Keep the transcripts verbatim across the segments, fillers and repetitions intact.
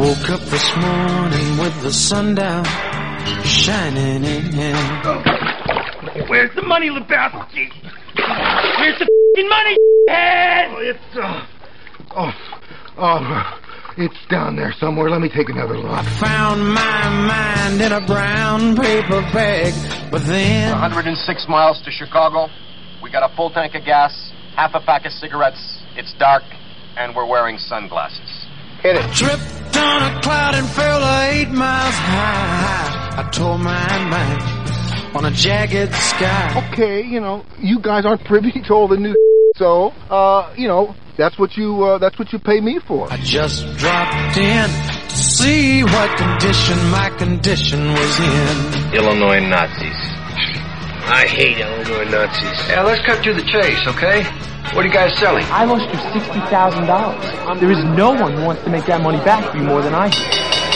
woke up this morning with the sun down, shining in. Where's the money, Lebowski? Where's the f***ing money, head? Oh, it's, uh, oh, oh, it's down there somewhere. Let me take another look. I found my mind in a brown paper bag, but then... one hundred six miles to Chicago. We got a full tank of gas, half a pack of cigarettes. It's dark, and we're wearing sunglasses. Hit it. Tripped on a cloud and fell eight miles high. I tore my mind on a jagged sky. Okay, you know, you guys aren't privy to all the new so, uh, you know, that's what you, uh, that's what you pay me for. I just dropped in to see what condition my condition was in. Illinois Nazis. I hate Illinois Nazis. Yeah, let's cut to the chase, okay? What are you guys selling? I lost you sixty thousand dollars. There is no one who wants to make that money back for you more than I do.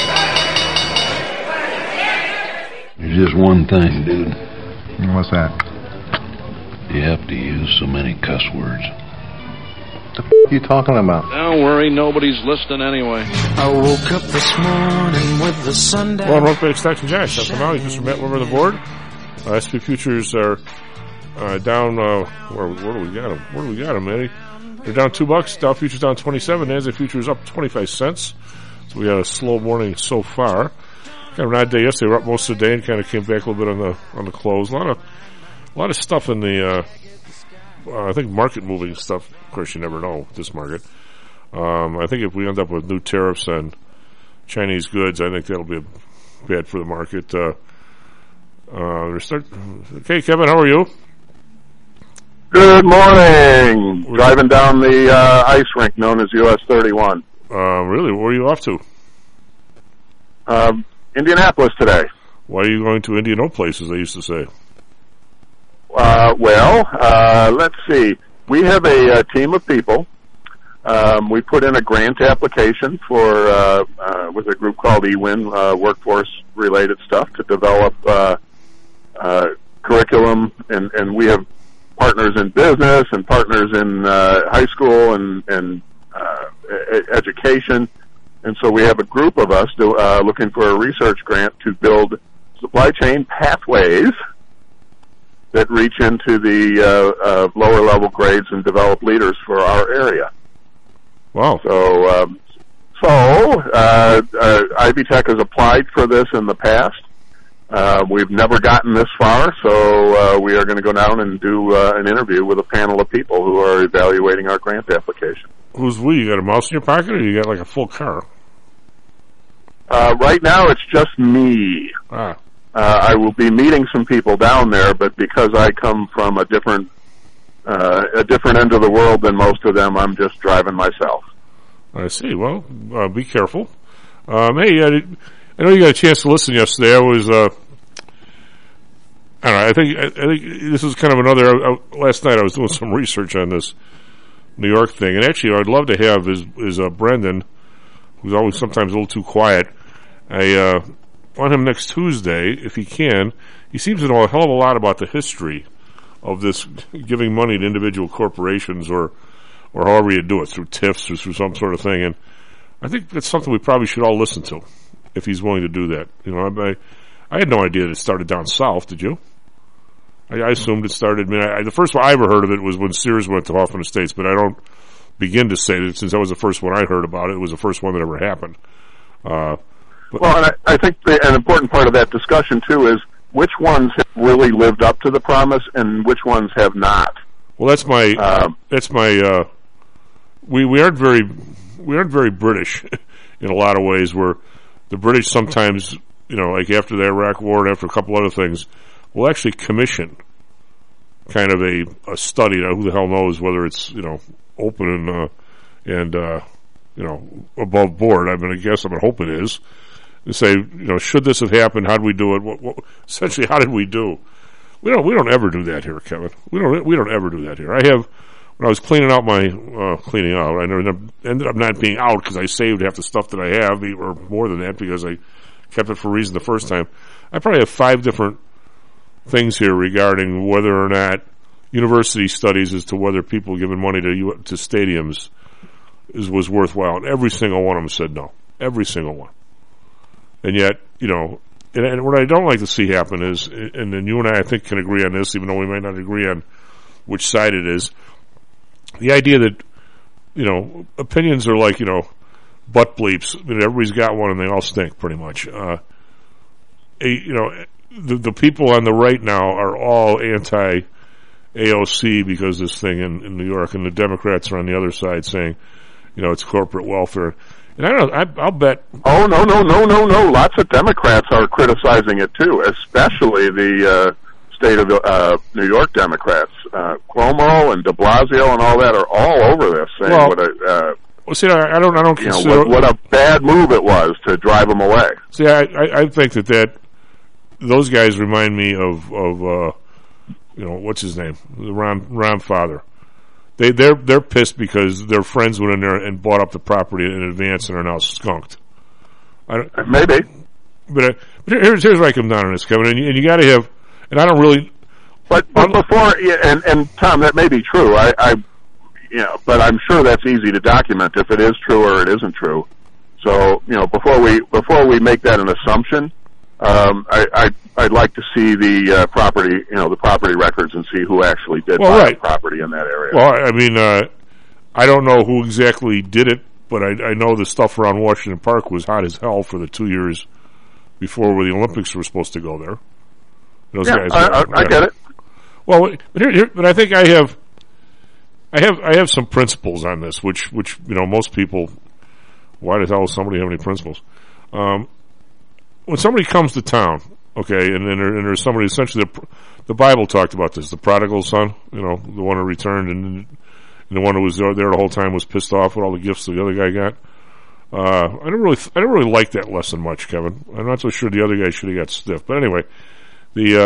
There's just one thing, dude. What's that? You have to use so many cuss words. What the f*** are you talking about? Don't worry, nobody's listening anyway. I woke up this morning with the sun down. Well, North Extraction Jack. Up now, he's Mister Matt Weber on the board. Uh, S and P futures are uh, down. Uh, where, where do we got them? Where do we got them, Eddie? They're down two bucks. Dow futures down twenty-seven. Nasdaq futures up twenty-five cents. So we had a slow morning so far. Kind of an odd day yesterday. We're up most of the day and kind of came back a little bit on the on the close. A lot of a lot of stuff in the. Uh, uh, I think market moving stuff. Of course, you never know with this market. Um, I think if we end up with new tariffs on Chinese goods, I think that'll be bad for the market. Uh, Uh, start. Okay, Kevin, how are you? Good morning. We're Driving down the uh, ice rink known as U S thirty-one. Uh, really? Where are you off to? Um, Indianapolis today. Why are you going to Indianapolis, as they used to say? Uh, well, uh, let's see. We have a, a team of people. Um, we put in a grant application for uh, uh, with a group called E W I N, uh, workforce-related stuff, to develop uh, uh, curriculum, and, and we have partners in business and partners in uh, high school and, and uh, e- education, and so we have a group of us do, uh, looking for a research grant to build supply chain pathways that reach into the uh, uh, lower-level grades and develop leaders for our area. Wow. So, um, so uh, uh, Ivy Tech has applied for this in the past. Uh, we've never gotten this far, so uh, we are going to go down and do uh, an interview with a panel of people who are evaluating our grant application. Who's we? You got a mouse in your pocket, or you got like a full car? Uh, right now, it's just me. Ah. Uh, I will be meeting some people down there, but because I come from a different uh, a different end of the world than most of them, I'm just driving myself. I see. Well, uh, be careful. Um, hey, I, I know you got a chance to listen yesterday. I was, uh, I don't know. I think I, I think this is kind of another. Uh, last night I was doing some research on this New York thing, and actually, I'd love to have is is uh, Brendan, who's always sometimes a little too quiet. I uh, want him next Tuesday if he can. He seems to know a hell of a lot about the history of this giving money to individual corporations, or or however you do it, through TIFs or through some sort of thing. And I think that's something we probably should all listen to, if he's willing to do that. You know, I, I had no idea that it started down south. Did you? I, I assumed it started. I mean, I, the first one I ever heard of it was when Sears went to Hoffman Estates, but I don't begin to say that since that was the first one I heard about it. It was the first one that ever happened. Uh, but, well, and I, I think the, an important part of that discussion too is which ones have really lived up to the promise and which ones have not. Well, that's my um, that's my. Uh, we we aren't very we aren't very British in a lot of ways. Where the British sometimes, you know, like after the Iraq War and after a couple other things, will actually commission kind of a, a study. Now, who the hell knows whether it's, you know, open and uh, and uh, you know, above board. I'm going to guess. I'm going to hope it is. And say, you know, should this have happened? How did we do it? What, what, essentially, how did we do? We don't. We don't ever do that here, Kevin. We don't. We don't ever do that here. I have. When I was cleaning out my uh, cleaning out, I ended up not being out because I saved half the stuff that I have, or more than that, because I kept it for a reason the first time. I probably have five different things here regarding whether or not university studies as to whether people giving money to to stadiums is was worthwhile, and every single one of them said no. every single one. And yet, you know, and, and what I don't like to see happen is, and then you and I, I think, can agree on this, even though we might not agree on which side it is, the idea that, you know, opinions are like, you know, butt bleeps. I mean, everybody's got one and they all stink, pretty much. Uh, a, you know, the, the people on the right now are all anti-A O C because of this thing in, in New York, and the Democrats are on the other side saying, you know, it's corporate welfare. And I don't know, I, I'll bet... Oh, no, no, no, no, no. Lots of Democrats are criticizing it, too, especially the uh, state of uh, New York Democrats. Uh, Cuomo and de Blasio and all that are all over this, saying well, what a... Uh, well, see, I, I don't, I don't you consider... know, what, what a bad move it was to drive them away. See, I, I, I think that, that those guys remind me of, of uh, you know, what's his name? The Ron, Ron Father. They, they're, they're pissed because their friends went in there and bought up the property in advance and are now skunked. I don't, Maybe. But, uh, but here's, here's where I come down on this, Kevin, and you, and you gotta have, and I don't really... But, but before, yeah, and, and Tom, that may be true. I, I, you know, but I'm sure that's easy to document if it is true or it isn't true. So, you know, before we, before we make that an assumption, um, I, I, I'd like to see the uh, property, you know, the property records and see who actually did well, buy right. the property in that area. Well, I mean, uh, I don't know who exactly did it, but I, I know the stuff around Washington Park was hot as hell for the two years before where the Olympics were supposed to go there. Those yeah, guys I, I, I get it. Well, but here, here, but I think I have, I have, I have some principles on this, which, which you know, most people. Why the hell does somebody have any principles? Um, when somebody comes to town, okay, and, and, there, and there's somebody, essentially, the, the Bible talked about this, the prodigal son, you know, the one who returned, and, and the one who was there, there the whole time was pissed off with all the gifts the other guy got. Uh, I don't really, I don't really like that lesson much, Kevin. I'm not so sure the other guy should have got stiff, but anyway, the,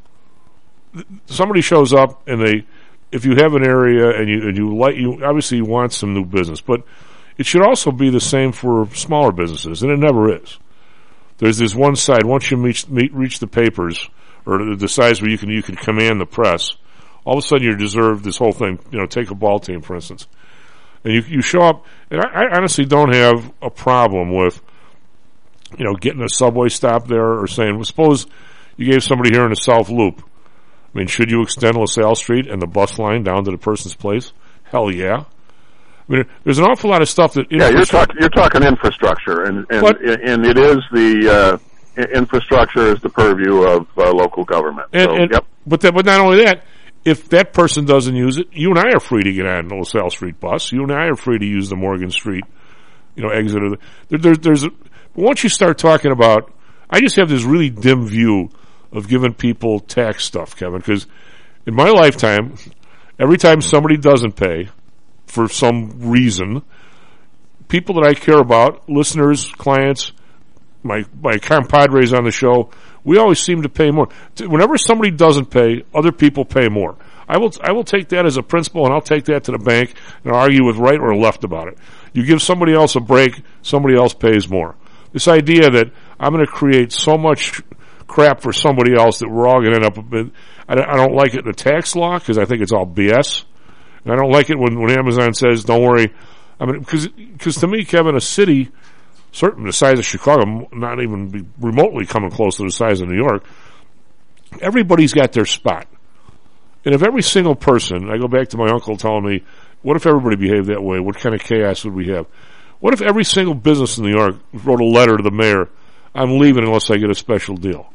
uh, somebody shows up and they, if you have an area and you, and you like, you obviously you want some new business, but it should also be the same for smaller businesses, and it never is. There's this one side, once you meet, meet, reach the papers, or the size where you can, you can command the press, all of a sudden you deserve this whole thing, you know, take a ball team, for instance. And you, you show up, and I, I honestly don't have a problem with, you know, getting a subway stop there or saying, well, suppose you gave somebody here in the South Loop. I mean, should you extend LaSalle Street and the bus line down to the person's place? Hell yeah. I mean, there's an awful lot of stuff that... Yeah, you're, talk, you're talking infrastructure, and and, but, and it is the... Uh, infrastructure is the purview of uh, local government. And, so, and, yep. But, that, but not only that, if that person doesn't use it, you and I are free to get on the LaSalle Street bus. You and I are free to use the Morgan Street, you know, exit. Of the, there, there, there's a, once you start talking about... I just have this really dim view of giving people tax stuff, Kevin, because in my lifetime, every time somebody doesn't pay for some reason, people that I care about, listeners, clients, my my compadres on the show, we always seem to pay more. Whenever somebody doesn't pay, other people pay more. I will I will take that as a principle, and I'll take that to the bank and argue with right or left about it. You give somebody else a break, somebody else pays more. This idea that I'm going to create so much crap for somebody else that we're all going to end up with, I don't like it in the tax law because I think it's all B S. And I don't like it when, when Amazon says, don't worry. I mean, because because to me, Kevin, a city, certainly the size of Chicago, not even be remotely coming close to the size of New York, everybody's got their spot. And if every single person, I go back to my uncle telling me, what if everybody behaved that way? What kind of chaos would we have? What if every single business in New York wrote a letter to the mayor, I'm leaving unless I get a special deal?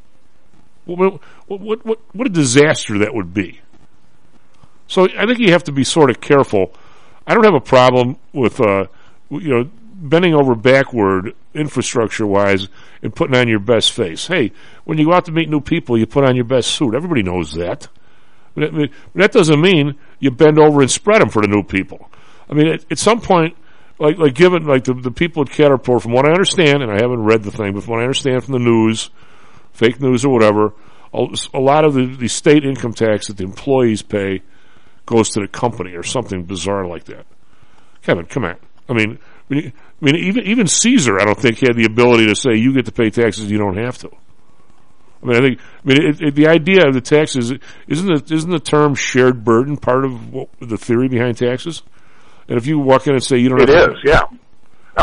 What, what, what, what a disaster that would be. So I think you have to be sort of careful. I don't have a problem with, uh, you know, bending over backward infrastructure-wise and putting on your best face. Hey, when you go out to meet new people, you put on your best suit. Everybody knows that. But that doesn't mean you bend over and spread them for the new people. I mean, at, at some point, like like given like the, the people at Caterpillar, from what I understand, and I haven't read the thing, but from what I understand from the news, fake news or whatever, a, a lot of the, the state income tax that the employees pay goes to the company or something bizarre like that. Kevin, come on. I mean, I mean, I mean even even Caesar, I don't think, had the ability to say you get to pay taxes, you don't have to. I mean, I think, I mean, it, it, the idea of the taxes, isn't it, isn't the term shared burden part of what, the theory behind taxes? And if you walk in and say you don't it have is, to... yeah. No,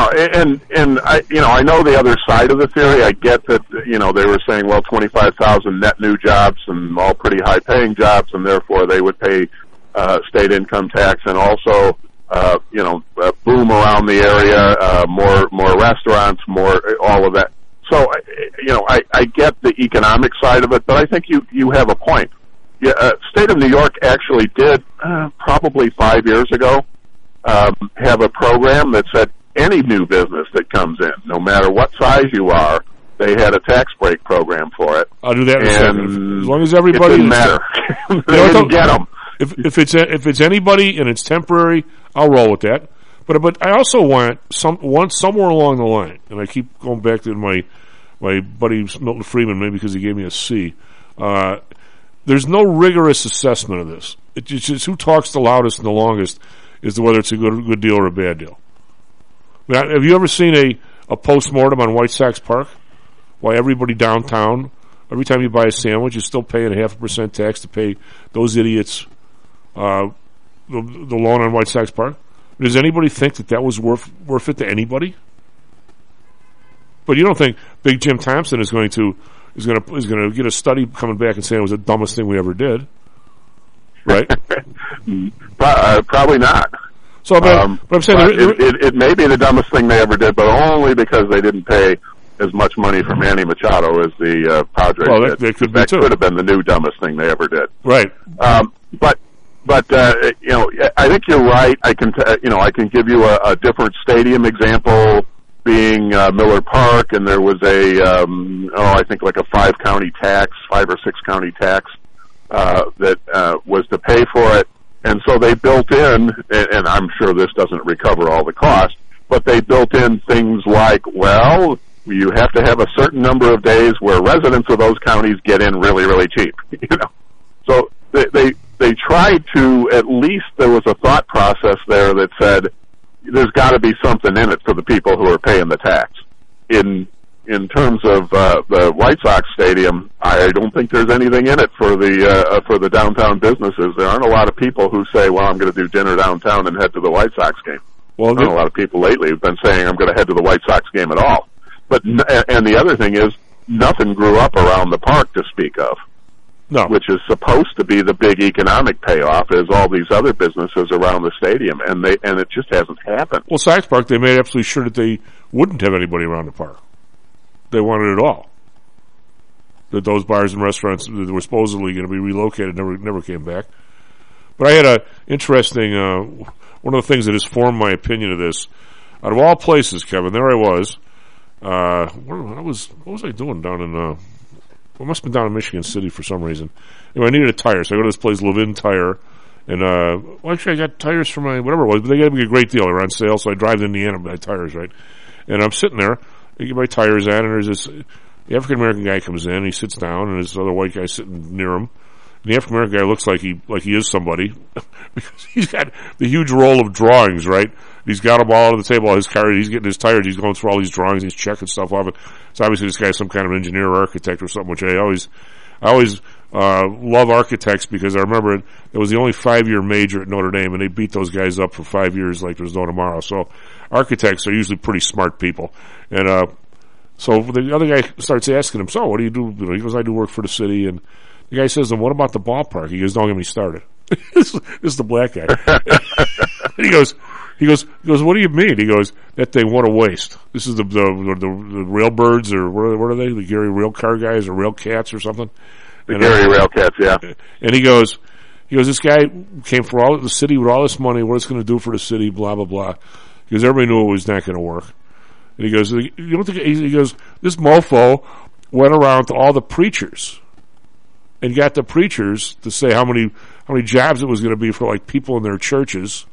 No, and and I, you know, I know the other side of the theory. I get that, you know, they were saying, well, twenty-five thousand net new jobs and all pretty high-paying jobs, and therefore they would pay uh, state income tax, and also, uh, you know, uh, boom around the area, uh, more more restaurants, more all of that. So, you know, I, I get the economic side of it, but I think you you have a point. Yeah, uh, state of New York actually did uh, probably five years ago um, have a program that said any new business that comes in, no matter what size you are, they had a tax break program for it. I'll do that in a and second. As long as everybody... It didn't matter. they you know, didn't get them. If, if, it's, if it's anybody and it's temporary, I'll roll with that. But but I also want, some want somewhere along the line, and I keep going back to my, my buddy Milton Friedman, maybe because he gave me a C, uh, there's no rigorous assessment of this. It's just who talks the loudest and the longest is to whether it's a good good deal or a bad deal. Now, have you ever seen a, a post-mortem on White Sox Park? Why everybody downtown, every time you buy a sandwich, you're still paying a half a percent tax to pay those idiots uh, the, the loan on White Sox Park? Does anybody think that that was worth worth it to anybody? But you don't think Big Jim Thompson is going to is going to is going to get a study coming back and saying it was the dumbest thing we ever did, right? uh, probably not. So, but, um, but I'm saying but there, it, it, it may be the dumbest thing they ever did, but only because they didn't pay as much money for Manny Machado as the uh, Padres well, did. That, that could that be too. could have been the new dumbest thing they ever did. Right. Um, but but uh, you know, I think you're right. I can t- you know I can give you a, a different stadium example, being uh, Miller Park, and there was a um, oh I think like a five county tax, five or six county tax uh, that uh, was to pay for it. And so they built in, and I'm sure this doesn't recover all the cost, but they built in things like, well, you have to have a certain number of days where residents of those counties get in really, really cheap. You know, so they they, they tried to, at least there was a thought process there that said there's got to be something in it for the people who are paying the tax. In in terms of uh, the White Sox Stadium, I don't think there's anything in it for the uh, for the downtown businesses. There aren't a lot of people who say, well, I'm going to do dinner downtown and head to the White Sox game. Well, there aren't a lot of people lately who've been saying, I'm going to head to the White Sox game at all. But and the other thing is, nothing grew up around the park to speak of. No. Which is supposed to be the big economic payoff, is all these other businesses around the stadium, and they and it just hasn't happened. Well, Sox Park, they made absolutely sure that they wouldn't have anybody around the park. They wanted it all. That those bars and restaurants that were supposedly going to be relocated never never came back. But I had a interesting uh, one of the things that has formed my opinion of this. Out of all places, Kevin, there I was. Uh, what, I was what was I doing down in? Uh, well, it must have been down in Michigan City for some reason. Anyway, I needed a tire, so I go to this place, Levin Tire, and uh, well, actually, I got tires for my whatever it was, but they gave me a great deal. They were on sale, so I drive to Indiana to buy tires, right? And I'm sitting there. I get my tires on, and there's this the African American guy comes in. He sits down, and there's this other white guy sitting near him. And the African American guy looks like he like he is somebody because he's got the huge roll of drawings, right? He's got them all on the table. His car, he's getting his tires. He's going through all these drawings. He's checking stuff off. And so obviously, this guy's some kind of engineer or architect or something. Which I always, I always uh, love architects because I remember it, it was the only five-year major at Notre Dame, and they beat those guys up for five years like there's no tomorrow. So architects are usually pretty smart people. And uh, so the other guy starts asking him, so what do you do? You know, he goes, I do work for the city. And the guy says, then what about the ballpark? He goes, don't get me started. this, this is the black guy. And he goes, he goes, he goes, what do you mean? He goes, that thing, what a waste. This is the the, the, the Railbirds, or what are, what are they? The Gary Railcar guys, or Rail Cats or something? The and Gary Rail Cats, yeah. And he goes, he goes, this guy came for all the city with all this money, what it's going to do for the city, blah, blah, blah. Because everybody knew it was not going to work. And he goes, you don't think, he goes, this mofo went around to all the preachers and got the preachers to say how many how many jobs it was going to be for like people in their churches.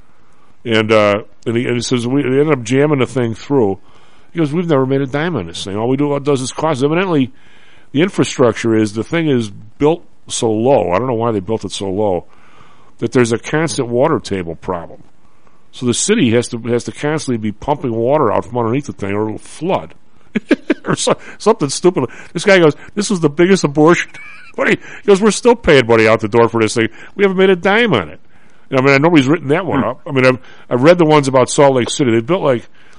And uh, and, he, and he says we ended up jamming the thing through. He goes, we've never made a dime on this thing. All we do all it does is cost. Evidently, the infrastructure is the thing is built so low. I don't know why they built it so low that there's a constant water table problem. So the city has to has to constantly be pumping water out from underneath the thing, or it'll flood, or so, something stupid. This guy goes, "This was the biggest abortion." He goes, "We're still paying money out the door for this thing. We haven't made a dime on it." I mean, nobody's written that one up. I mean, I've I've read the ones about Salt Lake City. They built like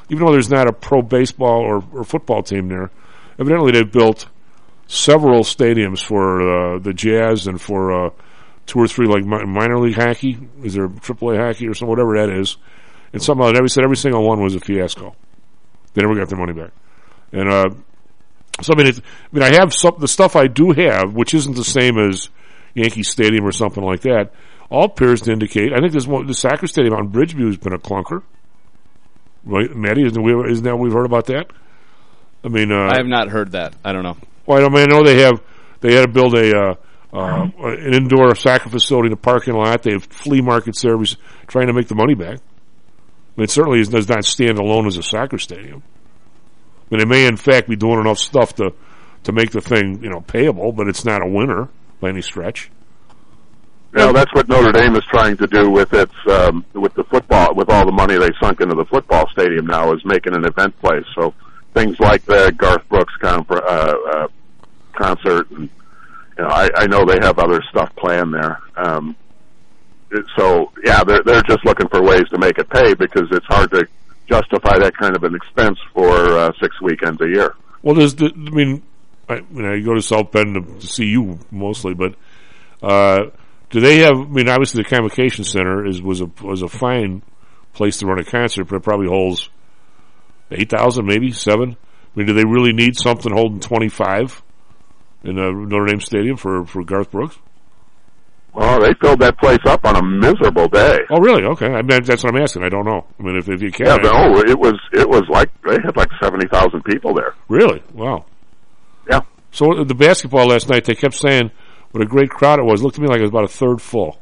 even though there's not a pro baseball or, or football team there, evidently they've built several stadiums for uh, the Jazz and for uh, two or three like mi- minor league hockey. Is there triple A hockey or something, whatever that is? And somehow they said every single one was a fiasco. They never got their money back. And uh, so I mean, it's, I mean, I have some the stuff I do have, which isn't the same as Yankee Stadium or something like that. All appears to indicate. I think there's one, the soccer stadium on Bridgeview has been a clunker. Right, Matty, isn't, we, isn't that what we've heard about that? I mean, uh, I have not heard that. I don't know. Well, I, mean, I know they have. They had to build a uh, uh, an indoor soccer facility in the parking lot. They have flea markets there, was trying to make the money back. I mean, it certainly is, does not stand alone as a soccer stadium. I mean, it may in fact be doing enough stuff to to make the thing, you know, payable, but it's not a winner by any stretch. You know, that's what Notre Dame is trying to do with its um, with the football, with all the money they sunk into the football stadium now, is making an event place. So things like the Garth Brooks confer, uh, uh, concert, and you know, I, I know they have other stuff planned there. Um, it, so yeah, they're they're just looking for ways to make it pay because it's hard to justify that kind of an expense for uh, six weekends a year. Well, there's the, I mean, I, you know, you go to South Bend to, to see you mostly, but. Uh, Do they have? I mean, obviously the Convocation Center is was a was a fine place to run a concert, but it probably holds eight thousand, maybe seven. I mean, do they really need something holding twenty five in uh, Notre Dame Stadium for, for Garth Brooks? Well, they filled that place up on a miserable day. Oh, really? Okay, I mean, that's what I'm asking. I don't know. I mean, if if you can, yeah, no, it was it was like they had like seventy thousand people there. Really? Wow. Yeah. So the basketball last night, they kept saying. What a great crowd it was. It looked to me like it was about a third full.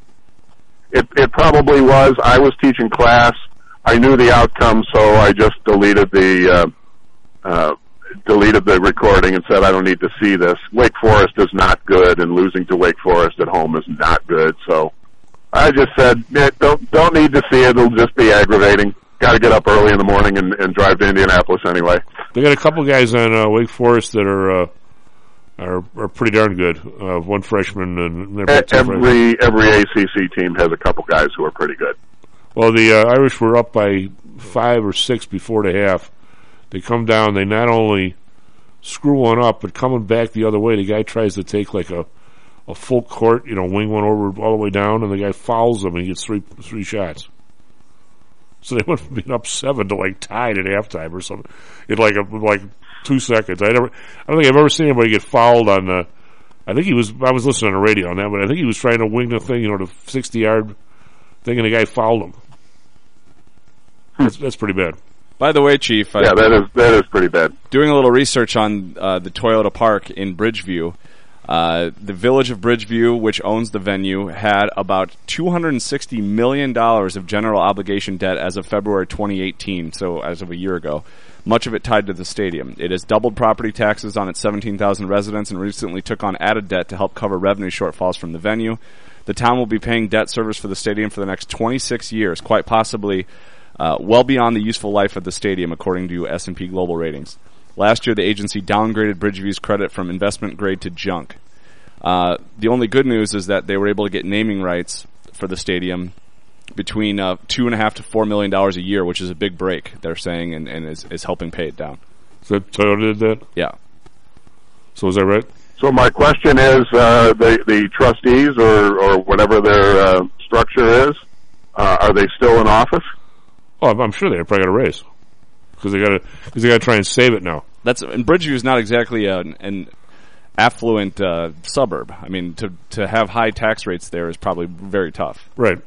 It it probably was. I was teaching class. I knew the outcome, so I just deleted the uh, uh, deleted the recording and said I don't need to see this. Wake Forest is not good, and losing to Wake Forest at home is not good. So I just said, eh, don't don't need to see it. It'll just be aggravating. Got to get up early in the morning and, and drive to Indianapolis anyway. They got a couple guys on uh, Wake Forest that are. Uh, Are, are pretty darn good. Uh, one freshman and every freshmen. every A C C team has a couple guys who are pretty good. Well, the uh, Irish were up by five or six before the half. They come down. They not only screw one up, but coming back the other way, the guy tries to take like a a full court, you know, wing one over all the way down, and the guy fouls him, and he gets three three shots. So they went from being up seven to like tied at halftime or something. It like a, like. Two seconds. I never. I don't think I've ever seen anybody get fouled on the. I think he was. I was listening on the radio on that, but I think he was trying to wing the thing, you know, the sixty-yard thing, and the guy fouled him. That's, that's pretty bad. By the way, Chief. Yeah, I, that is that is pretty bad. Doing a little research on uh, the Toyota Park in Bridgeview, uh, the Village of Bridgeview, which owns the venue, had about two hundred sixty million dollars of general obligation debt as of February twenty eighteen. So as of a year ago. Much of it tied to the stadium. It has doubled property taxes on its seventeen thousand residents and recently took on added debt to help cover revenue shortfalls from the venue. The town will be paying debt service for the stadium for the next twenty-six years, quite possibly uh, well beyond the useful life of the stadium, according to S and P Global Ratings. Last year, the agency downgraded Bridgeview's credit from investment grade to junk. Uh, the only good news is that they were able to get naming rights for the stadium between uh, two and a half to four million dollars a year, which is a big break, they're saying, and, and is, is helping pay it down. So Toyota did that? Yeah. So is that right? So my question is, uh, the the trustees or or whatever their uh, structure is, uh, are they still in office? Oh, I'm sure they probably got a raise because they got to because they got to try and save it now. That's and Bridgeview is not exactly an, an affluent uh, suburb. I mean, to to have high tax rates there is probably very tough. Right.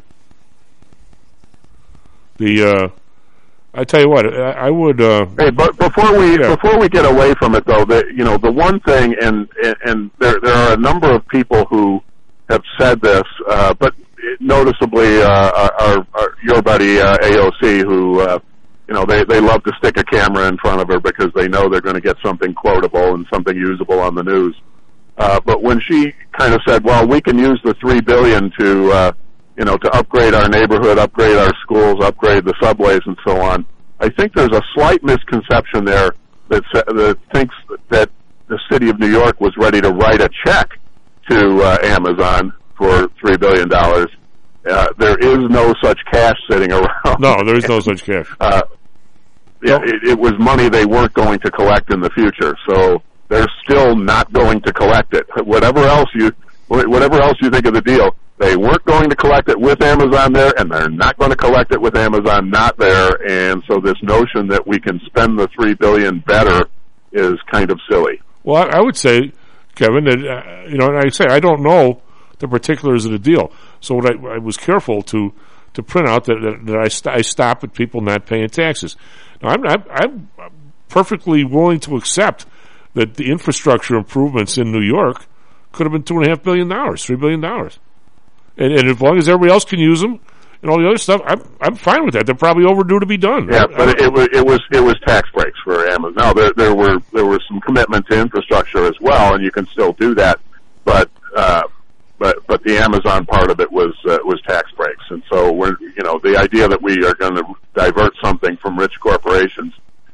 The uh, I tell you what, I, I would. Uh, hey, but before we yeah. before we get away from it, though, the you know the one thing, and and there there are a number of people who have said this, uh, but noticeably, uh, our, our your buddy uh, A O C, who uh, you know they they love to stick a camera in front of her because they know they're going to get something quotable and something usable on the news. Uh, but when she kind of said, "Well, we can use the three billion to." Uh, you know, to upgrade our neighborhood, upgrade our schools, upgrade the subways, and so on. I think there's a slight misconception there that that thinks that the city of New York was ready to write a check to uh, Amazon for three billion dollars. Uh, there is no such cash sitting around. No, there is no such cash. Uh, yeah, it, it was money they weren't going to collect in the future. So they're still not going to collect it. Whatever else you, whatever else you think of the deal, they weren't going to collect it with Amazon there, and they're not going to collect it with Amazon not there. And so this notion that we can spend the three billion better is kind of silly. Well, I, I would say, Kevin, that uh, you know, and I say I don't know the particulars of the deal. So what I, I was careful to to print out that, that, that I, st- I stop at people not paying taxes. Now, I'm, I'm, I'm perfectly willing to accept that the infrastructure improvements in New York could have been two and a half billion dollars, three billion dollars. And, and as long as everybody else can use them and all the other stuff, I'm I'm fine with that. They're probably overdue to be done. Yeah, but it, it was it was it was tax breaks for Amazon. Now there there were there was some commitment to infrastructure as well, and you can still do that. But uh, but but the Amazon part of it was uh, was tax breaks, and so we're you know the idea that we are going to divert something from rich corporations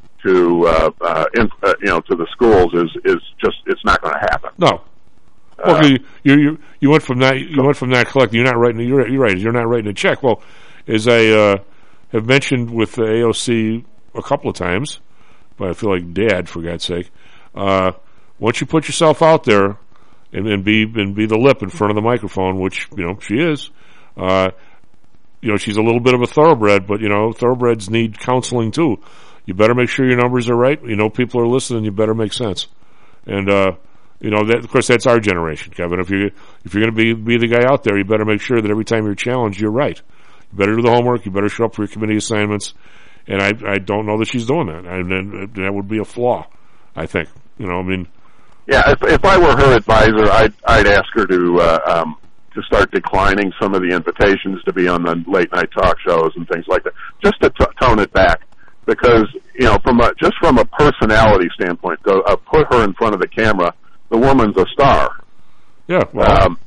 to uh, uh, in, uh, you know to the schools is is just it's not going to happen. No. Well, uh, you, you you you went from that you went from that collecting. You're not writing. You're you're right. You're not writing a check. Well, as I uh, have mentioned with the A O C a couple of times, but I feel like Dad, for God's sake. Uh, once you put yourself out there and, and be and be the lip in front of the microphone, which you know she is, uh, you know she's a little bit of a thoroughbred, but you know thoroughbreds need counseling too. You better make sure your numbers are right. You know people are listening. You better make sense, and. uh You know, that, of course, that's our generation, Kevin. If you if you're going to be be the guy out there, you better make sure that every time you're challenged, you're right. You better do the homework. You better show up for your committee assignments. And I I don't know that she's doing that. And, and that would be a flaw, I think. You know, I mean, yeah. If if I were her advisor, I'd I'd ask her to uh, um to start declining some of the invitations to be on the late night talk shows and things like that, just to t- tone it back. Because you know, from a just from a personality standpoint, go uh, put her in front of the camera. The woman's a star. Yeah. Well. Um,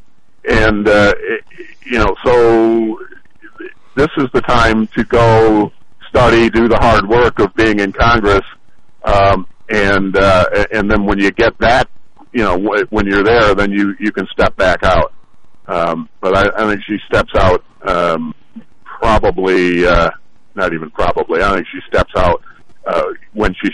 and, uh, it, you know, so this is the time to go study, do the hard work of being in Congress. Um, and, uh, and then when you get that, you know, w- when you're there, then you, you can step back out. Um, but I, I think she steps out, um, probably, uh, not even probably, I think she steps out, uh, when she,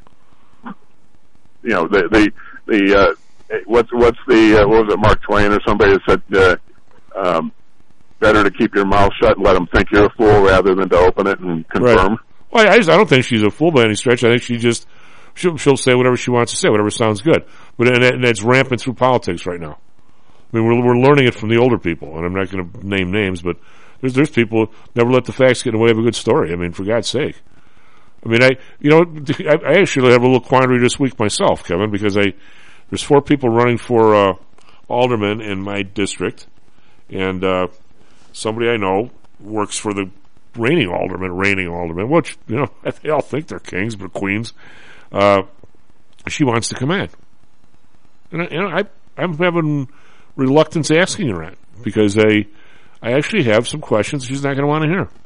you know, the, the, The uh, what's what's the uh, what was it Mark Twain or somebody that said uh, um, better to keep your mouth shut and let them think you're a fool rather than to open it and confirm. Right. Well, I, just, I don't think she's a fool by any stretch. I think she just she'll, she'll say whatever she wants to say, whatever sounds good. But and, and it's rampant through politics right now. I mean, we're we're learning it from the older people, and I'm not going to name names, but there's there's people who never let the facts get in the way of a good story. I mean, for God's sake. I mean, I you know I, I actually have a little quandary this week myself, Kevin, because I there's four people running for uh, alderman in my district, and uh, somebody I know works for the reigning alderman, reigning alderman, which you know they all think they're kings but queens. Uh, she wants to come in, and I, you know I I'm having reluctance asking her that because I I actually have some questions she's not going to want to hear,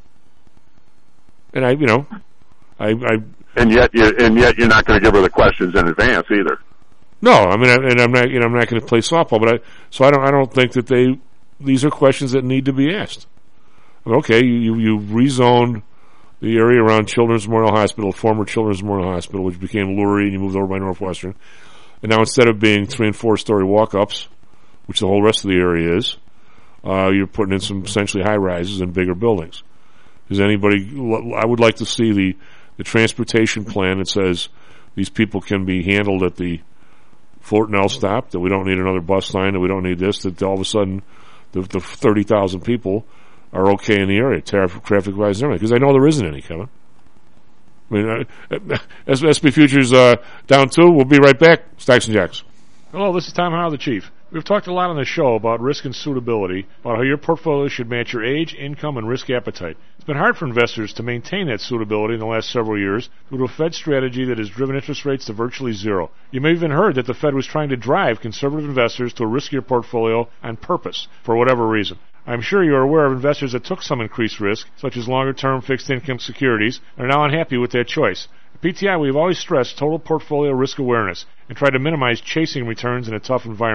and I you know. I, I, and yet, you and yet, you're not going to give her the questions in advance either. No, I mean, I, and I'm not, you know, I'm not going to play softball, but I, so I don't, I don't think that they, these are questions that need to be asked. Okay, you, you rezoned the area around Children's Memorial Hospital, former Children's Memorial Hospital, which became Lurie, and you moved over by Northwestern, and now instead of being three and four story walk-ups, which the whole rest of the area is, uh, you're putting in some essentially high rises and bigger buildings. Is anybody? I would like to see the. The transportation plan that says these people can be handled at the Fulton L stop, that we don't need another bus line, that we don't need this, that all of a sudden the, the thirty thousand people are okay in the area, traffic, traffic-wise and everything, because I know there isn't any, Kevin. I mean, uh, S B Futures uh, down two. We'll be right back. Stacks and Jacks. Hello, this is Tom Howe, the Chief. We've talked a lot on the show about risk and suitability, about how your portfolio should match your age, income, and risk appetite. It's been hard for investors to maintain that suitability in the last several years due to a Fed strategy that has driven interest rates to virtually zero. You may have even heard that the Fed was trying to drive conservative investors to a riskier portfolio on purpose, for whatever reason. I'm sure you are aware of investors that took some increased risk, such as longer-term fixed-income securities, and are now unhappy with that choice. At P T I, we have always stressed total portfolio risk awareness and tried to minimize chasing returns in a tough environment.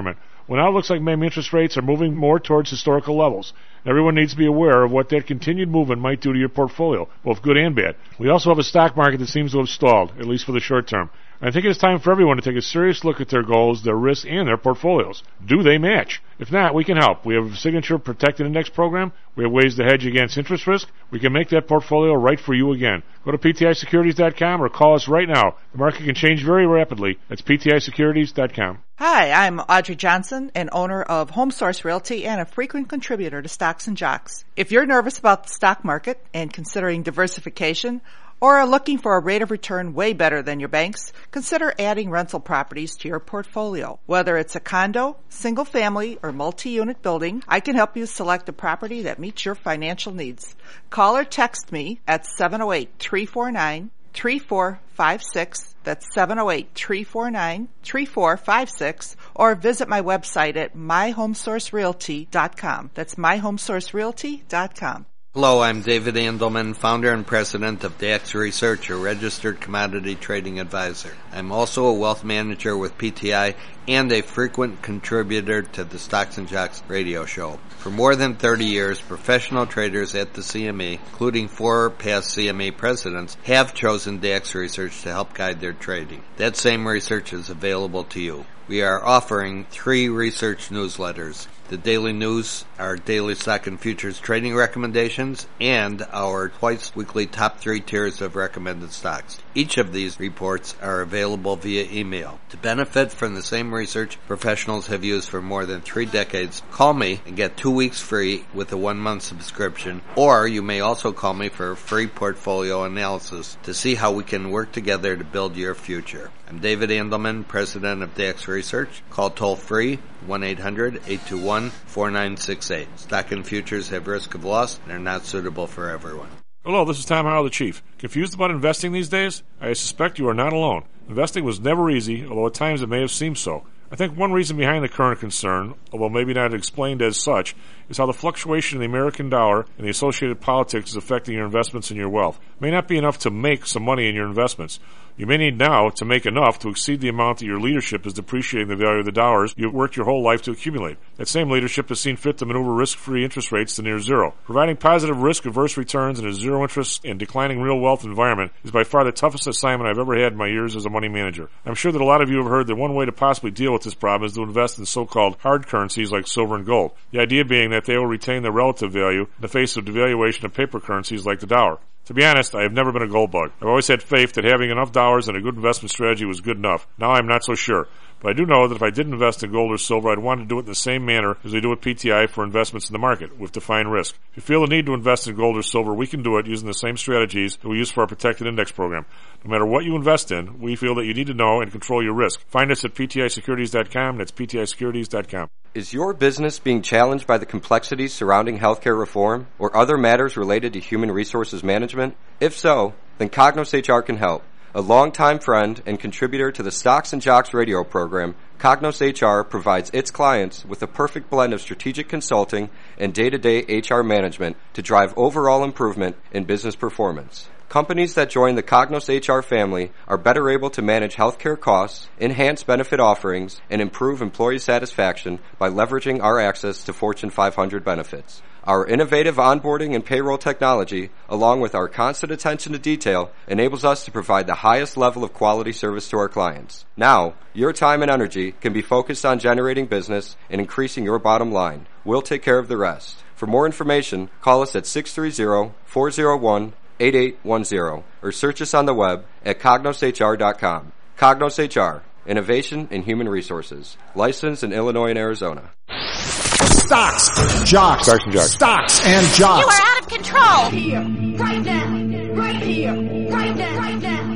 Well, now it looks like maybe interest rates are moving more towards historical levels. Everyone needs to be aware of what that continued movement might do to your portfolio, both good and bad. We also have a stock market that seems to have stalled, at least for the short term. I think it's time for everyone to take a serious look at their goals, their risks, and their portfolios. Do they match? If not, we can help. We have a signature protected index program. We have ways to hedge against interest risk. We can make that portfolio right for you again. Go to P T I securities dot com or call us right now. The market can change very rapidly. That's P T I securities dot com. Hi, I'm Audrey Johnson, an owner of Home Source Realty and a frequent contributor to Stocks and Jocks. If you're nervous about the stock market and considering diversification, or are looking for a rate of return way better than your banks, consider adding rental properties to your portfolio. Whether it's a condo, single family, or multi-unit building, I can help you select a property that meets your financial needs. Call or text me at seven oh eight, three four nine, three four five six. That's seven oh eight, three four nine, three four five six, or visit my website at my home source realty dot com. That's my home source realty dot com. Hello, I'm David Andelman, founder and president of D A X Research, a registered commodity trading advisor. I'm also a wealth manager with P T I and a frequent contributor to the Stocks and Jocks radio show. For more than thirty years, professional traders at the C M E, including four past C M E presidents, have chosen D A X Research to help guide their trading. That same research is available to you. We are offering three research newsletters. The daily news, our daily stock and futures trading recommendations, and our twice weekly top three tiers of recommended stocks. Each of these reports are available via email. To benefit from the same research professionals have used for more than three decades, call me and get two weeks free with a one-month subscription, or you may also call me for a free portfolio analysis to see how we can work together to build your future. I'm David Andelman, president of D A X Research. Call toll-free one eight hundred, eight two one, four nine six eight. Stock and futures have risk of loss and are not suitable for everyone. Hello, this is Tom Howell, the Chief. Confused about investing these days? I suspect you are not alone. Investing was never easy, although at times it may have seemed so. I think one reason behind the current concern, although maybe not explained as such, is how the fluctuation in the American dollar and the associated politics is affecting your investments and your wealth. It may not be enough to make some money in your investments. You may need now to make enough to exceed the amount that your leadership is depreciating the value of the dollars you've worked your whole life to accumulate. That same leadership has seen fit to maneuver risk-free interest rates to near zero. Providing positive risk-averse returns in a zero-interest and declining real wealth environment is by far the toughest assignment I've ever had in my years as a money manager. I'm sure that a lot of you have heard that one way to possibly deal with this problem is to invest in so-called hard currencies like silver and gold. The idea being that they will retain their relative value in the face of devaluation of paper currencies like the dollar. To be honest, I have never been a gold bug. I've always had faith that having enough dollars and a good investment strategy was good enough. Now I'm not so sure. But I do know that if I did invest in gold or silver, I'd want to do it in the same manner as we do with P T I for investments in the market, with defined risk. If you feel the need to invest in gold or silver, we can do it using the same strategies that we use for our protected index program. No matter what you invest in, we feel that you need to know and control your risk. Find us at P T I securities dot com. That's P T I securities dot com. Is your business being challenged by the complexities surrounding healthcare reform or other matters related to human resources management? If so, then Cognos H R can help. A longtime friend and contributor to the Stocks and Jocks radio program, Cognos H R provides its clients with a perfect blend of strategic consulting and day-to-day H R management to drive overall improvement in business performance. Companies that join the Cognos H R family are better able to manage healthcare costs, enhance benefit offerings, and improve employee satisfaction by leveraging our access to Fortune five hundred benefits. Our innovative onboarding and payroll technology, along with our constant attention to detail, enables us to provide the highest level of quality service to our clients. Now, your time and energy can be focused on generating business and increasing your bottom line. We'll take care of the rest. For more information, call us at six three zero, four zero one, eight eight one zero or search us on the web at cognos H R dot com. Cognos H R, Innovation in Human Resources, licensed in Illinois and Arizona. Stocks, jocks, Stocks and jocks. Stocks and jocks. You are out of control. Here, right now, right here, right now, right now.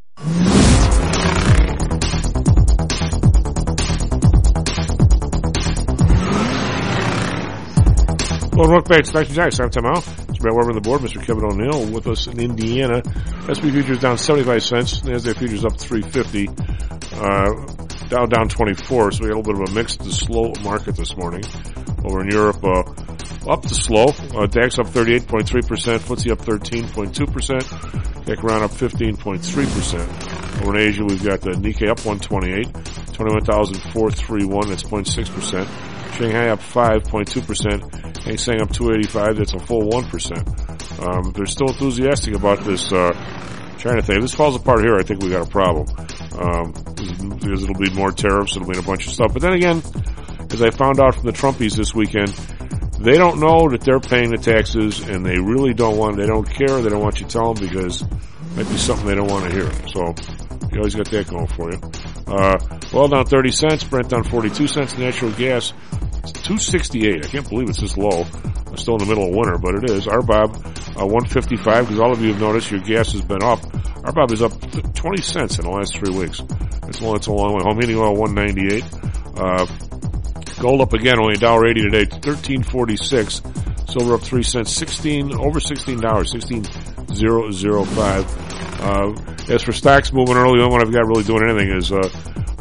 Well, welcome back to Stocks and Jocks. I'm Tom Howell. It's Brad Weber on the board. Mister Kevin O'Neill with us in Indiana. S and P futures down seventy-five cents. NASDAQ futures up three fifty. Uh, Dow down twenty-four. So we got a little bit of a mixed to slow market this morning. Over in Europe, uh, up to slow. Uh, DAX up thirty-eight point three percent. F T S E up thirteen point two percent. Tech around up fifteen point three percent. Over in Asia, we've got the Nikkei up one twenty-eight. twenty-one thousand four hundred thirty-one, that's zero point six percent. Shanghai up five point two percent. Hang Seng up two eighty-five, that's a full one percent. Um, they're still enthusiastic about this uh, China thing. If this falls apart here, I think we got a problem. Um, because it'll be more tariffs, it'll mean a bunch of stuff. But then again, as I found out from the Trumpies this weekend, they don't know that they're paying the taxes, and they really don't want, they don't care, they don't want you to tell them because it might be something they don't want to hear. So, you always got that going for you. Uh, oil down thirty cents, Brent down forty-two cents, natural gas two sixty-eight. I can't believe it's this low. We're still in the middle of winter, but it is. R B O B, uh, one fifty-five, because all of you have noticed your gas has been up. R B O B is up twenty cents in the last three weeks. It's a, it's a long way. Home heating oil, one ninety-eight. Uh, gold up again, only one dollar eighty today, thirteen forty-six. Silver up three cents, sixteen, over sixteen dollars, sixteen thousand five. Uh, as for stocks moving early, the only one I've got really doing anything is, uh,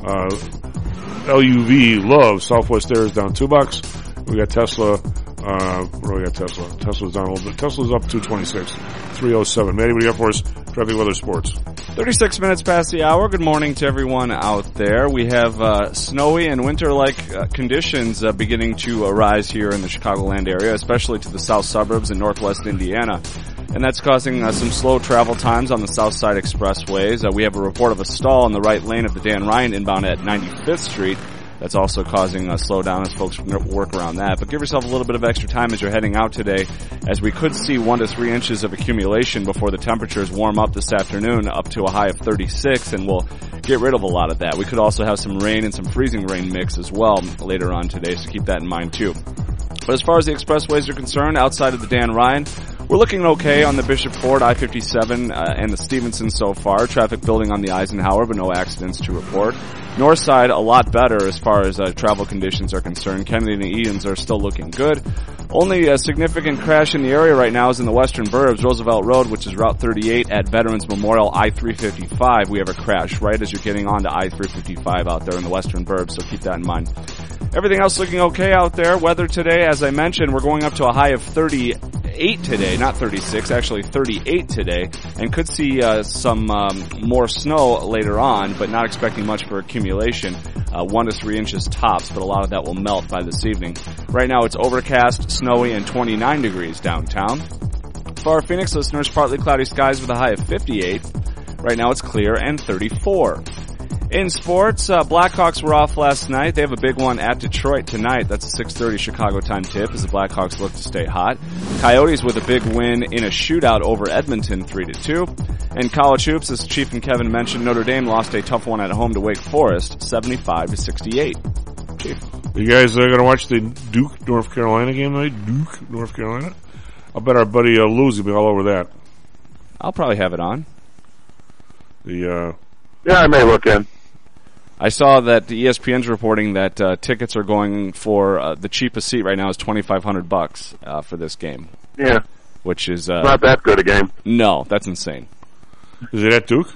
uh, L U V, Love, Southwest Air is down two bucks. We got Tesla, uh, what do we got Tesla? Tesla's down a little bit. Tesla's up two twenty-six, three oh seven. Matt, what do you got for us? Traffic, weather, sports. thirty-six minutes past the hour. Good morning to everyone out there. We have, uh, snowy and winter-like uh, conditions, uh, beginning to arise here in the Chicagoland area, especially to the south suburbs and northwest Indiana. And that's causing uh, some slow travel times on the South Side expressways. Uh, we have a report of a stall in the right lane of the Dan Ryan inbound at ninety-fifth Street. That's also causing a slowdown as folks work around that. But give yourself a little bit of extra time as you're heading out today, as we could see one to three inches of accumulation before the temperatures warm up this afternoon up to a high of thirty-six, and we'll get rid of a lot of that. We could also have some rain and some freezing rain mix as well later on today, so keep that in mind too. But as far as the expressways are concerned, outside of the Dan Ryan, we're looking okay on the Bishop Ford, I fifty-seven, uh, and the Stevenson so far. Traffic building on the Eisenhower, but no accidents to report. North side, a lot better as far as uh, travel conditions are concerned. Kennedy and Edens are still looking good. Only a significant crash in the area right now is in the western burbs. Roosevelt Road, which is Route thirty-eight at Veterans Memorial, I three fifty-five. We have a crash right as you're getting onto I three fifty-five out there in the western burbs, so keep that in mind. Everything else looking okay out there. Weather today, as I mentioned, we're going up to a high of thirty-eight today, not thirty-six, actually thirty-eight today, and could see uh, some um, more snow later on, but not expecting much for accumulation. Uh, one to three inches tops, but a lot of that will melt by this evening. Right now it's overcast, snowy, and twenty-nine degrees downtown. For our Phoenix listeners, partly cloudy skies with a high of fifty-eight. Right now it's clear and thirty-four. In sports, uh, Blackhawks were off last night. They have a big one at Detroit tonight. That's a six thirty Chicago time tip as the Blackhawks look to stay hot. Coyotes with a big win in a shootout over Edmonton, three to two. And college hoops, as Chief and Kevin mentioned, Notre Dame lost a tough one at home to Wake Forest, seventy-five to sixty-eight. Chief. You guys are uh, going to watch the Duke, North Carolina game tonight? Duke, North Carolina? I'll bet our buddy uh, Lou's will be all over that. I'll probably have it on. The, uh... Yeah, I may look in. I saw that E S P N's reporting that uh, tickets are going for uh, the cheapest seat right now is twenty-five hundred bucks uh, for this game. Yeah, which is uh, not that good a game. No, that's insane. Is it at Duke?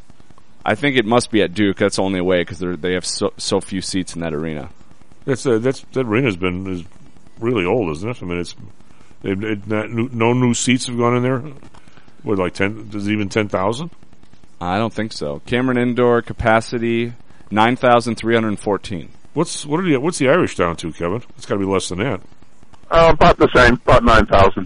I think it must be at Duke. That's the only way because they have so, so few seats in that arena. That's uh, that's that arena's been is really old, isn't it? I mean, it's it, it not, no new seats have gone in there. What, like ten? Is it even ten thousand? I don't think so. Cameron Indoor capacity. Nine thousand three hundred fourteen. What's what are the what's the Irish down to, Kevin? It's got to be less than that. Uh, about the same, about nine thousand.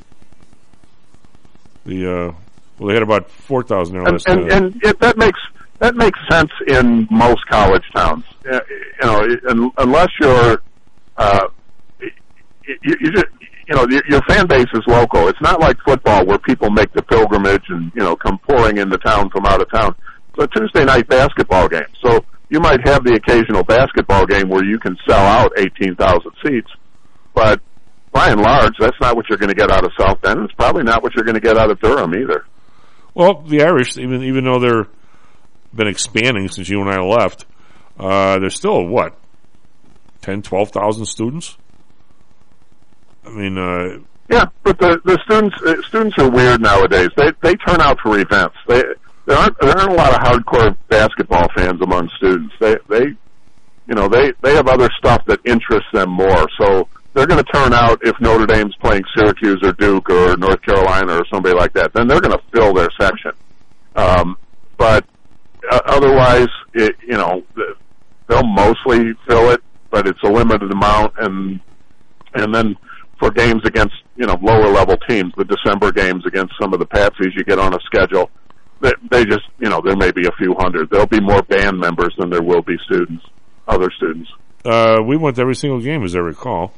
The uh, well, they had about four thousand there and, last. And, uh, and it, that makes that makes sense in most college towns. Uh, you know, unless you're, uh, you, you just, you know, your, your fan base is local. It's not like football where people make the pilgrimage and you know come pouring into town from out of town. It's a Tuesday night basketball game, so. You might have the occasional basketball game where you can sell out eighteen thousand seats, but by and large, that's not what you're going to get out of South Bend. It's probably not what you're going to get out of Durham either. Well, the Irish, even even though they're been expanding since you and I left, uh, they're still, what, ten, twelve thousand students? I mean... Uh, yeah, but the, the students uh, students are weird nowadays. They they turn out for events. They... There aren't there aren't a lot of hardcore basketball fans among students. They they you know they they have other stuff that interests them more. So they're going to turn out if Notre Dame's playing Syracuse or Duke or North Carolina or somebody like that. Then they're going to fill their section. Um, but uh, otherwise, it, you know, they'll mostly fill it, but it's a limited amount. And and then for games against, you know, lower level teams, the December games against some of the patsies you get on a schedule, they, they just, you know, there may be a few hundred. There'll be more band members than there will be students, other students. Uh, we went to every single game, as I recall.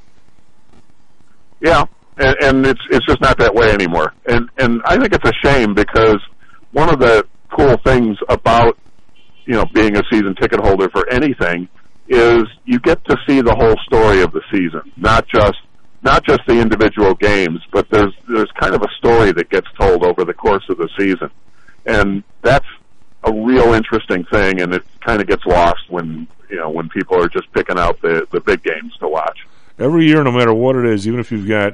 Yeah, and, and it's it's just not that way anymore. And and I think it's a shame, because one of the cool things about, you know, being a season ticket holder for anything is you get to see the whole story of the season, not just not just the individual games, but there's there's kind of a story that gets told over the course of the season, and that's a real interesting thing. And it kind of gets lost when, you know, when people are just picking out the the big games to watch. Every year, no matter what it is, even if you've got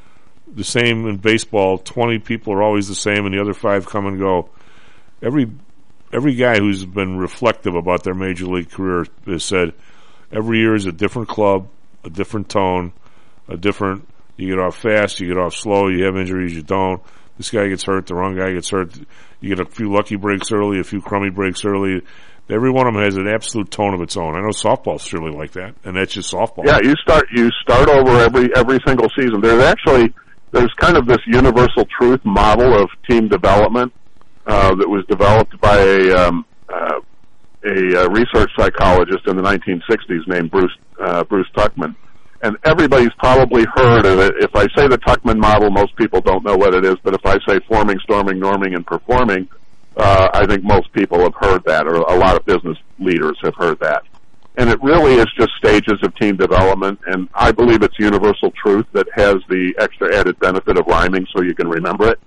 the same in baseball, twenty people are always the same, and the other five come and go. Every every guy who's been reflective about their major league career has said every year is a different club, a different tone, a different. You get off fast, you get off slow, you have injuries, you don't. This guy gets hurt, the wrong guy gets hurt. You get a few lucky breaks early, a few crummy breaks early. Every one of them has an absolute tone of its own. I know softball's surely like that, and that's just softball. Yeah, you start you start over every every single season. There's actually there's kind of this universal truth model of team development uh, that was developed by a um, uh, a, a research psychologist in the nineteen sixties named Bruce uh, Bruce Tuckman, and everybody's probably heard of it. If I say the Tuckman model, most people don't know what it is, but if I say forming, storming, norming, and performing, Uh, I think most people have heard that, or a lot of business leaders have heard that. And it really is just stages of team development, and I believe it's universal truth that has the extra added benefit of rhyming so you can remember it.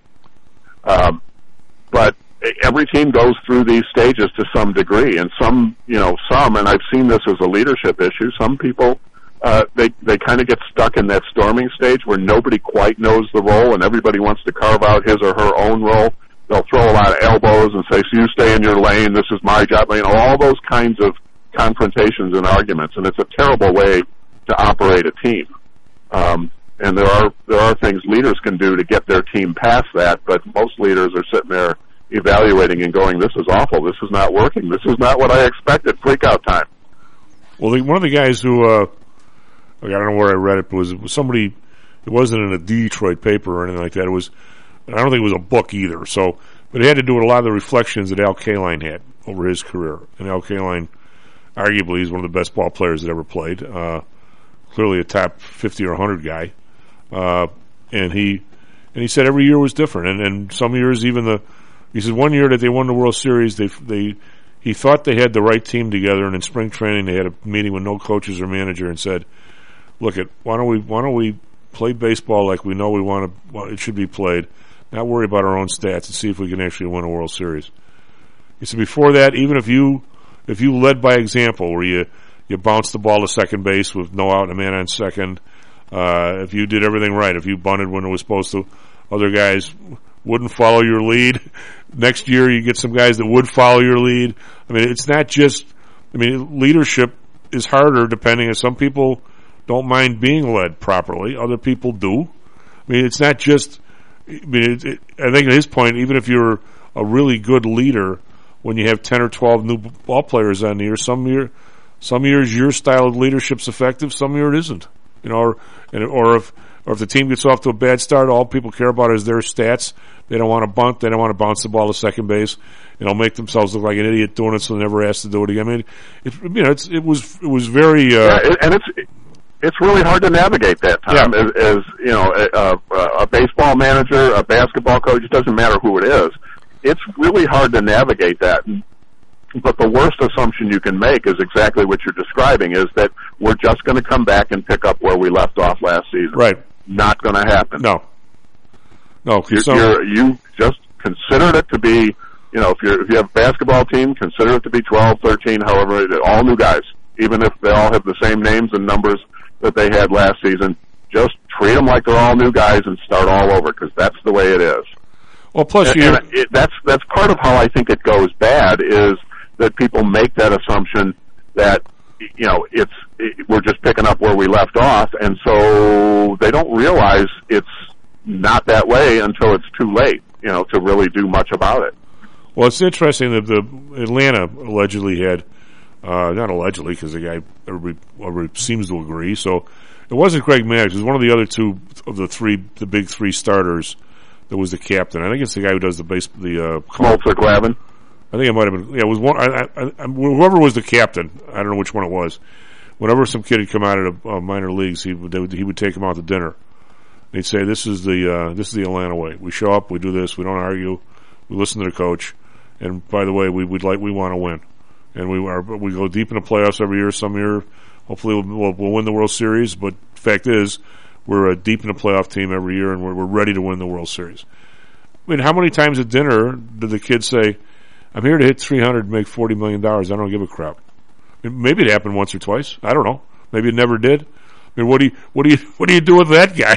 Um, but every team goes through these stages to some degree, and some, you know, some, and I've seen this as a leadership issue, some people, uh, they, they kind of get stuck in that storming stage where nobody quite knows the role, and everybody wants to carve out his or her own role. They'll throw a lot of elbows and say, so you stay in your lane, this is my job, you know, all those kinds of confrontations and arguments, and it's a terrible way to operate a team. Um, and there are there are things leaders can do to get their team past that, but most leaders are sitting there evaluating and going, this is awful, this is not working, this is not what I expected, freak out time. Well, the, one of the guys who, uh, I don't know where I read it, but it was, it was somebody, it wasn't in a Detroit paper or anything like that, it was, I don't think it was a book either. So, but it had to do with a lot of the reflections that Al Kaline had over his career. And Al Kaline, arguably, is one of the best ball players that ever played. Uh, clearly a top fifty or one hundred guy. Uh, and he and he said every year was different. And, and some years, even the he said one year that they won the World Series, they they he thought they had the right team together. And in spring training, they had a meeting with no coaches or manager and said, "Look, it why don't we why don't we play baseball like we know we want to? Well, it should be played." Not worry about our own stats and see if we can actually win a World Series. He said before that, even if you if you led by example, where you you bounced the ball to second base with no out and a man on second, uh, if you did everything right, if you bunted when it was supposed to, other guys wouldn't follow your lead. Next year, you get some guys that would follow your lead. I mean, it's not just. I mean, leadership is harder depending on some people don't mind being led properly. Other people do. I mean, it's not just. I mean, it, it, I think at his point, even if you're a really good leader, when you have ten or twelve new ball players on the year, some year, some years your style of leadership's effective, some year it isn't. You know, or or if or if the team gets off to a bad start, all people care about is their stats. They don't want to bunt, they don't want to bounce the ball to second base. You know, make themselves look like an idiot doing it, so they never asked to do it again. I mean, it, you know, it's, it was it was very. Uh, yeah, and it's. It's really hard to navigate that time. Yeah. As, as you know, a, a, a baseball manager, a basketball coach, it doesn't matter who it is. It's really hard to navigate that. But the worst assumption you can make is exactly what you're describing, is that we're just going to come back and pick up where we left off last season. Right. Not going to happen. No. No. You're, some... you're, you just consider it to be, you know, if, you're, if you have a basketball team, consider it to be twelve, thirteen, however, all new guys. Even if they all have the same names and numbers that they had last season, just treat them like they're all new guys and start all over, because that's the way it is. Well, plus and, you, and it, that's that's part of how I think it goes bad, is that people make that assumption that, you know, it's it, we're just picking up where we left off, and so they don't realize it's not that way until it's too late, you know, to really do much about it. Well, it's interesting that the Atlanta allegedly had Uh, not allegedly, because the guy everybody, everybody seems to agree. So it wasn't Greg Maddux. It was one of the other two of the three, the big three starters that was the captain. I think it's the guy who does the base, the uh, Smoltz Glavin. I think it might have been. Yeah, it was one. I, I, I, whoever was the captain, I don't know which one it was. Whenever some kid had come out of uh, minor leagues, he would, they would he would take him out to dinner. They'd say, "This is the uh, this is the Atlanta way. We show up, we do this, we don't argue, we listen to the coach, and by the way, we would like we want to win, and we are we go deep in the playoffs every year. Some year, hopefully, we'll, we'll, we'll win the World Series. But the fact is, we're a deep in the playoff team every year, and we're we're ready to win the World Series. I mean, how many times at dinner did the kid say, "I'm here to hit three hundred, and make forty million dollars. I don't give a crap." I mean, maybe it happened once or twice. I don't know. Maybe it never did. I mean, what do you what do you what do you do with that guy?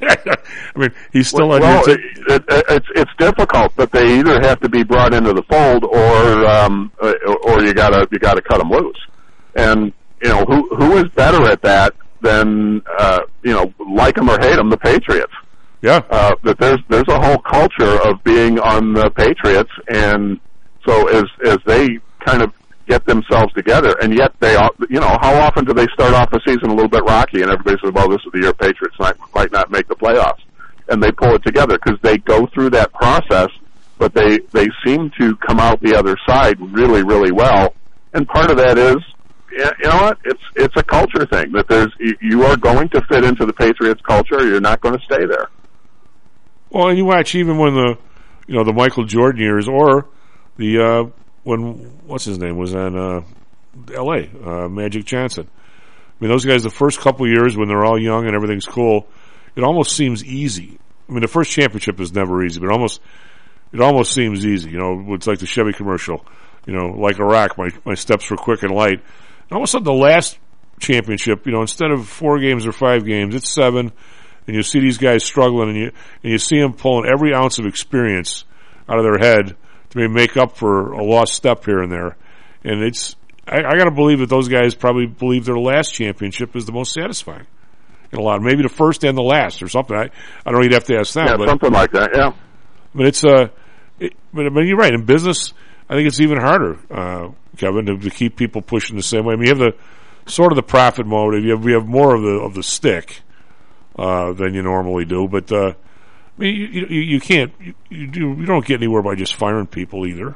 I mean, he's still well, on well, here. It, it, it's it's difficult, but they either have to be brought into the fold, or um, or you gotta you gotta cut them loose. And you know, who who is better at that than uh, you know, like them or hate them, the Patriots. Yeah. Uh, that there's there's a whole culture of being on the Patriots, and so as as they kind of get themselves together, and yet they, you know, how often do they start off the season a little bit rocky, and everybody says, well, this is the year Patriots might, might not make the playoffs, and they pull it together because they go through that process, but they, they seem to come out the other side really, really well, and part of that is, you know what, it's, it's a culture thing, that there's, you are going to fit into the Patriots culture, or you're not going to stay there. Well, and you watch even when the, you know, the Michael Jordan years, or the, uh, when, what's his name, was on uh, L A, uh, Magic Johnson. I mean, those guys, the first couple of years when they're all young and everything's cool, it almost seems easy. I mean, the first championship is never easy, but almost, it almost seems easy. You know, it's like the Chevy commercial, you know, like Iraq, my, my steps were quick and light. And all of a sudden, the last championship, you know, instead of four games or five games, it's seven, and you see these guys struggling, and you, and you see them pulling every ounce of experience out of their head to maybe make up for a lost step here and there. And it's, I, I gotta believe that those guys probably believe their last championship is the most satisfying. In a lot, maybe the first and the last or something. I, I don't know, you'd have to ask them. Yeah, but, something like that, yeah. But it's, uh, it, but, but you're right, in business, I think it's even harder, uh, Kevin, to, to keep people pushing the same way. I mean, you have the, sort of the profit motive, you have, we have more of the, of the stick, uh, than you normally do, but, uh, I mean, you, you, you can't, you, you, do, you don't get anywhere by just firing people either.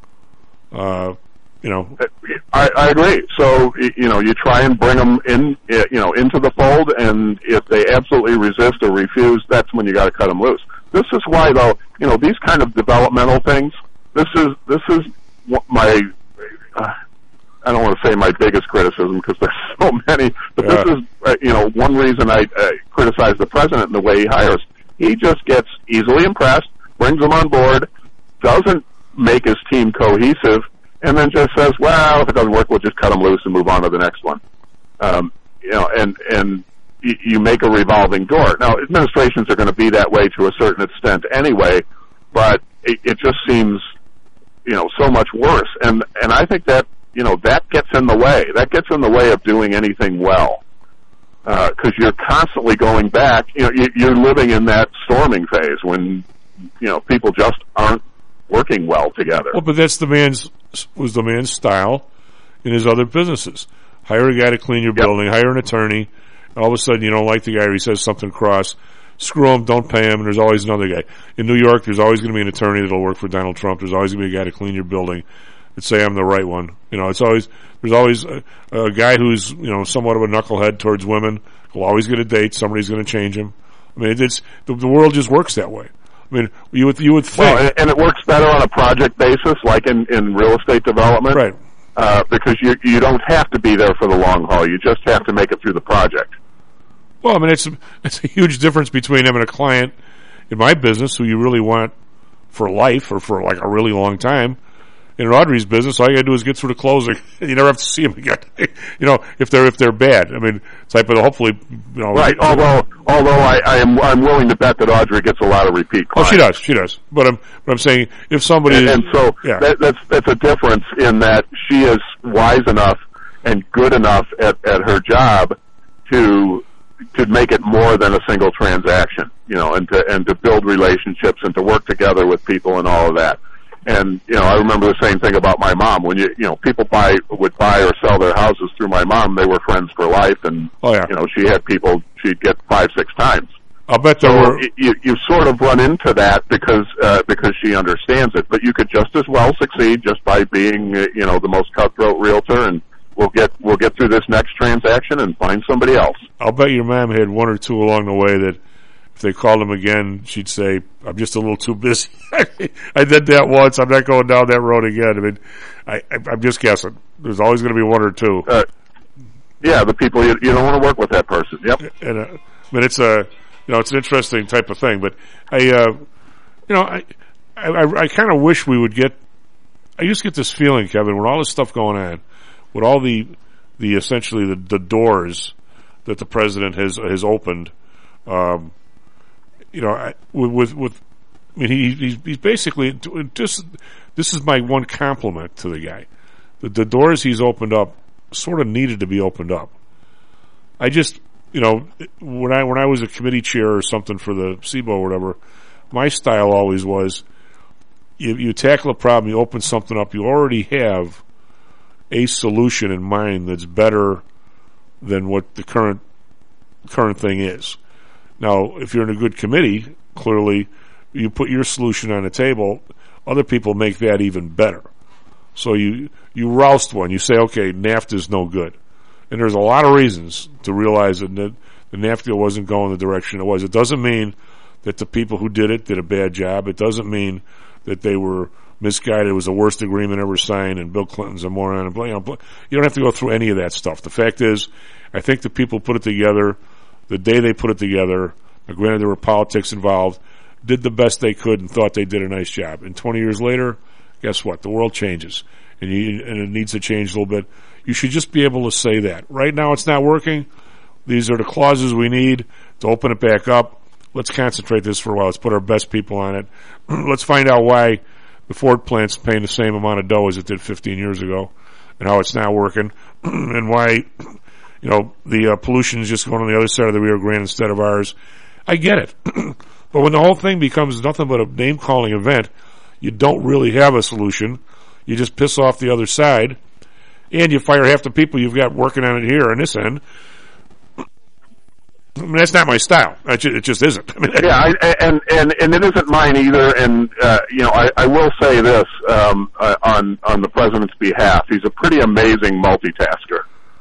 Uh, you know. I, I agree. So, you know, you try and bring them in, you know, into the fold, and if they absolutely resist or refuse, that's when you got to cut them loose. This is why, though, you know, these kind of developmental things, this is, this is my, uh, I don't want to say my biggest criticism because there's so many, but yeah. this is, uh, you know, one reason I uh, criticize the president and the way he hires. He just gets easily impressed, brings them on board, doesn't make his team cohesive, and then just says, well, if it doesn't work, we'll just cut them loose and move on to the next one. Um, you know, and, and y- you make a revolving door. Now, administrations are going to be that way to a certain extent anyway, but it, it just seems, you know, so much worse. And, and I think that, you know, that gets in the way. That gets in the way of doing anything well. Because uh, you're constantly going back, you know, you're living in that storming phase when, you know, people just aren't working well together. Well, but that's the man's, was the man's style in his other businesses. Hire a guy to clean your yep. building, hire an attorney, and all of a sudden you don't like the guy or he says something cross, screw him, don't pay him, and there's always another guy. In New York, there's always going to be an attorney that'll work for Donald Trump. There's always going to be a guy to clean your building that say I'm the right one. You know, it's always, there's always a, a guy who's, you know, somewhat of a knucklehead towards women. Will always get a date. Somebody's going to change him. I mean, it's, the, the world just works that way. I mean, you would, you would think. Well, and, and it works better on a project basis, like in, in real estate development. Right. Uh, because you, you don't have to be there for the long haul. You just have to make it through the project. Well, I mean, it's, it's a huge difference between having a client in my business who you really want for life or for like a really long time. In Audrey's business, all you gotta do is get through the closing, and you never have to see them again. You know, if they're if they're bad. I mean, type of hopefully, you know. Right. Although, although I, I am I'm willing to bet that Audrey gets a lot of repeat clients. Oh, she does. She does. But I'm but I'm saying if somebody and, is, and so yeah. that, that's that's a difference in that she is wise enough and good enough at at her job to to make it more than a single transaction. You know, and to and to build relationships and to work together with people and all of that. And, you know, I remember the same thing about my mom. When you, you know, people buy, would buy or sell their houses through my mom, they were friends for life, and, oh, yeah. you know, she had people she'd get five, six times. I'll bet there so were... you, you sort of run into that because, uh, because she understands it. But you could just as well succeed just by being, uh, you know, the most cutthroat realtor, and we'll get, we'll get through this next transaction and find somebody else. I'll bet your mom had one or two along the way that if they called him again, she'd say, I'm just a little too busy. I did that once. I'm not going down that road again. I mean, I, I, I'm just guessing. There's always going to be one or two. Uh, yeah, the people, you, you don't want to work with that person. Yep. And, uh, I mean, it's a, you know, it's an interesting type of thing. But I, uh, you know, I, I, I kind of wish we would get, I just get this feeling, Kevin, with all this stuff going on, with all the, the essentially the, the doors that the president has, has opened, um, you know, I, with, with, I mean, he, he's, he's basically just, this is my one compliment to the guy. The, the doors he's opened up sort of needed to be opened up. I just, you know, when I, when I was a committee chair or something for the S I B O or whatever, my style always was, you, you tackle a problem, you open something up, you already have a solution in mind that's better than what the current, current thing is. Now, if you're in a good committee, clearly you put your solution on the table, other people make that even better. So you, you roust one. You say, okay, NAFTA is no good. And there's a lot of reasons to realize that the NAFTA wasn't going the direction it was. It doesn't mean that the people who did it did a bad job. It doesn't mean that they were misguided. It was the worst agreement ever signed, and Bill Clinton's a moron. And, you know, you don't have to go through any of that stuff. The fact is, I think the people put it together, the day they put it together, granted there were politics involved, did the best they could and thought they did a nice job. And twenty years later, guess what? The world changes. And, you, and it needs to change a little bit. You should just be able to say that. Right now it's not working. These are the clauses we need to open it back up. Let's concentrate this for a while. Let's put our best people on it. Let's find out why the Ford plant's paying the same amount of dough as it did fifteen years ago and how it's not working and why, you know, the uh, pollution is just going on the other side of the Rio Grande instead of ours. I get it. But when the whole thing becomes nothing but a name-calling event, you don't really have a solution. You just piss off the other side, and you fire half the people you've got working on it here on this end. I mean, that's not my style. It just, it just isn't. I mean, yeah, I, and, and, and it isn't mine either. And, uh, you know, I, I will say this, um, uh, on, on the president's behalf. He's a pretty amazing multitasker.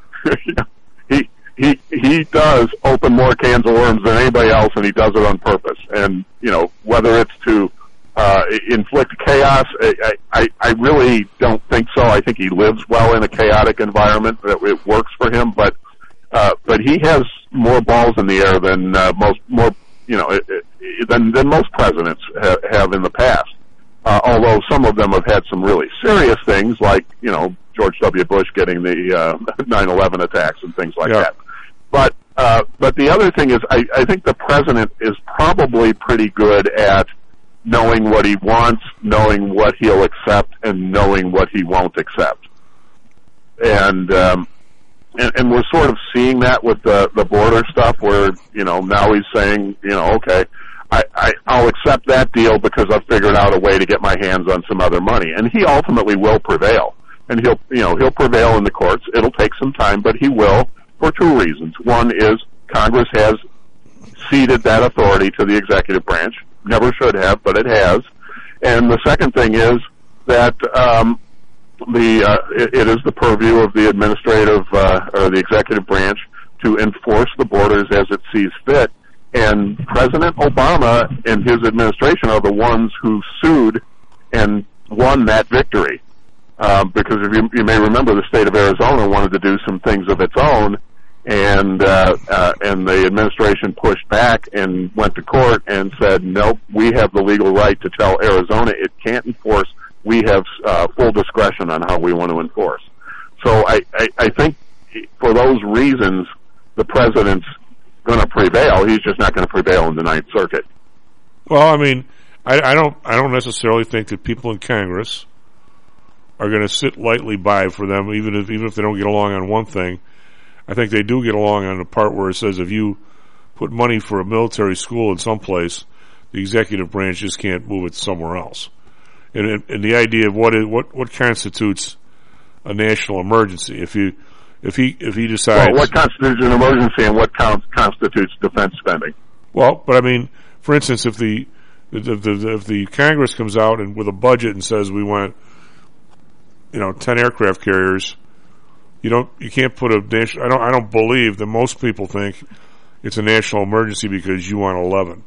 he, he, he does open more cans of worms than anybody else, and he does it on purpose. And, you know, whether it's to, uh, inflict chaos, I, I, I really don't think so. I think he lives well in a chaotic environment. That it works for him, but, uh, but he has more balls in the air than uh, most, more, you know, it, it, than than most presidents ha- have in the past. Uh, although some of them have had some really serious things, like you know George W. Bush getting the uh, nine eleven attacks and things like yeah. that. But uh, but the other thing is, I, I think the president is probably pretty good at knowing what he wants, knowing what he'll accept, and knowing what he won't accept. And um, And, and we're sort of seeing that with the, the border stuff where, you know, now he's saying, you know, okay, I, I, I'll accept that deal because I've figured out a way to get my hands on some other money. And he ultimately will prevail. And he'll, you know, he'll prevail in the courts. It'll take some time, but he will for two reasons. One is Congress has ceded that authority to the executive branch. Never should have, but it has. And the second thing is that, um, The uh, it, it is the purview of the administrative uh, or the executive branch to enforce the borders as it sees fit, and President Obama and his administration are the ones who sued and won that victory. Um, because if you, you may remember, the state of Arizona wanted to do some things of its own, and uh, uh, and the administration pushed back and went to court and said, nope, we have the legal right to tell Arizona it can't enforce. We have uh, full discretion on how we want to enforce. So I, I, I think for those reasons, the president's going to prevail. He's just not going to prevail in the Ninth Circuit. Well, I mean, I, I don't, I don't necessarily think that people in Congress are going to sit lightly by for them, even if, even if they don't get along on one thing. I think they do get along on the part where it says if you put money for a military school in some place, the executive branch just can't move it somewhere else. and, and the idea of what is what what constitutes a national emergency. If you if he if he decides well, what constitutes an emergency and what counts, constitutes defense spending. Well, but I mean, for instance, if the if the, if the Congress comes out and with a budget and says we want, you know, ten aircraft carriers, you don't you can't put a national. I don't I don't believe that most people think it's a national emergency because you want eleven.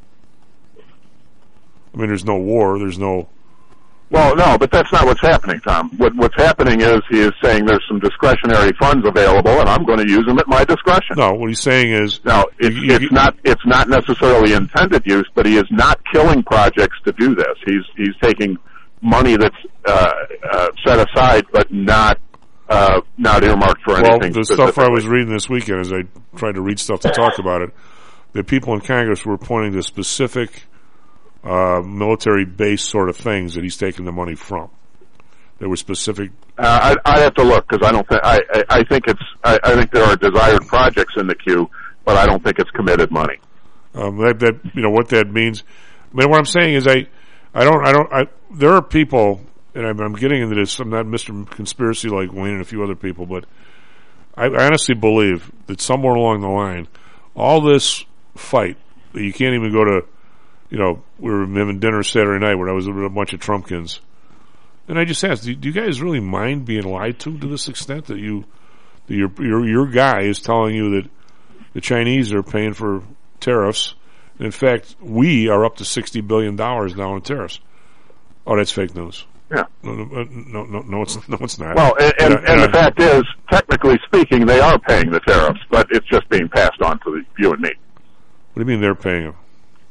I mean, there's no war. There's no. Well, no, but that's not what's happening, Tom. What, what's happening is he is saying there's some discretionary funds available, and I'm going to use them at my discretion. No, what he's saying is no, it's, you, you, it's not it's not necessarily intended use, but he is not killing projects to do this. He's he's taking money that's uh, uh, set aside, but not uh, not earmarked for well, anything. The stuff I was reading this weekend, as I tried to read stuff to talk about it, the people in Congress were pointing to specific. Uh, military base sort of things that he's taking the money from. There were specific. Uh, I, I have to look because I don't think I, I, I think it's I, I think there are desired projects in the queue, but I don't think it's committed money. Um, that, that you know what that means. I mean, what I'm saying is I I don't I don't I there are people, and I'm, I'm getting into this. I'm not Mister Conspiracy like Wayne and a few other people, but I, I honestly believe that somewhere along the line, all this fight that you can't even go to. You know, we were having dinner Saturday night when I was with a bunch of Trumpkins. And I just asked, do, do you guys really mind being lied to to this extent that you, that your, your, your guy is telling you that the Chinese are paying for tariffs. And in fact, we are up to sixty billion dollars now in tariffs. Oh, that's fake news. Yeah. No, no, no, no, no it's, no, it's not. Well, and, and, and, and uh, the fact is, technically speaking, they are paying the tariffs, but it's just being passed on to the, you and me. What do you mean they're paying them?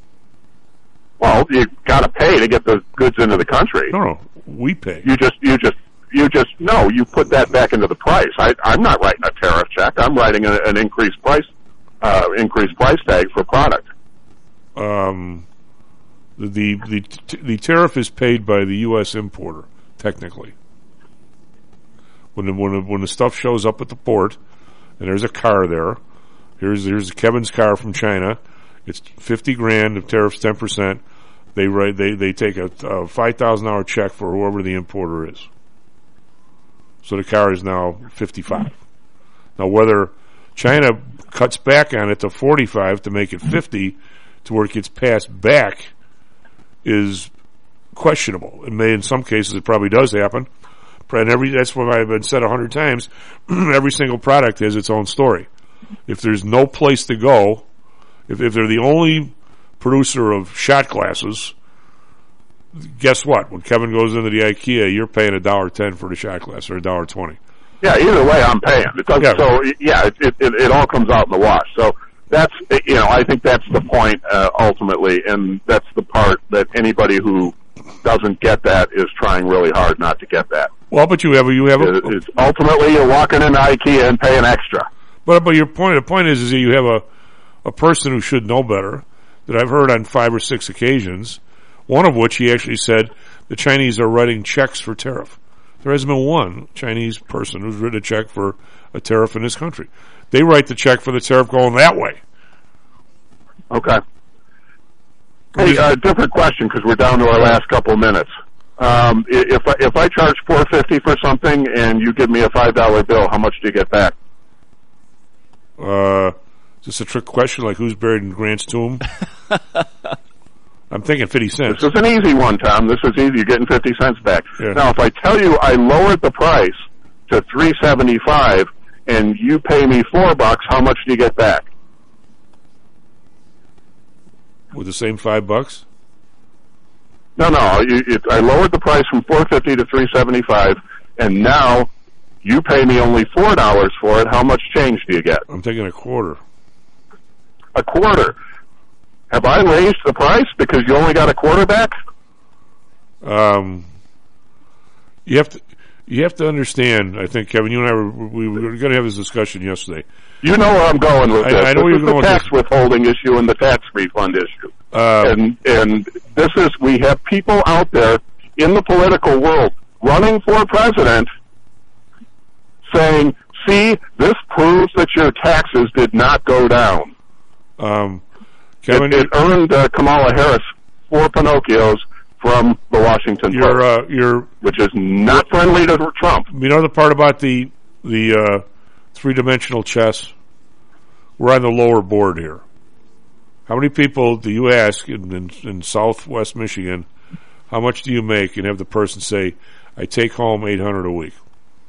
Well, you got to pay to get the goods into the country. No, no, we pay. You just, you just, you just no. You put that back into the price. I, I'm not writing a tariff check. I'm writing a, an increased price, uh, increased price tag for product. Um, the the the, t- the tariff is paid by the U S importer, technically. When the, when the, when the stuff shows up at the port, and there's a car there, here's here's Kevin's car from China. It's fifty grand of tariffs, ten percent. They write, they, they take a, a five thousand dollar check for whoever the importer is. So the car is now fifty-five. Now whether China cuts back on it to forty-five to make it fifty to where it gets passed back is questionable. It may, in some cases, it probably does happen. And every, that's what I've been said a hundred times. Every single product has its own story. If there's no place to go, if, if they're the only producer of shot glasses, guess what? When Kevin goes into the IKEA, you're paying a dollar ten for the shot glass or a dollar twenty. Yeah, either way, I'm paying. It doesn't, yeah. So yeah, it, it it all comes out in the wash. So that's, you know, I think that's the point uh, ultimately, and that's the part that anybody who doesn't get that is trying really hard not to get that. Well, but you have a, you have a, it, it's ultimately you're walking into IKEA and paying extra. But but your point the point is is that you have a a person who should know better. That I've heard on five or six occasions, one of which he actually said the Chinese are writing checks for tariff. There hasn't been one Chinese person who's written a check for a tariff in this country. They write the check for the tariff going that way. Okay. Hey, uh, different question because we're down to our last couple of minutes. Um, if I, if I charge four fifty for something and you give me a five dollar bill, how much do you get back? Uh. Is this a trick question, like who's buried in Grant's tomb? I'm thinking fifty cents. This is an easy one, Tom. This is easy. You're getting fifty cents back. Yeah. Now, if I tell you I lowered the price to three seventy-five and you pay me four bucks, how much do you get back? With the same five bucks? No, no. You, it, I lowered the price from four fifty to three seventy-five, and now you pay me only four dollars for it. How much change do you get? I'm taking a quarter. A quarter. Have I raised the price because you only got a quarter back? Um, you have to, you have to understand. I think Kevin, you and I were we were going to have this discussion yesterday. You know where I'm going with this. I, I know this where you're going the tax with this. withholding issue and the tax refund issue. Uh, and and this is we have people out there in the political world running for president saying, "See, this proves that your taxes did not go down." Um, Kevin, it, it earned uh, Kamala Harris four Pinocchios from the Washington you're, Post, uh, you're, which is not friendly to Trump. You know the part about the the uh, three-dimensional chess? We're on the lower board here. How many people do you ask in, in, in Southwest Michigan, how much do you make, and have the person say, I take home eight hundred dollars a week?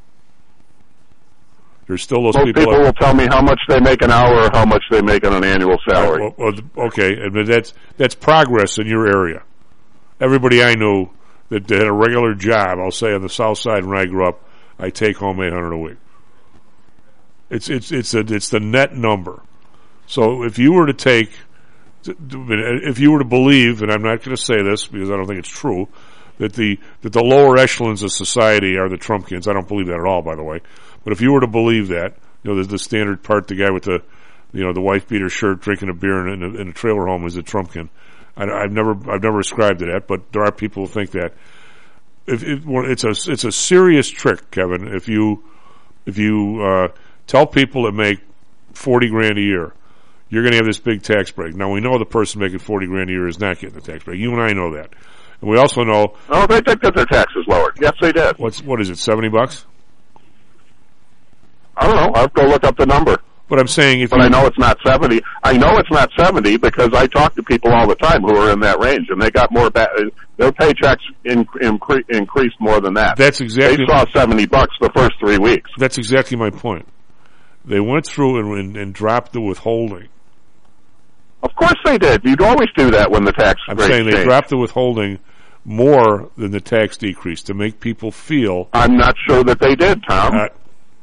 There's still those Most people. people will tell me how much they make an hour or how much they make on an annual salary. Uh, well, well, okay, I mean, that's that's progress in your area. Everybody I knew that had a regular job, I'll say on the South Side when I grew up, I take home eight hundred dollars a week. It's it's it's a, it's the net number. So if you were to take, if you were to believe, and I'm not going to say this because I don't think it's true, that the that the lower echelons of society are the Trumpkins. I don't believe that at all, by the way. But if you were to believe that, you know, the, the standard part, the guy with the, you know, the wife beater shirt, drinking a beer in a, in a trailer home is a Trumpkin. I, I've never I've never ascribed to that, but there are people who think that. If it, well, it's a it's a serious trick, Kevin. If you if you uh, tell people that make forty grand a year, you're going to have this big tax break. Now we know the person making forty grand a year is not getting the tax break. You and I know that, and we also know. Oh, they did get their taxes lowered. Yes, they did. What's what is it? Seventy bucks? I don't know. I'll have to look up the number. But I'm saying if but you, I know it's not seventy. I know it's not seventy because I talk to people all the time who are in that range, and they got more. Ba- their paychecks in, incre- increased more than that. That's exactly. They saw seventy bucks the first three weeks. That's exactly my point. They went through and, and, and dropped the withholding. Of course they did. You'd always do that when the tax. I'm rate saying they changed. dropped the withholding more than the tax decrease to make people feel. I'm not sure that they did, Tom. Uh,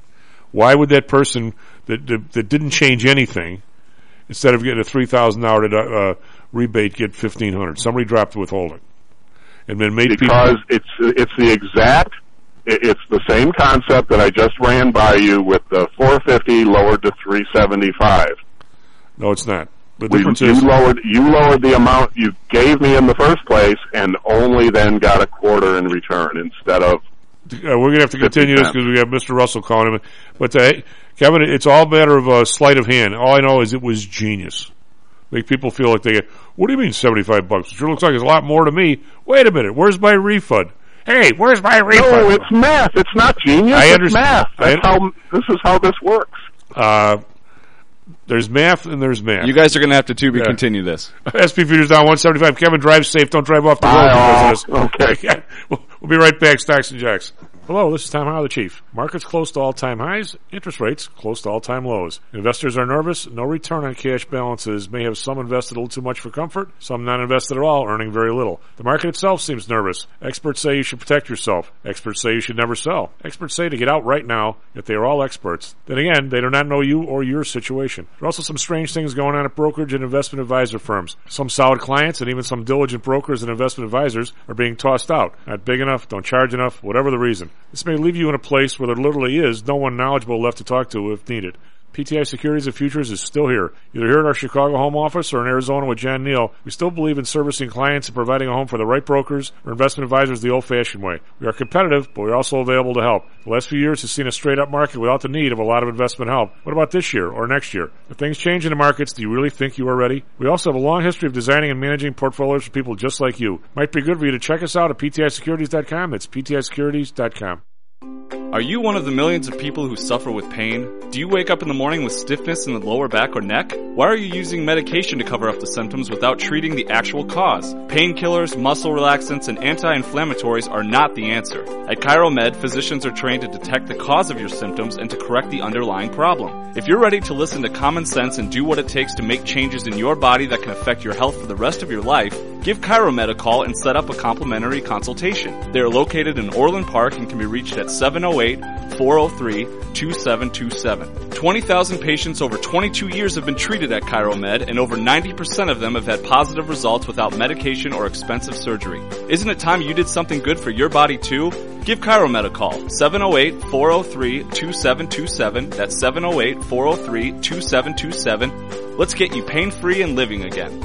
why would that person that, that that didn't change anything, instead of getting a three thousand dollars uh, rebate, get fifteen hundred dollars? Somebody dropped the withholding, and then made because people, it's it's the exact. It's the same concept that I just ran by you with the four fifty lowered to three seventy-five. No, it's not. The we, difference you is lowered you lowered the amount you gave me in the first place, and only then got a quarter in return instead of. Uh, we're going to have to continue this because we got Mister Russell calling him. But uh, Kevin, it's all a matter of uh, sleight of hand. All I know is it was genius. Make people feel like they get. What do you mean seventy-five bucks? It sure looks like it's a lot more to me. Wait a minute, where's my refund? Hey, where's my refund? No, it's math. It's not genius. I it's understand. math. That's I, how this is how this works. Uh, there's math and there's math. You guys are going to have to tube yeah. continue this. S P Futures down one seventy-five. Kevin, drive safe. Don't drive off the Bye road because all. of this. Okay. we'll, we'll be right back. Stocks and Jacks. Hello, this is Tom Howell, the Chief. Markets close to all-time highs, interest rates close to all-time lows. Investors are nervous. No return on cash balances may have some invested a little too much for comfort, some not invested at all, earning very little. The market itself seems nervous. Experts say you should protect yourself. Experts say you should never sell. Experts say to get out right now if they are all experts. Then again, they do not know you or your situation. There are also some strange things going on at brokerage and investment advisor firms. Some solid clients and even some diligent brokers and investment advisors are being tossed out. Not big enough, don't charge enough, whatever the reason. This may leave you in a place where there literally is no one knowledgeable left to talk to if needed. P T I Securities and Futures is still here. Either here at our Chicago home office or in Arizona with John Neal, we still believe in servicing clients and providing a home for the right brokers or investment advisors the old-fashioned way. We are competitive, but we're also available to help. The last few years has seen a straight-up market without the need of a lot of investment help. What about this year or next year? If things change in the markets, do you really think you are ready? We also have a long history of designing and managing portfolios for people just like you. Might be good for you to check us out at P T I securities dot com. That's P T I securities dot com. Are you one of the millions of people who suffer with pain? Do you wake up in the morning with stiffness in the lower back or neck? Why are you using medication to cover up the symptoms without treating the actual cause? Painkillers, muscle relaxants, and anti-inflammatories are not the answer. At ChiroMed, physicians are trained to detect the cause of your symptoms and to correct the underlying problem. If you're ready to listen to common sense and do what it takes to make changes in your body that can affect your health for the rest of your life, give ChiroMed a call and set up a complimentary consultation. They are located in Orland Park and can be reached at seven oh eight, four oh three, two seven two seven. twenty thousand patients over twenty-two years have been treated at ChiroMed, and over ninety percent of them have had positive results without medication or expensive surgery. Isn't it time you did something good for your body too? Give ChiroMed a call, seven oh eight, four oh three, two seven two seven. That's seven oh eight, four oh three, two seven two seven. Let's get you pain-free and living again.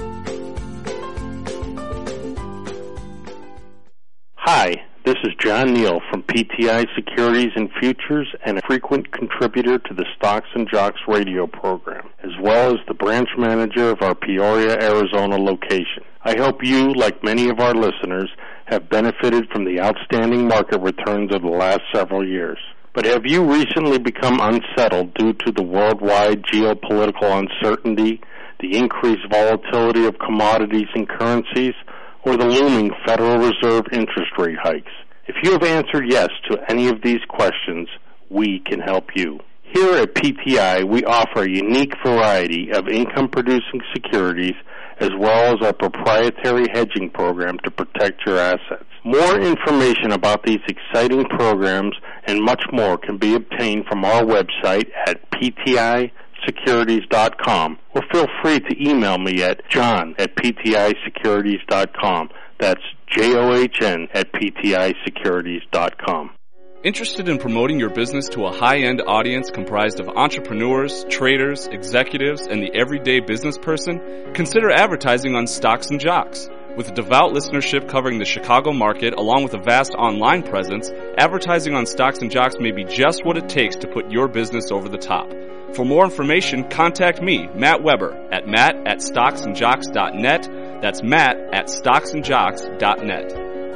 Hi, this is John Neal from P T I Securities and Futures and a frequent contributor to the Stocks and Jocks radio program, as well as the branch manager of our Peoria, Arizona location. I hope you, like many of our listeners, have benefited from the outstanding market returns of the last several years. But have you recently become unsettled due to the worldwide geopolitical uncertainty, the increased volatility of commodities and currencies, or the looming Federal Reserve interest rate hikes? If you have answered yes to any of these questions, we can help you. Here at P T I, we offer a unique variety of income-producing securities as well as our proprietary hedging program to protect your assets. More information about these exciting programs and much more can be obtained from our website at p t i securities dot com, or feel free to email me at john at p t i securities dot com. That's J O H N at p t i securities dot com. Interested in promoting your business to a high-end audience comprised of entrepreneurs, traders, executives, and the everyday business person? Consider advertising on Stocks and Jocks. With a devout listenership covering the Chicago market along with a vast online presence, advertising on Stocks and Jocks may be just what it takes to put your business over the top. For more information, contact me, Matt Weber, at matt at stocks and jocks dot net. That's Matt at stocks and jocks dot net.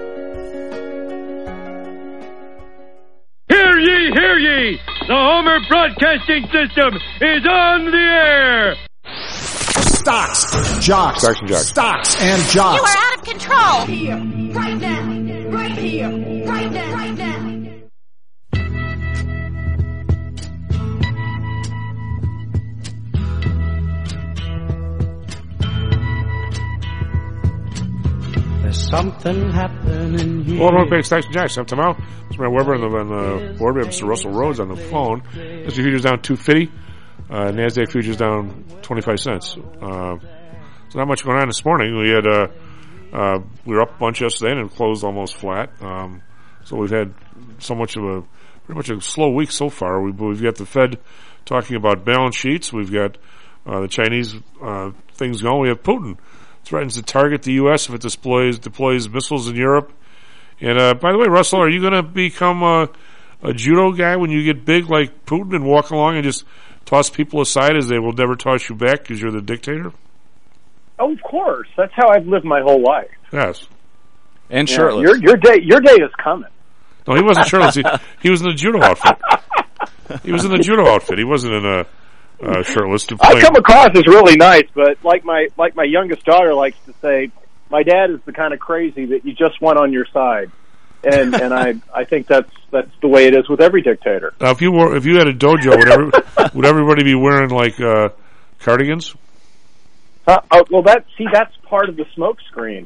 Hear ye, hear ye! The Homer Broadcasting System is on the air! Stocks, Jocks, Stocks and Jocks. Stocks and Jocks. You are out of control! Here, right now, right here, right now, right now. There's something happening here. Well, welcome back to Stocks and Jocks. I'm Tom Al. It's Matt Weber on the, on the board. We have Mister Russell Rhodes on the phone. S and P futures down two fifty. Uh, NASDAQ futures down twenty-five cents. Uh, so not much going on this morning. We had uh, uh, we were up a bunch yesterday and closed almost flat. Um, so we've had so much of a pretty much a slow week so far. We, we've got the Fed talking about balance sheets. We've got uh, the Chinese uh, things going. We have Putin threatens to target the U S if it deploys deploys missiles in Europe. And uh, by the way, Russell, are you going to become a, a judo guy when you get big like Putin and walk along and just toss people aside as they will never toss you back because you're the dictator? Oh, of course. That's how I've lived my whole life. Yes. And yeah, shirtless. Your, your day, your day is coming. No, he wasn't shirtless. He, he was in the judo outfit. He was in the judo outfit. He wasn't in a uh, shirtless. To I come across as really nice, but like my like my youngest daughter likes to say, my dad is the kind of crazy that you just want on your side, and and I I think that's that's the way it is with every dictator. Now, if you were if you had a dojo, would, every, would everybody be wearing like uh, cardigans? Uh, oh, well, that see that's part of the smoke screen.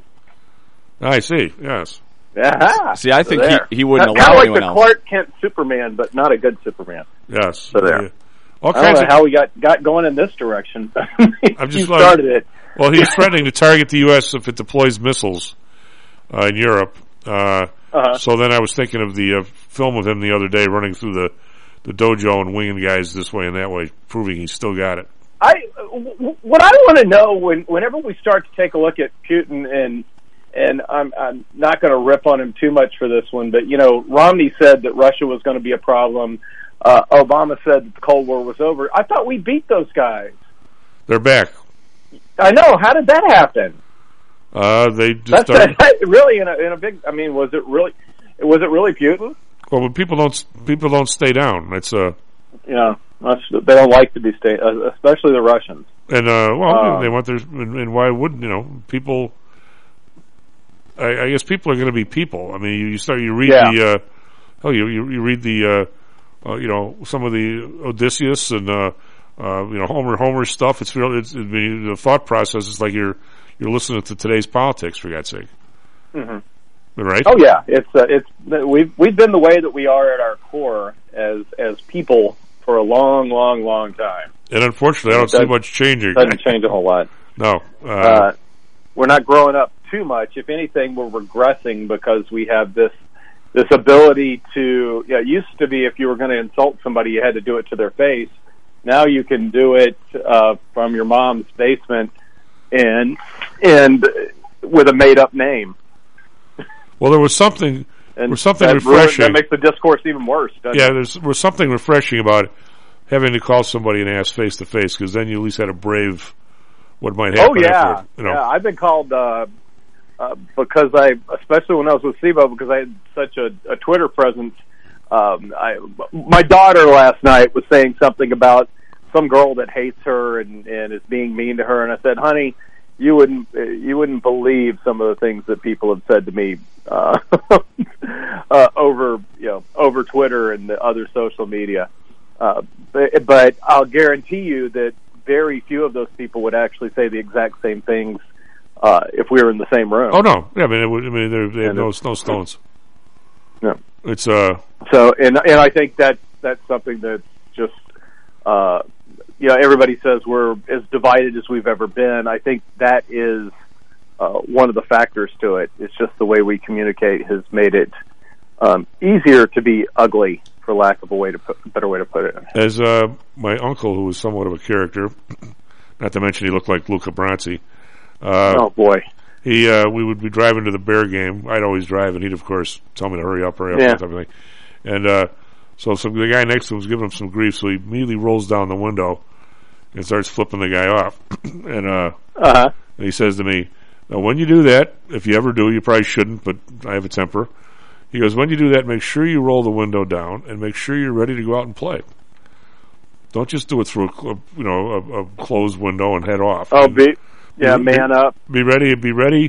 I see. Yes. Yeah. See, I think so he, he wouldn't kind allow of like anyone the else. Clark Kent Superman, but not a good Superman. Yes. So there. Yeah. All I don't kinds know of, how we got, got going in this direction. I'm just you like, started it. Well, he's threatening to target the U S if it deploys missiles uh, in Europe. Uh, uh-huh. So then I was thinking of the uh, film of him the other day running through the, the dojo and winging guys this way and that way, proving he's still got it. I w- what I want to know when whenever we start to take a look at Putin, and and I'm, I'm not going to rip on him too much for this one, but you know, Romney said that Russia was going to be a problem. Uh, Obama said that the Cold War was over. I thought we beat those guys. They're back. I know. How did that happen? Uh, they just That's started. that, really in a in a big. I mean, was it really? Was it really Putin? Well, but people don't people don't stay down. It's a. Uh, Yeah, that's, they don't like to be stay, uh, especially the Russians. And uh, well, uh, they want their and, and why wouldn't you know people? I, I guess people are going to be people. I mean, you, you start you read yeah. the uh, oh you, you you read the uh, uh, you know some of the Odysseus and uh, uh, you know Homer Homer stuff. It's real. It's I mean, the thought process is like you're you're listening to today's politics, for God's sake. Mm-hmm. Right? Oh yeah, it's uh, it's we've we've been the way that we are at our core as as people for a long, long, long time. And unfortunately, I don't see much changing. Doesn't change a whole lot. No, uh, uh, we're not growing up too much. If anything, we're regressing because we have this this ability to. Yeah, it used to be if you were going to insult somebody, you had to do it to their face. Now you can do it uh, from your mom's basement and and with a made up name. Well, there was something. And was something that refreshing. Ruined, that makes the discourse even worse. Doesn't yeah, it? there's was something refreshing about having to call somebody and ask face to face, because then you at least had to brave what might happen. Oh yeah, after, you know. yeah. I've been called uh, uh, uh, because I, especially when I was with SIBO, because I had such a, a Twitter presence. Um, I, my daughter last night was saying something about some girl that hates her and, and is being mean to her, and I said, "Honey, you wouldn't you wouldn't believe some of the things that people have said to me uh, uh, over you know over Twitter and the other social media." Uh, but, but I'll guarantee you that very few of those people would actually say the exact same things uh, if we were in the same room. Oh no, yeah, I mean, it would, I mean, there, there are no, no stones. No, it's uh. So, and and I think that that's something that's just, uh, you know, everybody says we're as divided as we've ever been. I think that is uh, one of the factors to it. It's just the way we communicate has made it um, easier to be ugly, for lack of a way to put, a better way to put it. As uh, my uncle, who was somewhat of a character, not to mention he looked like Luca Brasi. Uh, oh boy. He, uh, we would be driving to the Bear game. I'd always drive, and he'd of course tell me to hurry up, hurry up, yeah. and everything. And uh, so, some the guy next to him was giving him some grief, so he immediately rolls down the window and starts flipping the guy off. and uh, uh-huh. and he says to me, "Now, when you do that, if you ever do, you probably shouldn't, but I have a temper." He goes, "When you do that, make sure you roll the window down and make sure you're ready to go out and play. Don't just do it through a, you know a, a closed window and head off." Oh, and, be yeah, be, man up. Be ready. Be ready.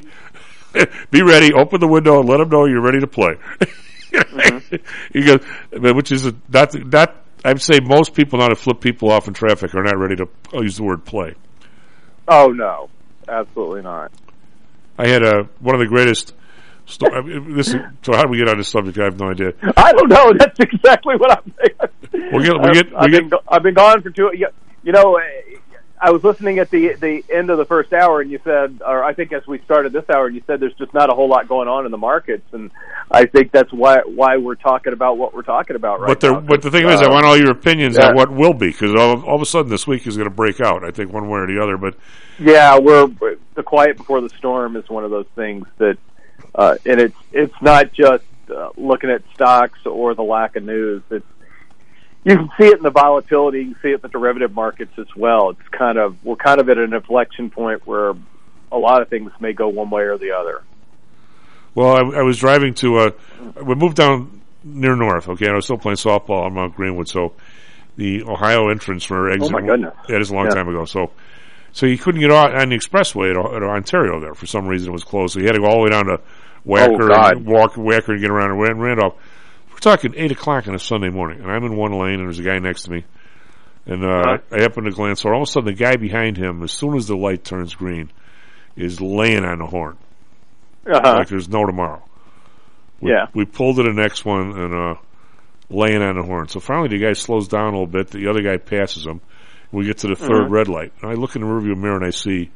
Be ready. Open the window and let them know you're ready to play. mm-hmm. He goes, which is a, not not. I'd say most people now to flip people off in traffic are not ready to. I'll use the word play. Oh no, absolutely not. I had a one of the greatest. Sto- this is, so how do we get on this subject? I have no idea. I don't know. That's exactly what I'm saying. We get, we get, we I've, get, been, I've been gone for two. You know, I was listening at the the end of the first hour, and you said, or I think as we started this hour, and you said there's just not a whole lot going on in the markets, and I think that's why why we're talking about what we're talking about right but the, now. But the thing uh, is, I want all your opinions yeah. on what will be, because all, all of a sudden this week is going to break out. I think one way or the other. But yeah, we're the quiet before the storm is one of those things that. Uh, and it's it's not just uh, looking at stocks or the lack of news. It's you can see it in the volatility. You can see it in the derivative markets as well. It's kind of we're kind of at an inflection point where a lot of things may go one way or the other. Well, I, I was driving to uh, we moved down near North. Okay, and I was still playing softball on Mount Greenwood. So the Ohio entrance for exit. Oh my goodness! Yeah, it is a long yeah. time ago. So. So he couldn't get on, on the expressway at, at Ontario there. For some reason it was closed. So he had to go all the way down to Wacker oh, and walk Wacker and get around and Randolph. We're talking eight o'clock on a Sunday morning, and I'm in one lane, and there's a guy next to me. And uh, uh-huh. I happen to glance over. All of a sudden, the guy behind him, as soon as the light turns green, is laying on the horn. Uh-huh. Like there's no tomorrow. We, yeah. We pulled to the next one and uh, laying on the horn. So finally the guy slows down a little bit. The other guy passes him. We get to the third mm-hmm. red light, and I look in the rearview mirror and I see,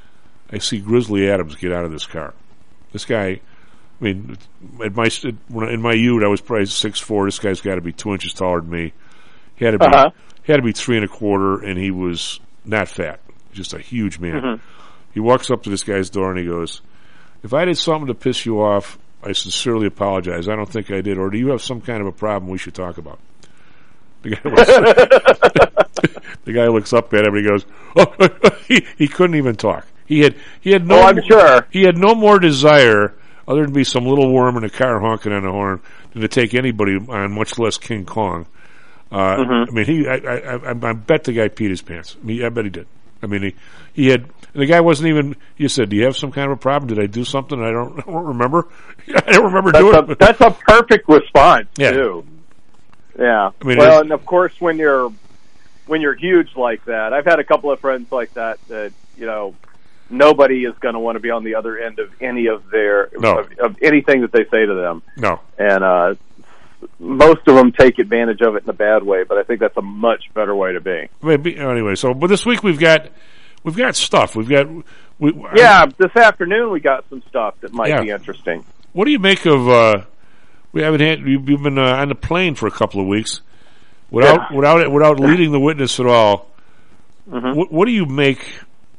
I see Grizzly Adams get out of this car. This guy, I mean, at my in my youth, I was probably six foot four. This guy's got to be two inches taller than me. He had to be, uh-huh. he had to be three and a quarter, and he was not fat, just a huge man. Mm-hmm. He walks up to this guy's door and he goes, "If I did something to piss you off, I sincerely apologize. I don't think I did. Or do you have some kind of a problem we should talk about?" The guy, looks, the guy looks up at him and he goes, "Oh!" he, he couldn't even talk. He had he had no. Oh, I'm sure he had no more desire other than to be some little worm in a car honking on the horn than to take anybody on, much less King Kong. Uh, mm-hmm. I mean, he. I, I, I, I bet the guy peed his pants. I, mean, I bet he did. I mean, he he had. And the guy wasn't even. He said, "Do you have some kind of a problem? Did I do something? I don't, I don't remember. I don't remember that's doing a, it." That's a perfect response yeah. too. Yeah. I mean, well, and of course, when you're when you're huge like that, I've had a couple of friends like that. That you know, nobody is going to want to be on the other end of any of their no. of, of anything that they say to them. No. And uh, most of them take advantage of it in a bad way, but I think that's a much better way to be. Maybe, anyway, so but this week we've got we've got stuff. We've got we, yeah. I, this afternoon we got some stuff that might yeah. be interesting. What do you make of? Uh, we haven't had you've been uh, on the plane for a couple of weeks without yeah. without without leading the witness at all. Mm-hmm. What, what do you make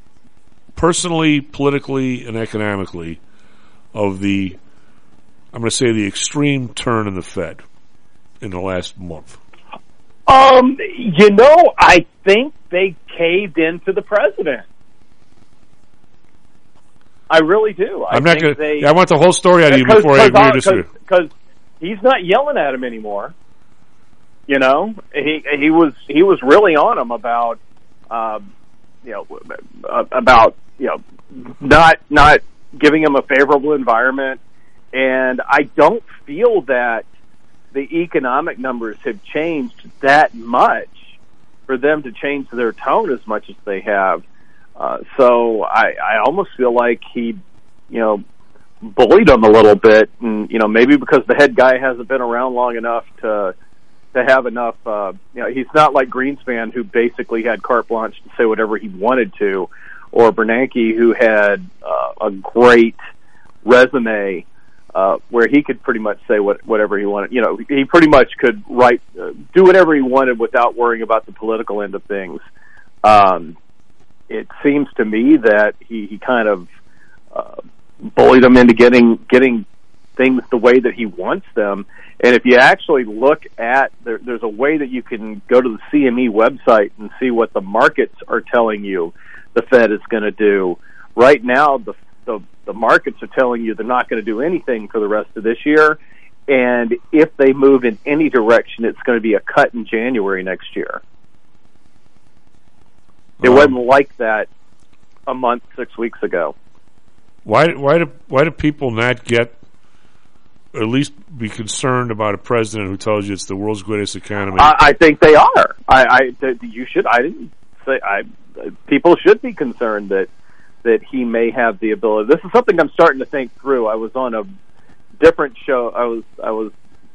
personally, politically, and economically of the? I'm going to say the extreme turn in the Fed in the last month. Um, you know, I think they caved into the president. I really do. I I'm not think going. they. I want the whole story out of you before I agree or disagree. Because he's not yelling at him anymore. You know, he he was he was really on him about, uh, you know, about you know, not not giving him a favorable environment, and I don't feel that the economic numbers have changed that much for them to change their tone as much as they have. Uh, so I, I almost feel like he, you know, bullied him a little bit, and you know, maybe because the head guy hasn't been around long enough to to have enough. Uh, you know, he's not like Greenspan, who basically had carte blanche to say whatever he wanted to, or Bernanke, who had uh, a great resume uh, where he could pretty much say what whatever he wanted. You know, he pretty much could write, uh, do whatever he wanted without worrying about the political end of things. Um, it seems to me that he, he kind of uh, bullied him into getting getting things the way that he wants them. And if you actually look at, there, there's a way that you can go to the C M E website and see what the markets are telling you the Fed is going to do. Right now, the, the the markets are telling you they're not going to do anything for the rest of this year, and if they move in any direction, it's going to be a cut in January next year. It um, wasn't like that a month, six weeks ago. Why why do why do people not get, or at least be concerned about a president who tells you it's the world's greatest economy? I, I think they are. I, I you should. I didn't say. I people should be concerned that that he may have the ability. This is something I'm starting to think through. I was on a different show. I was I was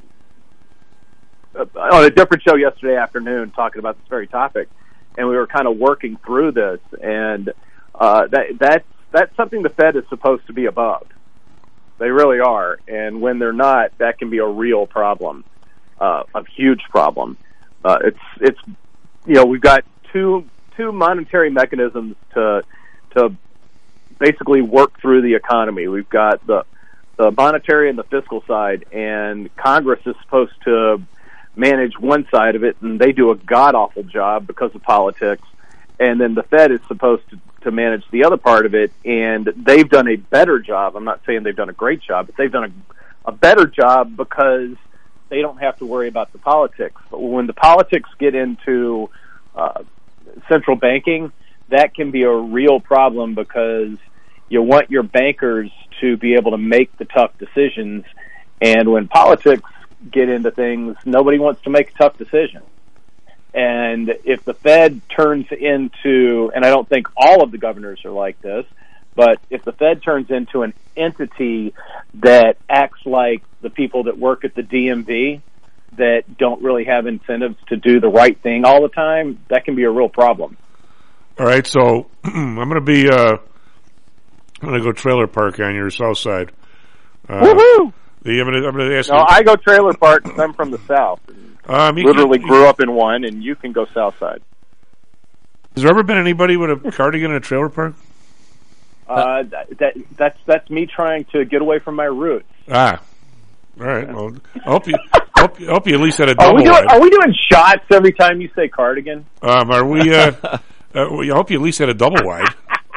uh, on a different show yesterday afternoon talking about this very topic, and we were kind of working through this. And uh, that that's that's something the Fed is supposed to be above. They really are, and when they're not, that can be a real problem, uh, a huge problem. Uh, it's it's you know, we've got two two monetary mechanisms to to basically work through the economy. We've got the the monetary and the fiscal side, and Congress is supposed to manage one side of it, and they do a god awful job because of politics. And then the Fed is supposed to, to manage the other part of it, and they've done a better job. I'm not saying they've done a great job, but they've done a, a better job because they don't have to worry about the politics. But when the politics get into uh, central banking, that can be a real problem because you want your bankers to be able to make the tough decisions, and when politics get into things, nobody wants to make a tough decision. And if the Fed turns into, and I don't think all of the governors are like this, but if the Fed turns into an entity that acts like the people that work at the D M V that don't really have incentives to do the right thing all the time, that can be a real problem. All right, so I'm going to be, uh, I'm going to go trailer park on your south side. Uh, Woohoo! The, I'm going to, I'm going to ask no, you. I go trailer park because I'm from the south. Um, you Literally can, grew up in one, and you can go south side. Has there ever been anybody with a cardigan in a trailer park? Uh, that, that that's that's me trying to get away from my roots. Ah, all right. Well, I hope you hope, hope you at least had a double are we doing, wide. Are we doing shots every time you say cardigan? Um, are we? Uh, uh, well, I hope you at least had a double wide.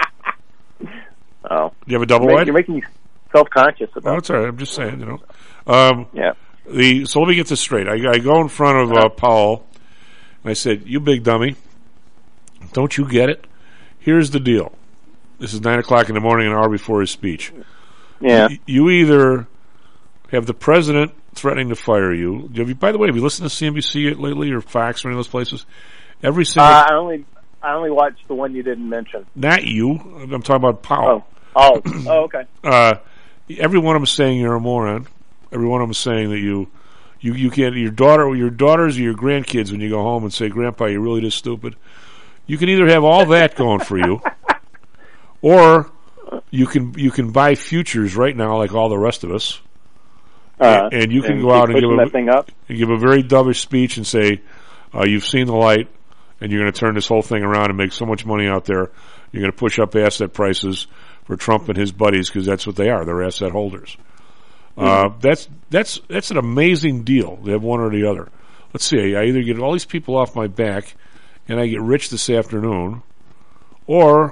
Oh, you have a double you're wide? You're making me self-conscious about. Oh, it's all right. I'm just saying, you know. Um, yeah. The so let me get this straight. I, I go in front of uh, Powell, and I said, "You big dummy, don't you get it? Here's the deal. This is nine o'clock in the morning, an hour before his speech. Yeah. Y- you either have the president threatening to fire you. Have you, by the way, have you listened to C N B C lately or Fox or any of those places? Every single. Uh, I only I only watched the one you didn't mention. Not you. I'm talking about Powell. Oh. Oh. Oh. Okay. Uh, every one of them is saying you're a moron. Every one of them is saying that you, you, you can't. Your daughter, your daughters, or your grandkids, when you go home and say, "Grandpa, you're really just stupid." You can either have all that going for you, or you can you can buy futures right now, like all the rest of us, uh, and, and you can and go out and give that a thing up. and give a very dovish speech and say, uh, "You've seen the light, and you're going to turn this whole thing around and make so much money out there. You're going to push up asset prices for Trump and his buddies because that's what they are. They're asset holders." Uh, that's that's that's an amazing deal. They have one or the other. Let's see. I either get all these people off my back, and I get rich this afternoon, or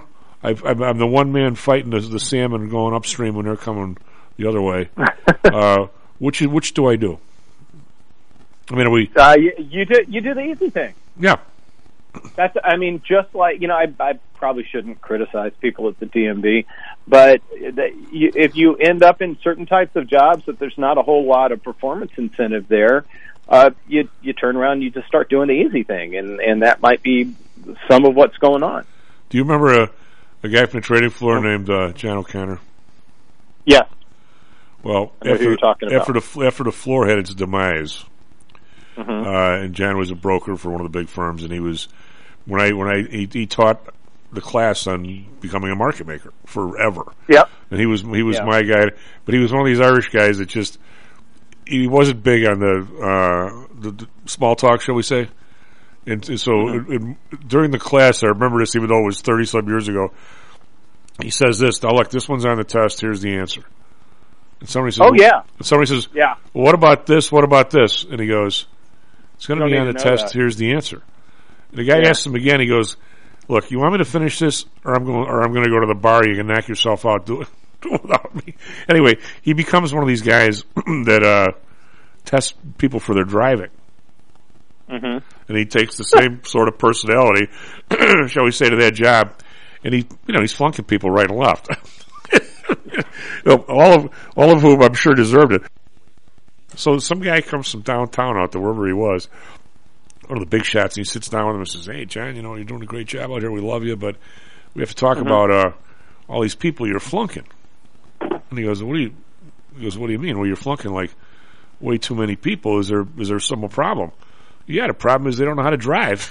I've, I'm, I'm the one man fighting the, the salmon going upstream when they're coming the other way. uh, which which do I do? I mean, are we? Uh, you, you do you do the easy thing. Yeah. That's. I mean, just like you know, I, I probably shouldn't criticize people at the D M V, but the, you, if you end up in certain types of jobs that there's not a whole lot of performance incentive there, uh, you you turn around and you just start doing the easy thing, and and that might be some of what's going on. Do you remember a a guy from the trading floor named uh, John O'Connor? Yeah. Well, I know after who you're talking after about. the after the floor had its demise. Mm-hmm. Uh, and John was a broker for one of the big firms, and he was when I when I he, he taught the class on becoming a market maker forever. Yep. And he was he was Yeah. my guy, but he was one of these Irish guys that just he wasn't big on the uh, the, the small talk, shall we say? And, and so Mm-hmm. it, it, during the class, I remember this, even though it was thirty some years ago. He says this. Now look, this one's on the test. Here's the answer. And somebody says, Oh, yeah. And somebody says, Yeah. Well, what about this? What about this? And he goes, it's going to Don't be on the even know test. that. Here's the answer. And the guy Yeah. asks him again. He goes, look, you want me to finish this, or I'm going, or I'm going to go to the bar. You can knock yourself out. Do it, do it without me. Anyway, he becomes one of these guys that uh, tests people for their driving, Mm-hmm. and he takes the same sort of personality, shall we say, to that job, and he, you know, he's flunking people right and left. You know, all of all of whom I'm sure deserved it. So some guy comes from downtown out there, wherever he was, one of the big shots, and he sits down with him and says, "Hey, John, you know, you're doing a great job out here. We love you, but we have to talk Mhm. about uh, all these people you're flunking." And he goes, "What do you?" He goes, "What do you mean? Well, you're flunking like way too many people. Is there is there some problem?" Yeah, the problem is they don't know how to drive.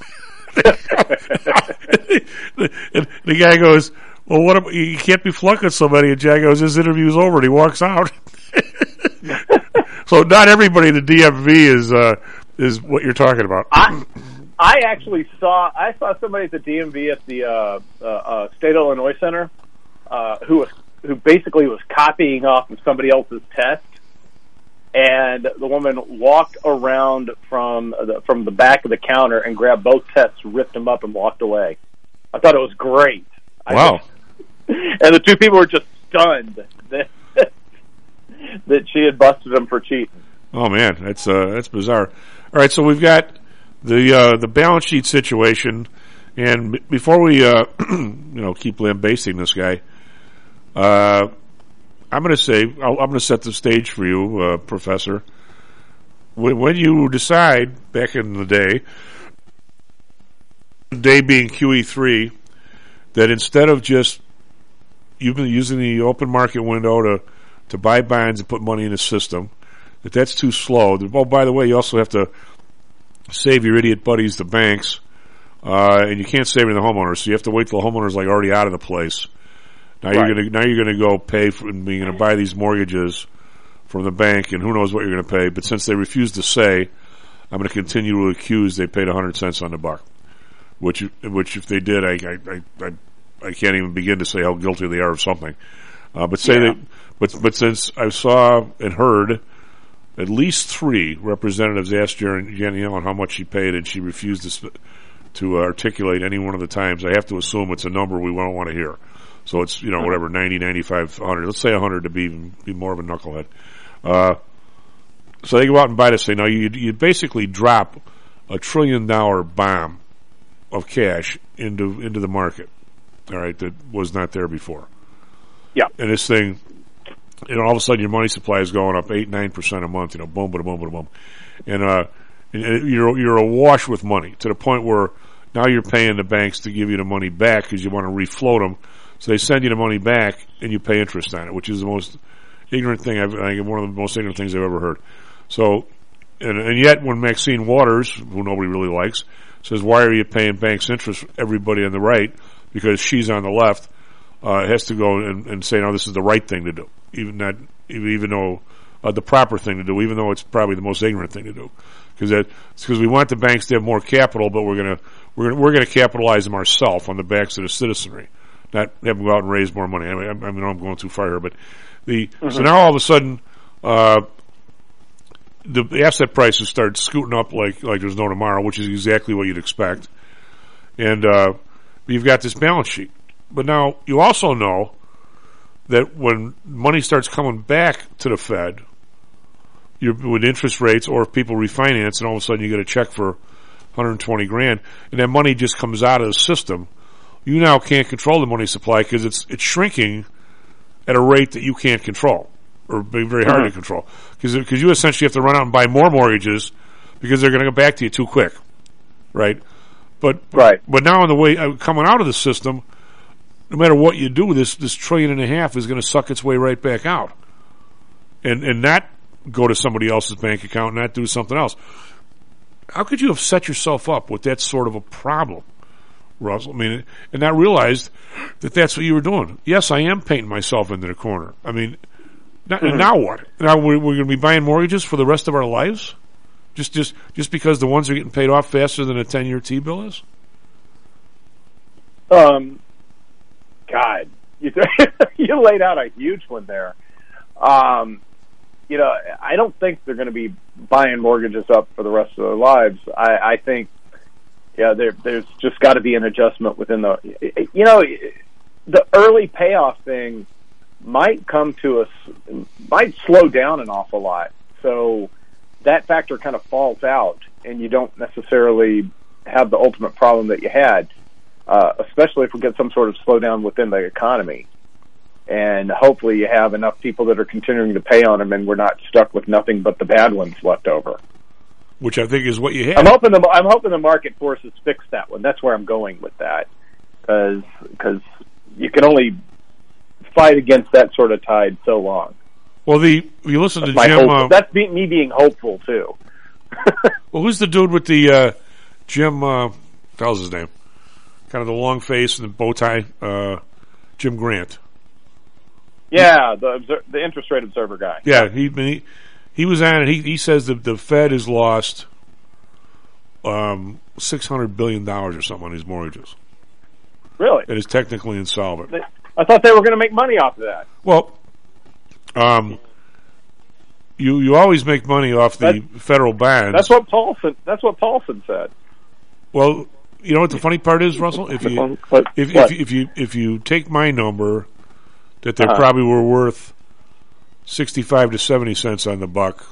And the guy goes, well, what? Am, you can't be flunking so many. And Jack goes, this interview's over, and he walks out. So not everybody in the D M V is uh, is what you're talking about. I I actually saw I saw somebody at the D M V at the uh, uh, uh, State Illinois Center uh, who was who basically was copying off of somebody else's test, and the woman walked around from the, from the back of the counter and grabbed both tests, ripped them up, and walked away. I thought it was great. I Wow. just- and the two people were just stunned that that she had busted them for cheating. Oh man, that's uh, that's bizarre. All right, so we've got the uh, the balance sheet situation, and b- before we uh, you know keep lambasting this guy, uh, I'm going to say I'll, I'm going to set the stage for you, uh, Professor. When, when you decide back in the day, the day being Q E three, that instead of just you've been using the open market window to to buy bonds and put money in the system, that that's too slow. Oh, by the way, you also have to save your idiot buddies, the banks, uh, and you can't save it in the homeowners, so you have to wait till the homeowner's like already out of the place. Now Right. you're gonna now you're gonna go pay for and you're gonna buy these mortgages from the bank, and who knows what you're gonna pay. But since they refuse to say, I'm gonna continue to accuse they paid a hundred cents on the buck. Which which if they did, I I, I, I I can't even begin to say how guilty they are of something. Uh, but say Yeah. that, but but since I saw and heard at least three representatives asked Jan- Janet Yellen how much she paid, and she refused to sp- to articulate any one of the times, I have to assume it's a number we don't want to hear. So it's you know whatever ninety, ninety-five, one hundred. Let's say one hundred to be be more of a knucklehead. Uh, so they go out and buy this thing. Now you you basically drop a trillion dollar bomb of cash into into the market. All right, that was not there before. Yeah. And this thing, you know, all of a sudden your money supply is going up eight, nine percent a month. You know, boom, boom, boom, boom, boom, and uh, and you're you're awash with money to the point where now you're paying the banks to give you the money back because you want to refloat them. So they send you the money back and you pay interest on it, which is the most ignorant thing I've, I think one of the most ignorant things I've ever heard. So, and, and yet when Maxine Waters, who nobody really likes, says, why are you paying banks interest, everybody on the right, because she's on the left, uh, has to go and, and say, no, this is the right thing to do, even not, even, even though, uh, the proper thing to do, even though it's probably the most ignorant thing to do. Because that, it's because we want the banks to have more capital, but we're gonna, we're gonna, we're gonna capitalize them ourselves on the backs of the citizenry. Not have them go out and raise more money. I mean, I, I mean I'm going too far here, but the, Mm-hmm. so now all of a sudden, uh, the asset prices start scooting up like, like there's no tomorrow, which is exactly what you'd expect. And, uh, you've got this balance sheet. but now you also know that when money starts coming back to the Fed, you with interest rates, or if people refinance, and all of a sudden you get a check for one hundred twenty grand, and that money just comes out of the system, you now can't control the money supply because it's it's shrinking at a rate that you can't control, or be very hard mm-hmm. to control, because because you essentially have to run out and buy more mortgages because they're going to go back to you too quick, right? But right. But now in the way uh, coming out of the system, no matter what you do, this this trillion and a half is going to suck its way right back out, and and not go to somebody else's bank account and not do something else. How could you have set yourself up with that sort of a problem, Russell? I mean, and not realized that that's what you were doing. Yes, I am painting myself into the corner. I mean, not, mm-hmm. now what? Now we're, we're going to be buying mortgages for the rest of our lives, just just just because the ones are getting paid off faster than a ten-year T-bill is. Um. God, you, you laid out a huge one there. Um, you know, I don't think they're going to be buying mortgages up for the rest of their lives. I, I think, yeah, there, there's just got to be an adjustment within the, you know, the early payoff thing might come to us, might slow down an awful lot. So that factor kind of falls out, and you don't necessarily have the ultimate problem that you had. Uh, especially if we get some sort of slowdown within the economy. And hopefully you have enough people that are continuing to pay on them, and we're not stuck with nothing but the bad ones left over. Which I think is what you have. I'm hoping the, I'm hoping the market forces fix that one. That's where I'm going with that. Because you can only fight against that sort of tide so long. Well, the you listen that's to Jim... Uh, that's be, me being hopeful, too. Well, who's the dude with the uh, Jim... Uh, what was his name? Kind of the long face and the bow tie, uh, Jim Grant. Yeah, the the interest rate observer guy. Yeah, he he, he was on it. He he says that the Fed has lost um, six hundred billion dollars or something on these mortgages. Really? It is technically insolvent. They, I thought they were going to make money off of that. Well, um, you you always make money off the that's, federal bonds. That's what Paulson. That's what Paulson said. Well. You know what the funny part is, Russell? If you what? if, What? if if you if you take my number, that they uh-huh. probably were worth sixty-five to seventy cents on the buck,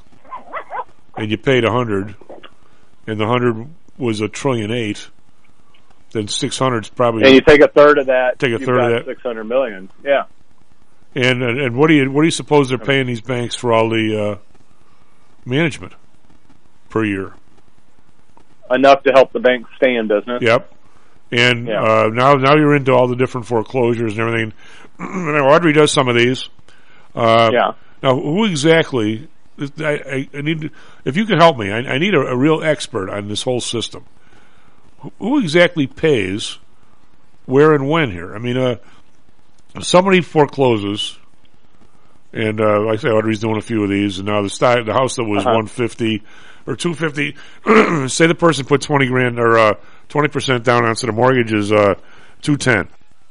and you paid a hundred, and the hundred was a trillion eight, then six hundred is probably. And you take a third of that. Take a third of that. Six hundred million. Yeah. And, and and what do you what do you suppose they're paying these banks for all the uh, management per year? Enough to help the bank stay in business. Yep. And yeah. uh, now now you're into all the different foreclosures and everything. Now, Audrey does some of these. Uh, yeah. Now, who exactly... I, I, I need to, if you can help me, I, I need a, a real expert on this whole system. Who, who exactly pays where and when here? I mean, uh, somebody forecloses, and uh, like I say, Audrey's doing a few of these, and now the, st- the house that was uh-huh. one fifty or two fifty, say the person put twenty grand or uh, twenty percent down on, so the mortgage is uh, two ten.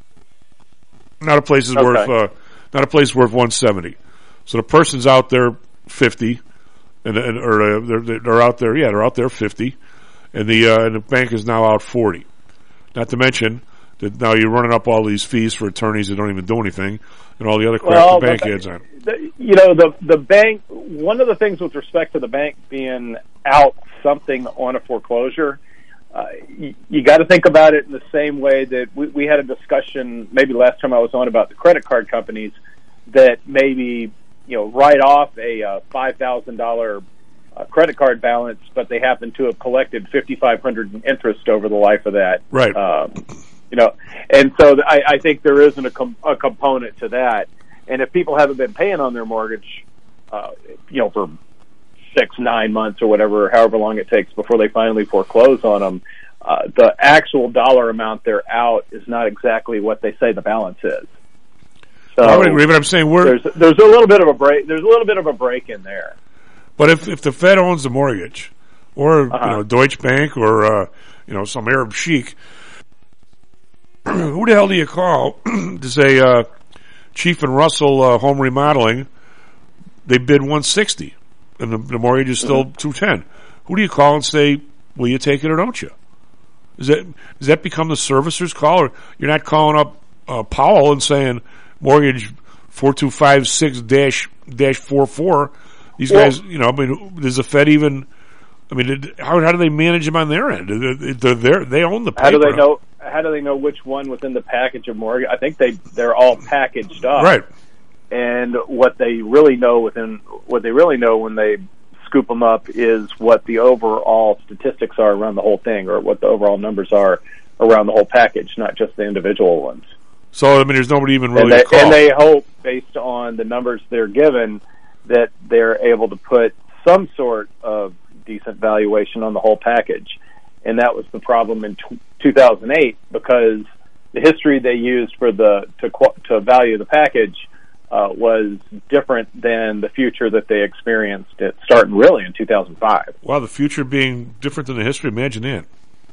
Not a place is okay. worth uh, not a place worth one seventy. So the person's out there fifty, and, and or uh, they're they're out there yeah they're out there fifty, and the uh, and the bank is now out forty. Not to mention that now you're running up all these fees for attorneys that don't even do anything, and all the other crap well, the bank the, adds on. The, you know, the the bank. One of the things with respect to the bank being out something on a foreclosure, uh, you, you got to think about it in the same way that we, we had a discussion maybe last time I was on about the credit card companies that maybe you know write off a uh, five thousand dollar uh, credit card balance, but they happen to have collected fifty five hundred in interest over the life of that. Right. Um, you know, and so I, I think there isn't a, com- a component to that. And if people haven't been paying on their mortgage, uh, you know, for six, nine months or whatever, however long it takes before they finally foreclose on them, uh, the actual dollar amount they're out is not exactly what they say the balance is. So I would agree, but I'm saying we're there's there's a little bit of a break. There's a little bit of a break in there. But if if the Fed owns the mortgage, or uh-huh. you know Deutsche Bank, or uh, you know some Arab sheik, who the hell do you call to say? Uh, Chief and Russell uh, Home Remodeling, they bid one sixty, and the, the mortgage is still mm-hmm. two ten. Who do you call and say, "Will you take it or don't you?" Is that does that become the servicer's call, or you're not calling up uh, Powell and saying mortgage four two five six dash dash four four. These well, guys, you know, I mean, does the Fed even? I mean, how how do they manage them on their end? They're, they're, they own the paper. How do they know? How do they know which one within the package of mortgage? I think they they're all packaged up, right? And what they really know within what they really know when they scoop them up is what the overall statistics are around the whole thing, or what the overall numbers are around the whole package, not just the individual ones. So I mean, there's nobody even really. And they, to call. and they hope, based on the numbers they're given, that they're able to put some sort of decent valuation on the whole package. And that was the problem in t- two thousand eight, because the history they used for the to to value the package uh, was different than the future that they experienced it starting really in two thousand five. Wow, the future being different than the history. Imagine that.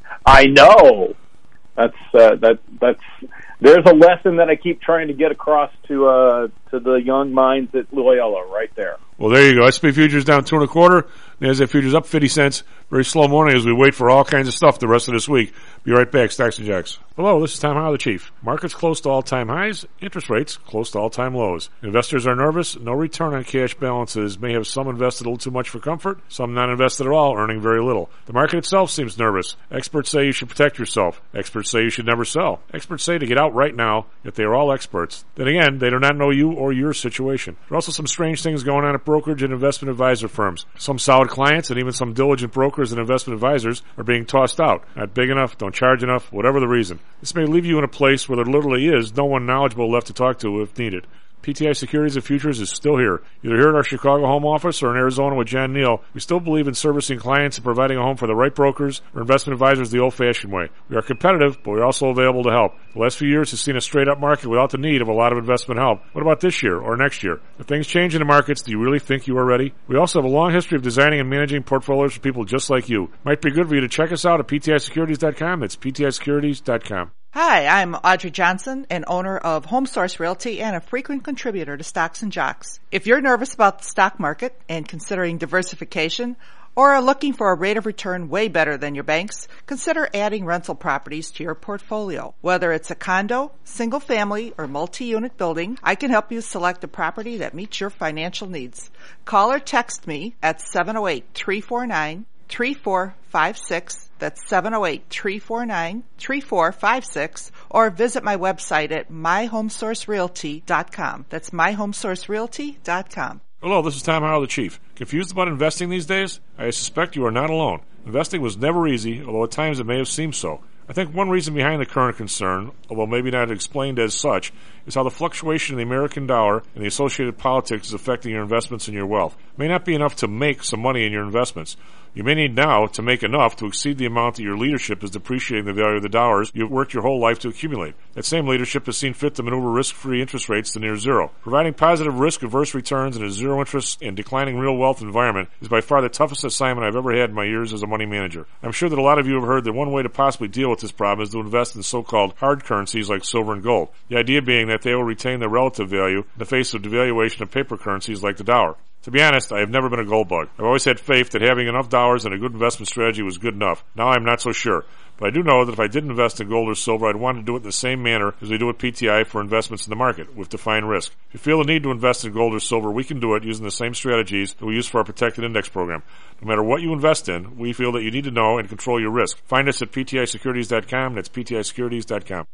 I know. That's uh, that that's there's a lesson that I keep trying to get across to uh, to the young minds at Loyola right there. Well, there you go. S and P futures down two and a quarter. NASDAQ futures up fifty cents. Very slow morning as we wait for all kinds of stuff the rest of this week. Be right back. Stocks and Jocks. Hello, this is Tom Howell, the Chief. Markets close to all-time highs. Interest rates close to all-time lows. Investors are nervous. No return on cash balances. May have some invested a little too much for comfort. Some not invested at all, earning very little. The market itself seems nervous. Experts say you should protect yourself. Experts say you should never sell. Experts say to get out right now, yet they are all experts. Then again, they do not know you or your situation. There are also some strange things going on at brokerage and investment advisor firms. Some solid clients and even some diligent brokers and investment advisors are being tossed out. Not big enough, don't charge enough, whatever the reason. This may leave you in a place where there literally is no one knowledgeable left to talk to if needed. P T I Securities and Futures is still here. Either here at our Chicago home office or in Arizona with John Neal, we still believe in servicing clients and providing a home for the right brokers or investment advisors the old-fashioned way. We are competitive, but we're also available to help. The last few years has seen a straight-up market without the need of a lot of investment help. What about this year or next year? If things change in the markets, do you really think you are ready? We also have a long history of designing and managing portfolios for people just like you. Might be good for you to check us out at P T I securities dot com. That's P T I securities dot com. Hi, I'm Audrey Johnson, an owner of Home Source Realty and a frequent contributor to Stocks and Jocks. If you're nervous about the stock market and considering diversification, or are looking for a rate of return way better than your bank's, consider adding rental properties to your portfolio. Whether it's a condo, single family, or multi-unit building, I can help you select a property that meets your financial needs. Call or text me at seven oh eight, three four nine, three four five six. That's seven oh eight, three four nine, three four five six, or visit my website at my home source realty dot com. That's my home source realty dot com. Hello, this is Tom Howell, the Chief. Confused about investing these days? I suspect you are not alone. Investing was never easy, although at times it may have seemed so. I think one reason behind the current concern, although maybe not explained as such, is how the fluctuation in the American dollar and the associated politics is affecting your investments and your wealth. It may not be enough to make some money in your investments. You may need now to make enough to exceed the amount that your leadership is depreciating the value of the dollars you've worked your whole life to accumulate. That same leadership has seen fit to maneuver risk-free interest rates to near zero. Providing positive risk-averse returns in a zero-interest and declining real wealth environment is by far the toughest assignment I've ever had in my years as a money manager. I'm sure that a lot of you have heard that one way to possibly deal with this problem is to invest in so-called hard currencies like silver and gold. The idea being that they will retain their relative value in the face of devaluation of paper currencies like the dollar. To be honest, I have never been a gold bug. I've always had faith that having enough dollars and a good investment strategy was good enough. Now I'm not so sure. But I do know that if I did invest in gold or silver, I'd want to do it in the same manner as we do at P T I for investments in the market, with defined risk. If you feel the need to invest in gold or silver, we can do it using the same strategies that we use for our protected index program. No matter what you invest in, we feel that you need to know and control your risk. Find us at P T I securities dot com. That's P T I securities dot com.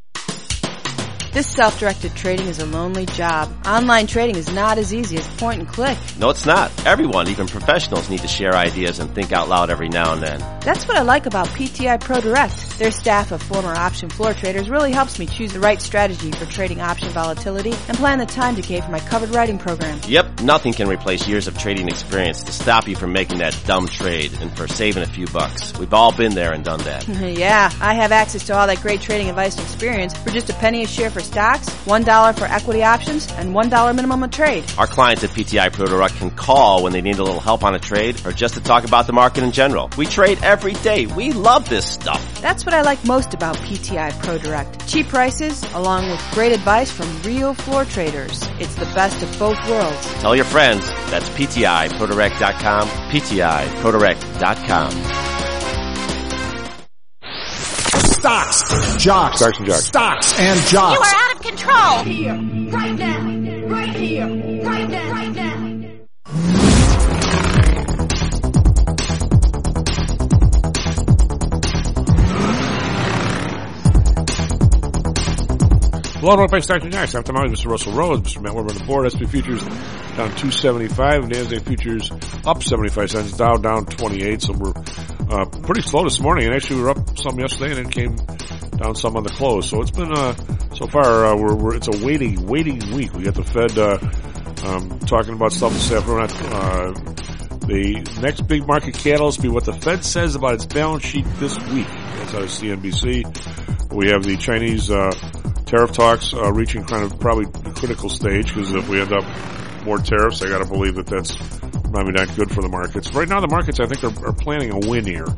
This self-directed trading is a lonely job. Online trading is not as easy as point and click. No, it's not. Everyone, even professionals, need to share ideas and think out loud every now and then. That's what I like about P T I Pro Direct. Their staff of former option floor traders really helps me choose the right strategy for trading option volatility and plan the time decay for my covered writing program. Yep, nothing can replace years of trading experience to stop you from making that dumb trade and for saving a few bucks. We've all been there and done that. Yeah, I have access to all that great trading advice and experience for just a penny a share for stocks, one dollar for equity options, and one dollar minimum a trade. Our clients at P T I Pro Direct can call when they need a little help on a trade or just to talk about the market in general. We trade every day. We love this stuff. That's what I like most about P T I Pro Direct. Cheap prices, along with great advice from real floor traders. It's the best of both worlds. Tell your friends. That's P T I Pro Direct dot com, P T I Pro Direct dot com. Stocks, jocks, Stocks and jocks. stocks and jocks. You are out of control. Here, right now, right here, right now, right now. Hello, welcome back to Stocks and Jocks. I'm Tom Howard, Mister Russell Rose, Mister Matt Weber on the board. S and P futures down two seventy-five, NASDAQ futures up seventy-five cents, Dow down twenty-eight. So we're uh, pretty slow this morning, and actually we were up some yesterday, and then came down some on the close. So it's been uh, so far uh, we're, we're it's a waiting waiting week. We got the Fed uh, um, talking about stuff this afternoon. Uh, the next big market catalyst will be what the Fed says about its balance sheet this week. That's out of C N B C. We have the Chinese uh, tariff talks uh, reaching kind of probably the critical stage, because if we end up more tariffs, I got to believe that that's maybe not good for the markets. Right now, the markets I think are, are planning a win here,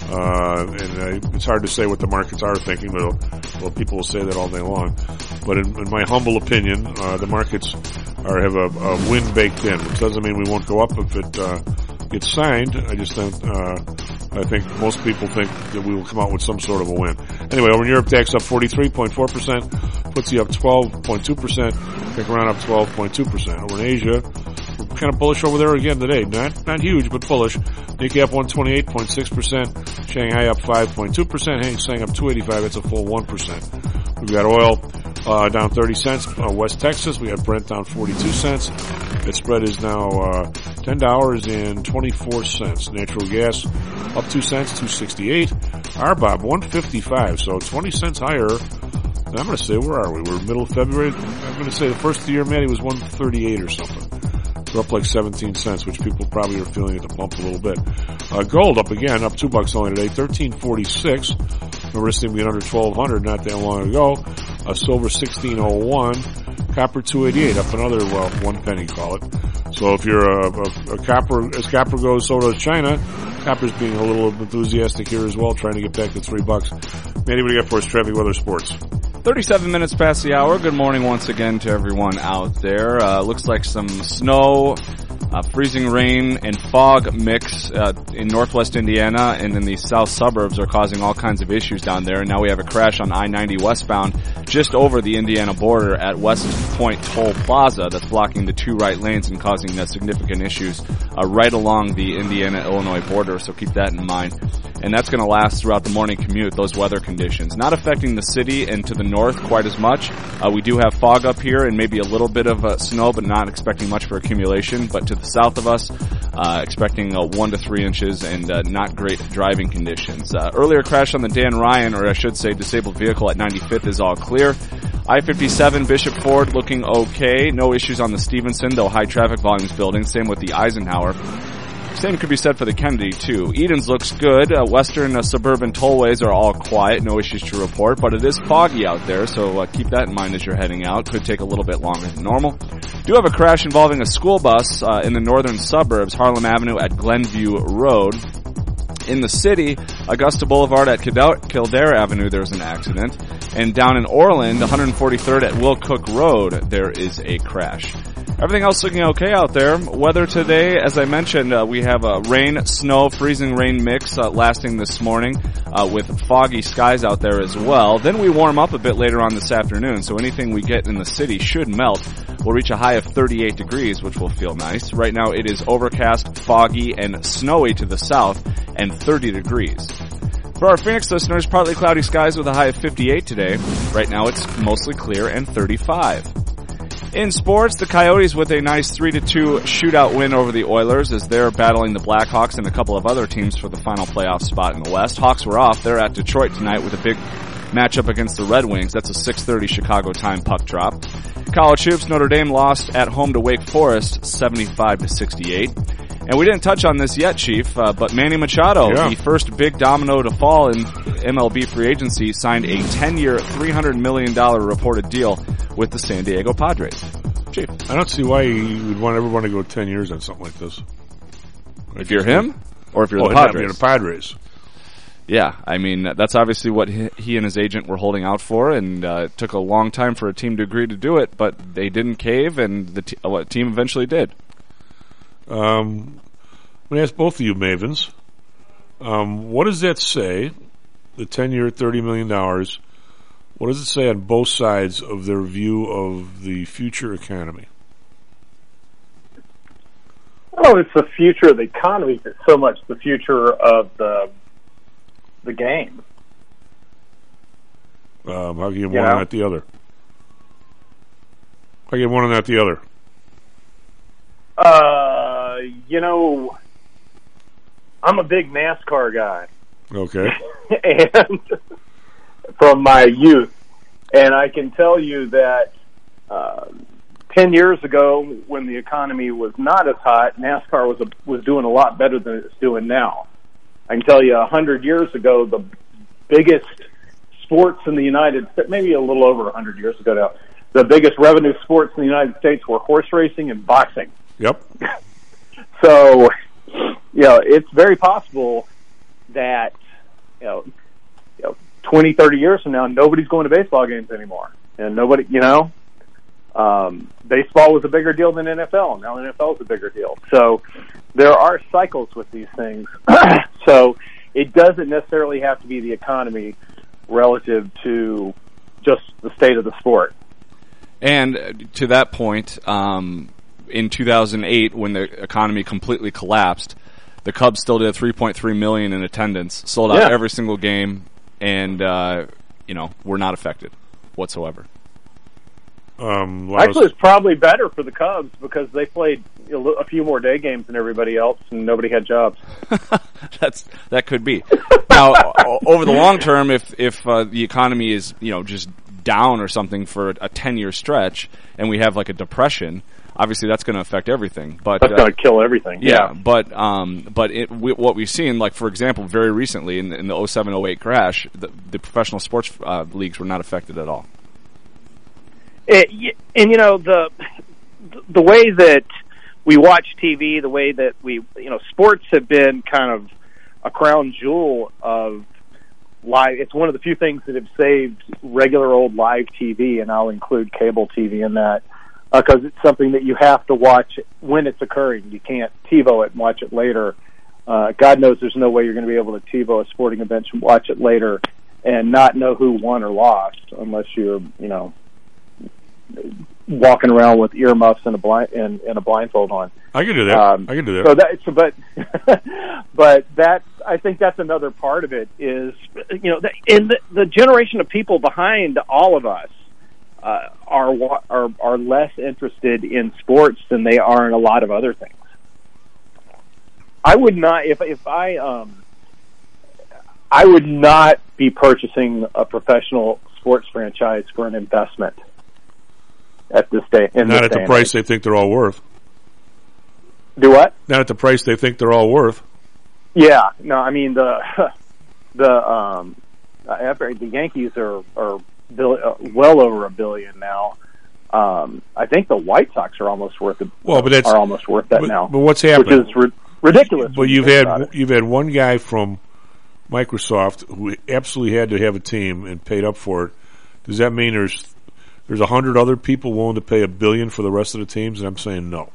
uh, and uh, it's hard to say what the markets are thinking, but well, people will say that all day long. But in, in my humble opinion, uh, the markets are have a, a win baked in, which doesn't mean we won't go up if it uh, gets signed. I just think uh, I think most people think that we will come out with some sort of a win. Anyway, over in Europe, DAX up forty-three point four percent, F T S E up twelve point two percent, Pick around up twelve point two percent. Over in Asia, we're kind of bullish over there again today. Not not huge, but bullish. Nikkei up one twenty-eight point six percent, Shanghai up five point two percent, Hang Seng up two eighty-five, it's a full one percent. We've got oil uh, down thirty cents, uh, West Texas. We have Brent down forty-two cents. Its spread is now uh, ten dollars and twenty-four cents. Natural gas up two cents, two sixty-eight. R B O B one fifty-five, so twenty cents higher. And I'm going to say, where are we? We're middle of February. I'm going to say the first of the year, Matty, was one thirty-eight or something. We're up like seventeen cents, which people probably are feeling at the pump a little bit. Uh, gold up again, up two bucks only today, thirteen forty-six. Remember this thing being under twelve hundred not that long ago. Uh, silver sixteen oh one. Copper two eighty-eight, up another, well, one penny, call it. So if you're a, a, a copper, as copper goes, so does China. Copper's being a little enthusiastic here as well, trying to get back to three bucks. Manny, what do you got for us? Traffic, weather, sports. thirty-seven minutes past the hour. Good morning once again to everyone out there. Uh, looks like some snow, uh, freezing rain, and fog mix uh, in northwest Indiana and in the south suburbs are causing all kinds of issues down there. And now we have a crash on I ninety westbound just over the Indiana border at West Point Toll Plaza that's blocking the two right lanes and causing uh, significant issues uh, right along the Indiana-Illinois border, so keep that in mind. And that's going to last throughout the morning commute, those weather conditions. Not affecting the city and to the north quite as much. Uh, we do have fog up here and maybe a little bit of uh, snow, but not expecting much for accumulation. But to the south of us, uh, expecting uh, one to three inches and uh, not great driving conditions. Uh, earlier crash on the Dan Ryan, or I should say disabled vehicle at ninety-fifth is all clear. I fifty-seven Bishop Ford looking okay. No issues on the Stevenson, though high traffic volumes building. Same with the Eisenhower. Same could be said for the Kennedy, too. Edens looks good. Uh, western uh, suburban tollways are all quiet. No issues to report, but it is foggy out there, so uh, keep that in mind as you're heading out. Could take a little bit longer than normal. Do have a crash involving a school bus uh, in the northern suburbs, Harlem Avenue at Glenview Road. In the city, Augusta Boulevard at Kildare Avenue, there's an accident. And down in Orland, one forty-third at Will Cook Road, there is a crash. Everything else looking okay out there. Weather today, as I mentioned, uh, we have a rain, snow, freezing rain mix uh, lasting this morning uh, with foggy skies out there as well. Then we warm up a bit later on this afternoon, so anything we get in the city should melt. We'll reach a high of thirty-eight degrees, which will feel nice. Right now it is overcast, foggy, and snowy to the south, and thirty degrees. For our Phoenix listeners, partly cloudy skies with a high of fifty-eight today. Right now it's mostly clear and thirty-five. In sports, the Coyotes with a nice three to two shootout win over the Oilers as they're battling the Blackhawks and a couple of other teams for the final playoff spot in the West. Hawks were off. They're at Detroit tonight with a big matchup against the Red Wings. That's a six thirty Chicago time puck drop. College hoops, Notre Dame lost at home to Wake Forest seventy-five to sixty-eight. And we didn't touch on this yet, Chief, uh, but Manny Machado, yeah. the first big domino to fall in M L B free agency, signed a ten-year, three hundred million dollars reported deal with the San Diego Padres. Chief. I don't see why you would want everyone to go ten years on something like this. If you're him, or if you're oh, the Padres? You're the Padres. Yeah, I mean, that's obviously what he and his agent were holding out for, and uh, it took a long time for a team to agree to do it, but they didn't cave, and the t- uh, team eventually did. Um, I'm going to ask both of you, Mavens, um, what does that say the ten-year, thirty million dollars, what does it say on both sides of their view of the future economy? Oh, it's the future of the economy. It's so much the future of the the game. Um, how can you get You one know? and not the other? How can you get one and not the other? Uh, you know, I'm a big NASCAR guy. Okay. and from my youth, and I can tell you that uh, ten years ago, when the economy was not as hot, NASCAR was a, was doing a lot better than it's doing now. I can tell you, a hundred years ago, the biggest sports in the United States, maybe a little over a hundred years ago now, the biggest revenue sports in the United States were horse racing and boxing. Yep. So, you know, it's very possible that, you know, you know, twenty, thirty years from now, nobody's going to baseball games anymore. And nobody, you know, um, baseball was a bigger deal than N F L. Now N F L is a bigger deal. So there are cycles with these things. So it doesn't necessarily have to be the economy relative to just the state of the sport. And to that point, um, in two thousand eight, when the economy completely collapsed, the Cubs still did three point three million in attendance, sold out Yeah. every single game, and uh, you know, were not affected whatsoever. Um, Actually, it's probably better for the Cubs because they played a li- a few more day games than everybody else, and nobody had jobs. That's that could be. Now, o- over the long term, if if uh, the economy is, you know, just down or something for a ten-year stretch, and we have like a depression, obviously that's going to affect everything. But That's uh, going to kill everything. Yeah, Yeah. but um, but it, we, what we've seen, like for example, very recently in the, in the oh seven oh eight crash, the, the professional sports uh, leagues were not affected at all. It, y- and you know the the way that we watch T V, the way that we, you know, sports have been kind of a crown jewel of live. It's one of the few things that have saved regular old live T V, and I'll include cable T V in that because uh, it's something that you have to watch when it's occurring. You can't TiVo it and watch it later. Uh, God knows there's no way you're going to be able to TiVo a sporting event and watch it later and not know who won or lost unless you're, you know, walking around with earmuffs and a blind and, and a blindfold on. I can do that. Um, I can do that. So that, so, but, but that's, I think that's another part of it is, you know, the, and the, the generation of people behind all of us uh, are, wa- are are less interested in sports than they are in a lot of other things. I would not, if if I um, I would not be purchasing a professional sports franchise for an investment at this day. In Not this at the day and price age. they think they're all worth. Do what? Not at the price they think they're all worth. Yeah, no, I mean the the um after the Yankees are are bill, uh, well over a billion now. Um, I think the White Sox are almost worth it. Well, but that's are almost worth that but, now. But what's happening? Which is ri- ridiculous. But you've had you've had one guy from Microsoft who absolutely had to have a team and paid up for it. Does that mean there's there's a hundred other people willing to pay a billion for the rest of the teams? And I'm saying no.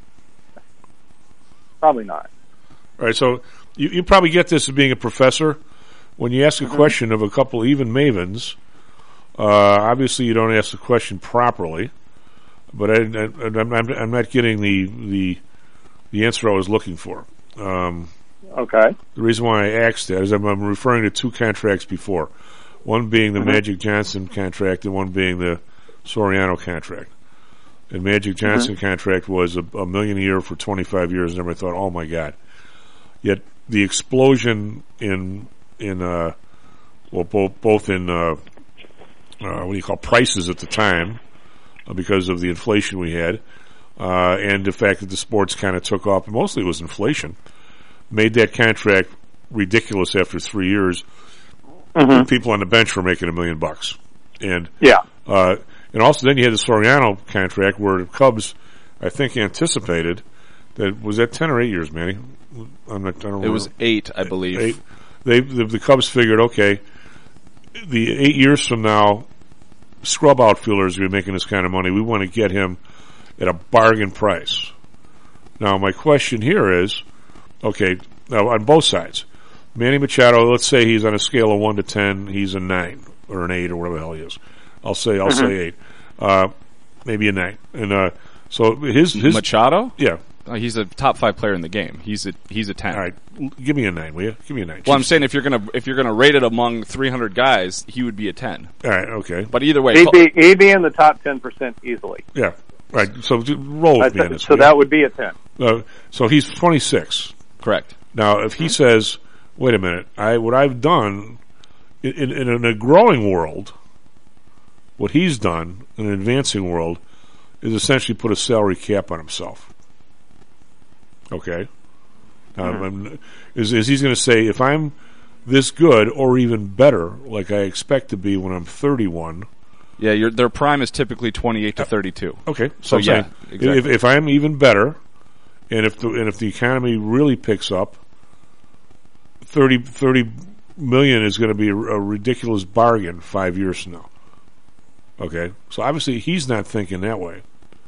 Probably not. All right, so you, you probably get this as being a professor. When you ask a Mm-hmm. question of a couple even mavens, uh, obviously you don't ask the question properly. But I, I, I'm, I'm, I'm not getting the, the the answer I was looking for. Um, okay. The reason why I asked that is I'm, I'm referring to two contracts before. One being the Mm-hmm. Magic Johnson contract and one being the Soriano contract. And Magic Johnson Mm-hmm. contract was a, a million a year for twenty-five years, and everybody thought, oh my God. Yet the explosion in, in uh, well, both, both in, uh, uh, what do you call, prices at the time, uh, because of the inflation we had, uh, and the fact that the sports kind of took off, and mostly it was inflation, made that contract ridiculous after three years. Mm-hmm. People on the bench were making a million bucks. And, yeah. uh, and also then you had the Soriano contract where the Cubs, I think, anticipated that, was that ten or eight years, Manny? I'm not, I don't It remember. was eight, I believe. Eight. They, the, the Cubs figured, okay, the eight years from now, scrub outfielders are making this kind of money. We want to get him at a bargain price. Now, my question here is, okay, now on both sides, Manny Machado, let's say he's on a scale of one to ten, he's a nine or an eight or whatever the hell he is. I'll say I'll Mm-hmm. say eight, uh, maybe a nine. And uh, so his his Machado, yeah, uh, he's a top five player in the game. He's a he's a ten. All right, give me a nine, will you? Give me a nine. Well, I'm saying if you're gonna if you're gonna rate it among three hundred guys, he would be a ten. All right, okay. But either way, He'd be, he'd be in the top ten percent easily. Yeah, right. So j- roll with me on this. So will you? that would be a ten. Uh, so he's twenty-six. Correct. Now, if he says, "Wait a minute, I what I've done in, in, in a growing world, what he's done in an advancing world is essentially put a salary cap on himself." Okay. Um, I'm- is is he's going to say, if I'm this good or even better, like I expect to be when I'm thirty-one? Yeah, your their prime is typically twenty-eight to thirty-two. Okay, so, so I'm yeah, saying, exactly. if if I'm even better, and if the and if the economy really picks up, thirty, thirty million is going to be a, a ridiculous bargain five years from now. Okay, so obviously he's not thinking that way.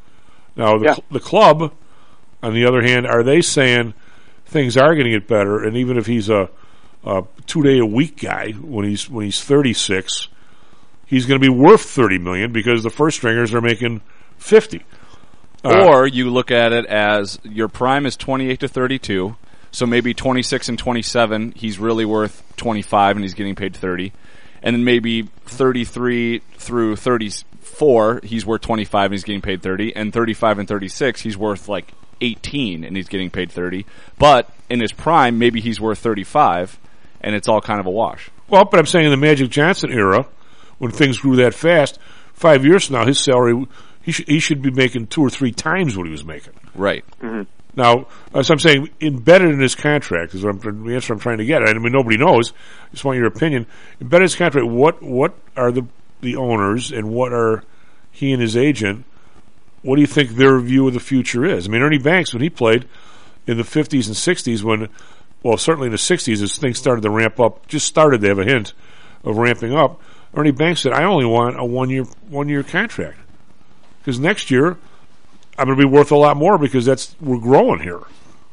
Now the Yeah. cl- the club, on the other hand, are they saying things are going to get better, and even if he's a, a two day a week guy when he's when he's thirty-six, he's going to be worth thirty million because the first stringers are making fifty. Uh, Or you look at it as your prime is twenty-eight to thirty-two, so maybe twenty-six and twenty-seven, he's really worth twenty-five and he's getting paid thirty. And then maybe thirty-three through thirty-four, he's worth twenty-five and he's getting paid thirty. And thirty-five and thirty-six, he's worth like eighteen and he's getting paid thirty. But in his prime, maybe he's worth thirty-five and it's all kind of a wash. Well, but I'm saying in the Magic Johnson era, when things grew that fast, five years from now, his salary, he, sh- he should be making two or three times what he was making. Right. Mm-hmm. Now, as I'm saying, embedded in his contract is what I'm, the answer I'm trying to get. I mean, nobody knows. I just want your opinion. Embedded in his contract, what what are the the owners and what are he and his agent? What do you think their view of the future is? I mean, Ernie Banks, when he played in the fifties and sixties, when well, certainly in the sixties, as things started to ramp up, just started to have a hint of ramping up. Ernie Banks said, "I only want a one year one year contract because next year." I'm going to be worth a lot more because that's we're growing here.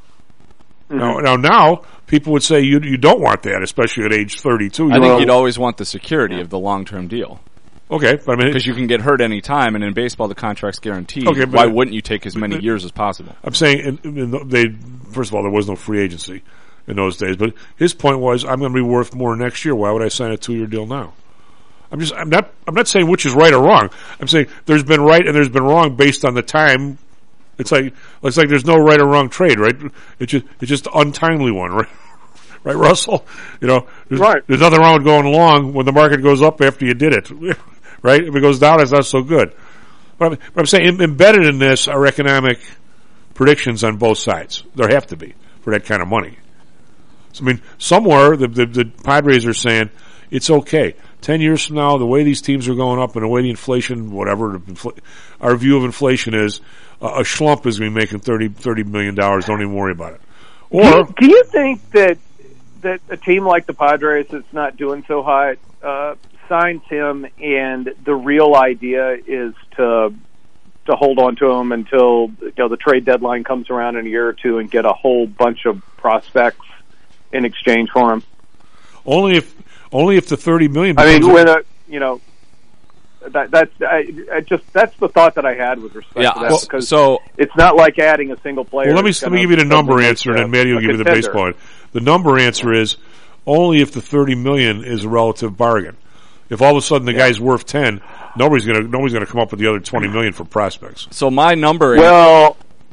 Mm-hmm. Now, now, now, people would say you you don't want that, especially at age thirty-two. I think know. you'd always want the security of the long-term deal. Okay, but I mean, because you can get hurt any time, and in baseball the contract's guaranteed. Okay, but why wouldn't you take as many but, years as possible? I'm saying in, in the, they first of all there was no free agency in those days, but his point was I'm going to be worth more next year. Why would I sign a two-year deal now? I'm just I'm not I'm not saying which is right or wrong. I'm saying there's been right and there's been wrong based on the time. It's like it's like there's no right or wrong trade, right? It's just it's just an untimely one, right? Right, Russell? You know, there's, right. there's nothing wrong with going long when the market goes up after you did it, right? If it goes down, it's not so good. But I'm, but I'm saying embedded in this are economic predictions on both sides. There have to be for that kind of money. So, I mean, somewhere the, the, the Padres are saying it's okay. Ten years from now, the way these teams are going up and the way the inflation, whatever, the infl- our view of inflation is, uh, a schlump is going to be making thirty, thirty million dollars. Don't even worry about it. Or do you, do you think that that a team like the Padres that's not doing so hot uh, signs him, and the real idea is to to hold on to him until you know the trade deadline comes around in a year or two and get a whole bunch of prospects in exchange for him? Only if only if the thirty million. I mean, when a you know. That, that's I, I just that's the thought that I had with respect yeah, to that well, because so it's not like adding a single player. Well, let me let me give you the number answer, and then Matty will give you the baseball. The number answer is only if the thirty million is a relative bargain. If all of a sudden the yeah. guy's worth ten, nobody's gonna nobody's gonna come up with the other twenty million for prospects. So my number. Well,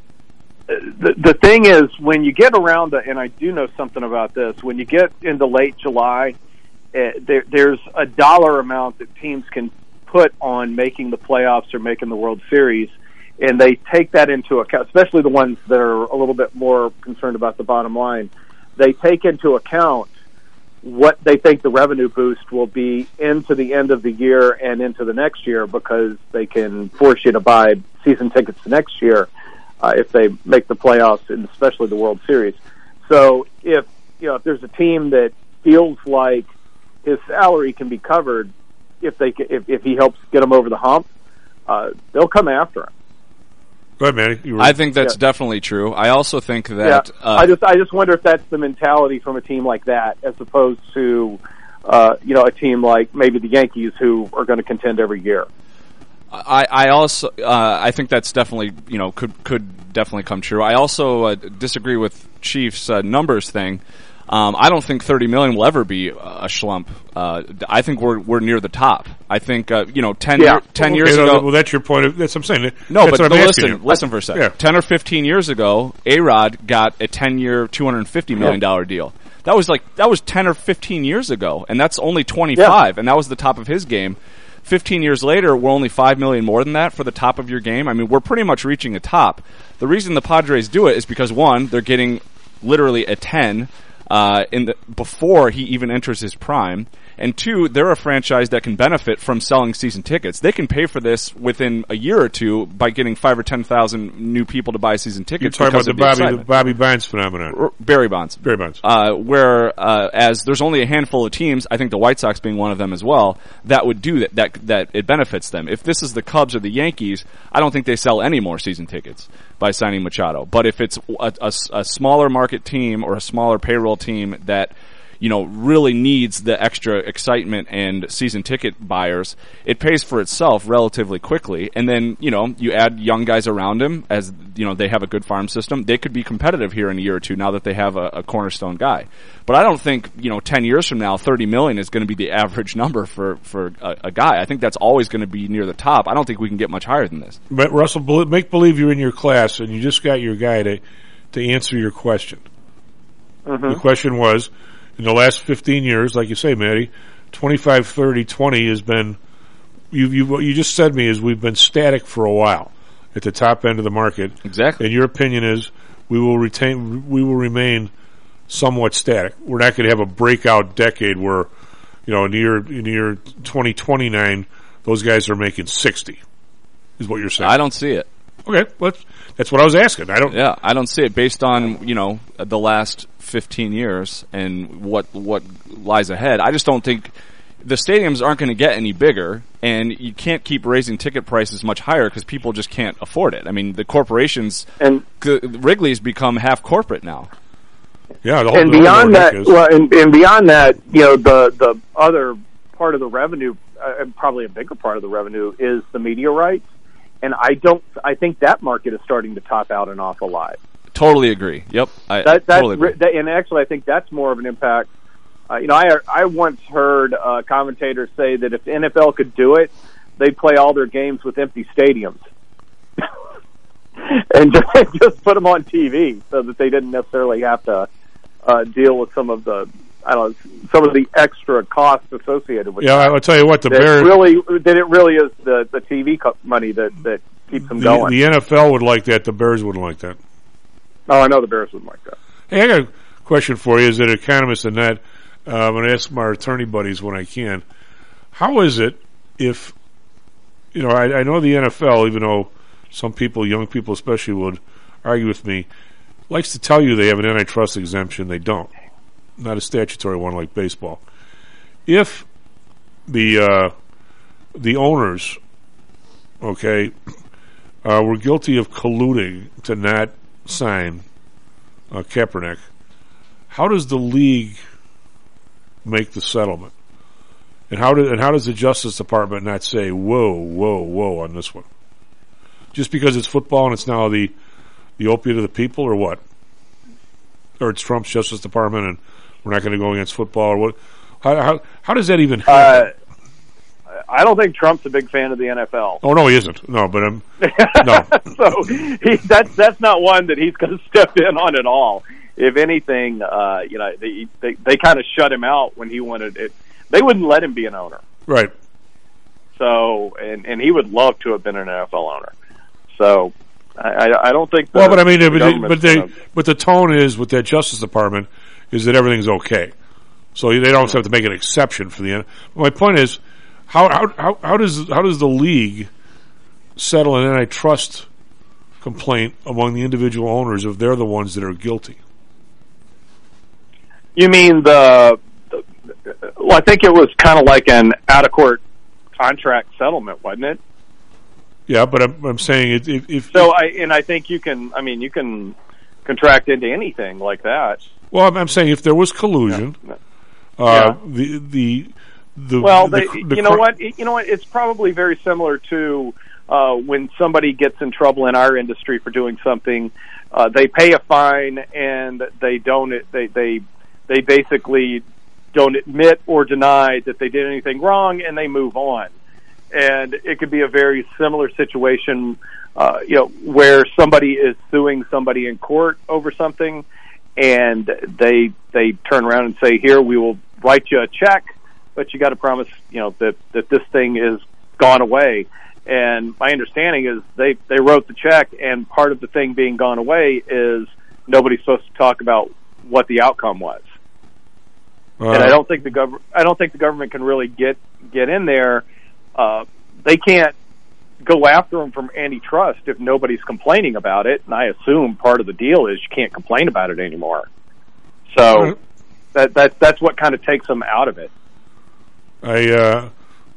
the the thing is when you get around the, and I do know something about this. When you get into late July, uh, there, there's a dollar amount that teams can put on making the playoffs or making the World Series, and they take that into account, especially the ones that are a little bit more concerned about the bottom line. They take into account what they think the revenue boost will be into the end of the year and into the next year, because they can force you to buy season tickets next year uh, if they make the playoffs, and especially the World Series. So if you know if there's a team that feels like his salary can be covered, if they if, if he helps get them over the hump, uh, they'll come after him. Go ahead, Manny. You were... I think that's Yeah. definitely true. I also think that yeah. uh, I just I just wonder if that's the mentality from a team like that, as opposed to uh, you know a team like maybe the Yankees, who are going to contend every year. I, I also uh, I think that's definitely you know could could definitely come true. I also uh, disagree with Chief's uh, numbers thing. Um, I don't think thirty million will ever be a schlump. Uh, I think we're we're near the top. I think uh, you know ten Yeah. year, ten Okay, years no, ago. well, that's your point. Of, that's what I'm saying. No, That's but, what but I'm asking listen, you. listen for a second. Yeah. Ten or fifteen years ago, A-Rod got a ten-year, two hundred fifty million dollar deal. That was like that was ten or fifteen years ago, and that's only twenty-five, and that was the top of his game. Fifteen years later, we're only five million more than that for the top of your game. I mean, we're pretty much reaching a top. The reason the Padres do it is because one, they're getting literally a ten. Uh, in the, before he even enters his prime, and two, they're a franchise that can benefit from selling season tickets. They can pay for this within a year or two by getting five or ten thousand new people to buy season tickets. You're talking about the Bobby, the excitement. Bobby Bonds phenomenon. R- Barry Bonds. Barry Bonds. Uh, where, uh, as there's only a handful of teams, I think the White Sox being one of them as well, that would do that, that, that it benefits them. If this is the Cubs or the Yankees, I don't think they sell any more season tickets by signing Machado. But if it's a, a, a smaller market team or a smaller payroll team that, you know, really needs the extra excitement and season ticket buyers, it pays for itself relatively quickly. And then, you know, you add young guys around him as, you know, they have a good farm system. They could be competitive here in a year or two now that they have a, a cornerstone guy. But I don't think, you know, ten years from now, thirty million is going to be the average number for, for a, a guy. I think that's always going to be near the top. I don't think we can get much higher than this. But Russell, bel- make believe you're in your class and you just got your guy to, to answer your question. Mm-hmm. The question was, in the last fifteen years, like you say, Matty, twenty-five, thirty, twenty has been, you, you, what you just said to me is we've been static for a while at the top end of the market. Exactly. And your opinion is we will retain, we will remain somewhat static. We're not going to have a breakout decade where, you know, in the year, in the year twenty twenty-nine, those guys are making sixty, is what you're saying. I don't see it. Okay, well, that's, that's what I was asking. I don't. Yeah, I don't see it based on, you know, the last fifteen years and what what lies ahead. I just don't think the stadiums aren't going to get any bigger, and you can't keep raising ticket prices much higher because people just can't afford it. I mean, the corporations and c- Wrigley's become half corporate now. Yeah, the whole, and the beyond whole that, is. well, and, and beyond that, you know, the the other part of the revenue, uh, and probably a bigger part of the revenue, is the media rights. And I don't. I think that market is starting to top out an awful lot. Totally agree. Yep, I That, that's totally agree. that, and actually, I think that's more of an impact. Uh, you know, I I once heard uh, commentators say that if the N F L could do it, they'd play all their games with empty stadiums, and just, just put them on T V so that they didn't necessarily have to uh, deal with some of the. I don't know, some of the extra costs associated with Yeah, that. I'll tell you what, the that Bears really that it really is the the T V co- money that that keeps them the, going. the N F L would like that. The Bears wouldn't like that. Oh, I know the Bears wouldn't like that. Hey, I got a question for you. As an economist and that, uh, I'm going to ask my attorney buddies when I can. How is it if, you know, I, I know the N F L, even though some people, young people especially, would argue with me, likes to tell you they have an antitrust exemption. They don't. Not a statutory one like baseball. If the uh, the owners, okay, uh, were guilty of colluding to not sign uh, Kaepernick, how does the league make the settlement? And how do, and how does the Justice Department not say whoa, whoa, whoa on this one? Just because it's football and it's now the the opiate of the people, or what? Or it's Trump's Justice Department and we're not going to go against football, or what? How how, how does that even happen? Uh, I don't think Trump's a big fan of the N F L. Oh no, he isn't. No, but um, no. So he, that's that's not one that he's going to step in on at all. If anything, uh, you know, they they, they kind of shut him out when he wanted it. They wouldn't let him be an owner. Right. So and and he would love to have been an N F L owner. So I I, I don't think. The, well, but I mean, the but, they, but they gonna... but the tone is with that Justice Department is that everything's okay. So they don't have to make an exception for the end. My point is, how how how, how does how does the league settle an antitrust complaint among the individual owners if they're the ones that are guilty? You mean the? the well, I think it was kind of like an out of court contract settlement, wasn't it? Yeah, but I'm, I'm saying it, if, if so, I and I think you can. I mean, you can contract into anything like that. Well, I'm, I'm saying if there was collusion, Yeah. uh, Yeah. the the the Well, the, they, the you know cr- what? You know what? It's probably very similar to uh, when somebody gets in trouble in our industry for doing something. Uh, they pay a fine and they don't. They they they basically don't admit or deny that they did anything wrong, and they move on. And it could be a very similar situation, uh, you know, where somebody is suing somebody in court over something, and they they turn around and say, "Here, we will write you a check, but you got to promise, you know, that that this thing is gone away." And my understanding is they they wrote the check, and part of the thing being gone away is nobody's supposed to talk about what the outcome was. Uh, and I don't think the gov- I don't think the government can really get get in there. Uh, they can't go after them from antitrust if nobody's complaining about it, and I assume part of the deal is you can't complain about it anymore. So Right. that that that's what kind of takes them out of it. I uh,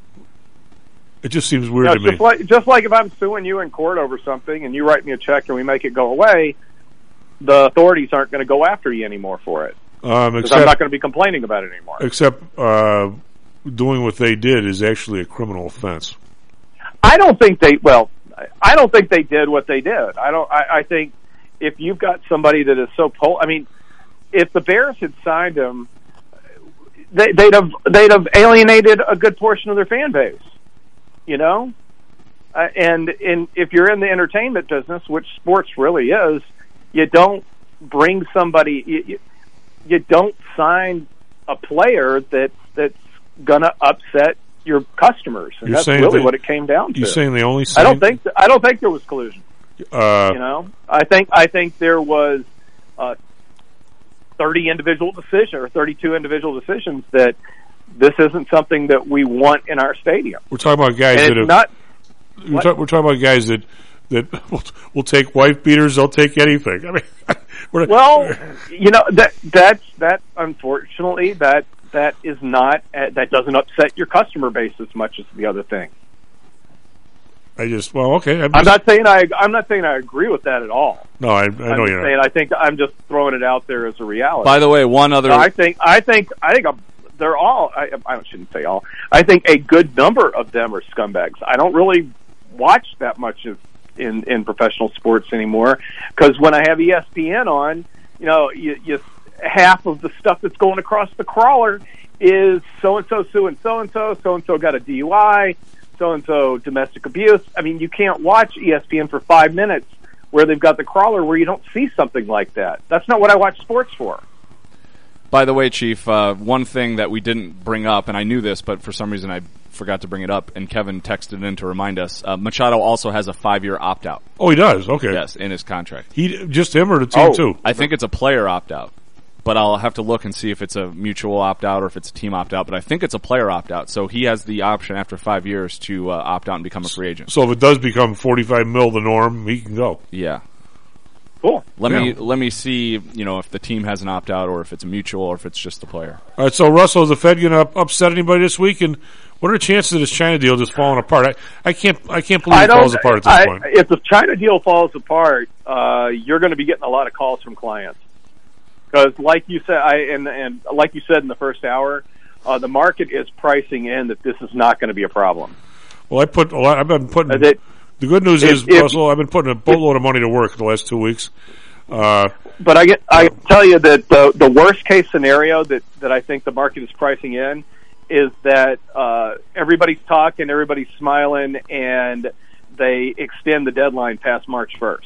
it just seems weird You know, to me. just like just like if I'm suing you in court over something and you write me a check and we make it go away, the authorities aren't going to go after you anymore for it. Um, Because except I'm not going to be complaining about it anymore. except uh, doing what they did is actually a criminal offense. I don't think they. Well, I don't think they did what they did. I don't. I, I think if you've got somebody that is so pol, I mean, if the Bears had signed him, they, they'd have they'd have alienated a good portion of their fan base. You know, uh, and and if you're in the entertainment business, which sports really is, you don't bring somebody. You, you, you don't sign a player that that's gonna upset your customers, and You're that's saying really they- what it came down to. You're saying they only I don't signed- think th- I don't think there was collusion. Uh, you know, I think I think there was uh, thirty individual decisions or thirty-two individual decisions that this isn't something that we want in our stadium. We're talking about guys And that it's have, not. we're, what? talk, we're talking about guys that that will, will take wife beaters. They'll take anything. I mean, we're, Well, you know that that's that. Unfortunately, that that is not uh, that doesn't upset your customer base as much as the other thing. I just well, okay. I'm, I'm just, not saying I I'm not saying I agree with that at all. No, I, I I'm know just you're saying not. I think I'm just throwing it out there as a reality. By the way, one other. So I think I think I think a, they're all. I, I shouldn't say all. I think a good number of them are scumbags. I don't really watch that much of in in professional sports anymore because when I have E S P N on, you know, you, you half of the stuff that's going across the crawler is so and so suing so and so, so and so got a D U I, so and so domestic abuse. I mean, you can't watch E S P N for five minutes where they've got the crawler where you don't see something like that. That's not what I watch sports for. By the way, Chief, uh, one thing that we didn't bring up, and I knew this, but for some reason I forgot to bring it up, and Kevin texted in to remind us, uh, Machado also has a five-year opt-out. Oh, he does? Okay. Yes, in his contract. He just him or the team Oh, too? I think it's a player opt-out, but I'll have to look and see if it's a mutual opt-out or if it's a team opt-out, but I think it's a player opt-out, so he has the option after five years to uh, opt out and become a free agent. So if it does become forty-five mil the norm, he can go. Yeah. Cool. Let Yeah. me let me see, you know, if the team has an opt out or if it's a mutual or if it's just the player. All right, so Russell, is the Fed going to up, upset anybody this week? And what are the chances of this China deal just falling apart? I, I can't I can't believe I it don't, falls apart at this I, point. If the China deal falls apart, uh, you're going to be getting a lot of calls from clients because, like you said, I, and and like you said in the first hour, uh, the market is pricing in that this is not going to be a problem. Well, I put a lot. I've been putting. Uh, that- the good news if- is, if- Russell, I've been putting a boatload of money to work the last two weeks. Uh, But I get, I tell you that the the worst case scenario that that I think the market is pricing in is that uh, everybody's talking, everybody's smiling, and they extend the deadline past March first.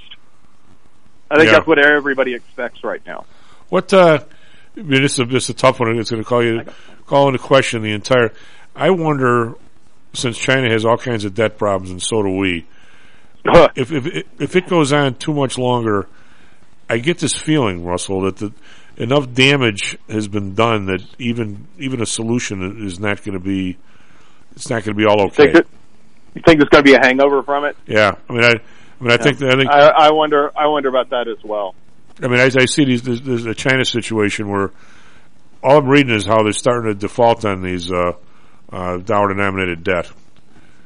I think Yeah. that's what everybody expects right now. What? Uh, I mean, this is a, this is a tough one. It's going to call you call into question the entire. I wonder, since China has all kinds of debt problems and so do we, if if if it goes on too much longer, I get this feeling, Russell, that the, enough damage has been done that even even a solution is not going to be. It's not going to be all okay. Think that, you think there's going to be a hangover from it? Yeah, I mean, I, I mean, I Yeah. think that, I think. I, I wonder. I wonder about that as well. I mean, as I see these, there's, there's a China situation where all I'm reading is how they're starting to default on these uh, uh, dollar-denominated debt.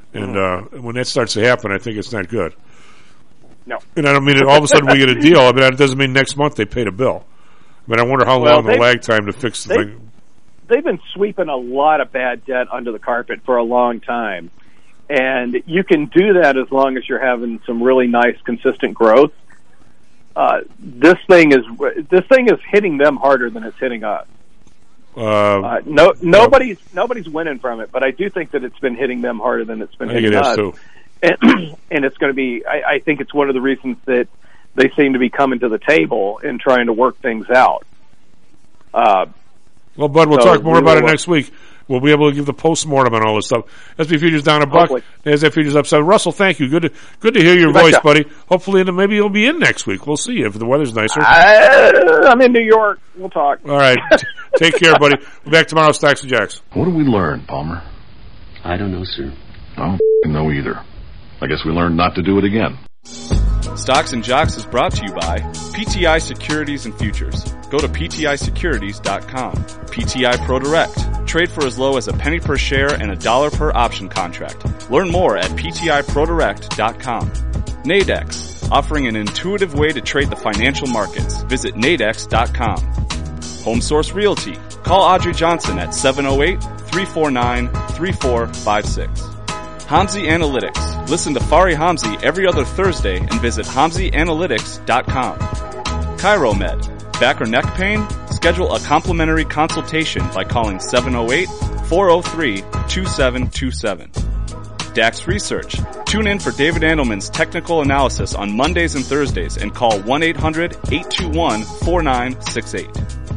And uh, when that starts to happen, I think it's not good. No. And I don't mean all of a sudden we get a deal. I mean, that doesn't mean next month they paid a bill. I mean, I wonder how Well, long the they- lag time to fix the they- thing. They've been sweeping a lot of bad debt under the carpet for a long time. And you can do that as long as you're having some really nice, consistent growth. Uh, this thing is this thing is hitting them harder than it's hitting us. Uh, Uh, no, nobody's nobody's winning from it, but I do think that it's been hitting them harder than it's been I think hitting it is us. too. And, and it's going to be. I, I think it's one of the reasons that they seem to be coming to the table and trying to work things out. Uh, Well, Bud, we'll So talk more we about it will- next week. We'll be able to give the postmortem on all this stuff. S B Futures down a buck. Hopefully. As that Futures up seven. Russell, thank you. Good to, good to hear your You voice, betcha. buddy. Hopefully, maybe you'll be in next week. We'll see if the weather's nicer. I, I'm in New York. We'll talk. All right. Take care, buddy. We're back tomorrow, Stocks and Jacks. What did we learn, Palmer? I don't know, sir. I don't f***ing know either. I guess we learned not to do it again. Stocks and Jocks is brought to you by P T I Securities and Futures. Go to P T I securities dot com. P T I ProDirect. Trade for as low as a penny per share and a dollar per option contract. Learn more at P T I Pro Direct dot com. Nadex. Offering an intuitive way to trade the financial markets. Visit Nadex dot com. Home Source Realty. Call Audrey Johnson at seven oh eight, three four nine, three four five six. Hamzy Analytics. Listen to Fari Hamzy every other Thursday and visit Hamzy Analytics dot com. ChiroMed. Back or neck pain? Schedule a complimentary consultation by calling seven oh eight, four oh three, two seven two seven. Dax Research. Tune in for David Andelman's technical analysis on Mondays and Thursdays and call one eight hundred, eight two one, four nine six eight.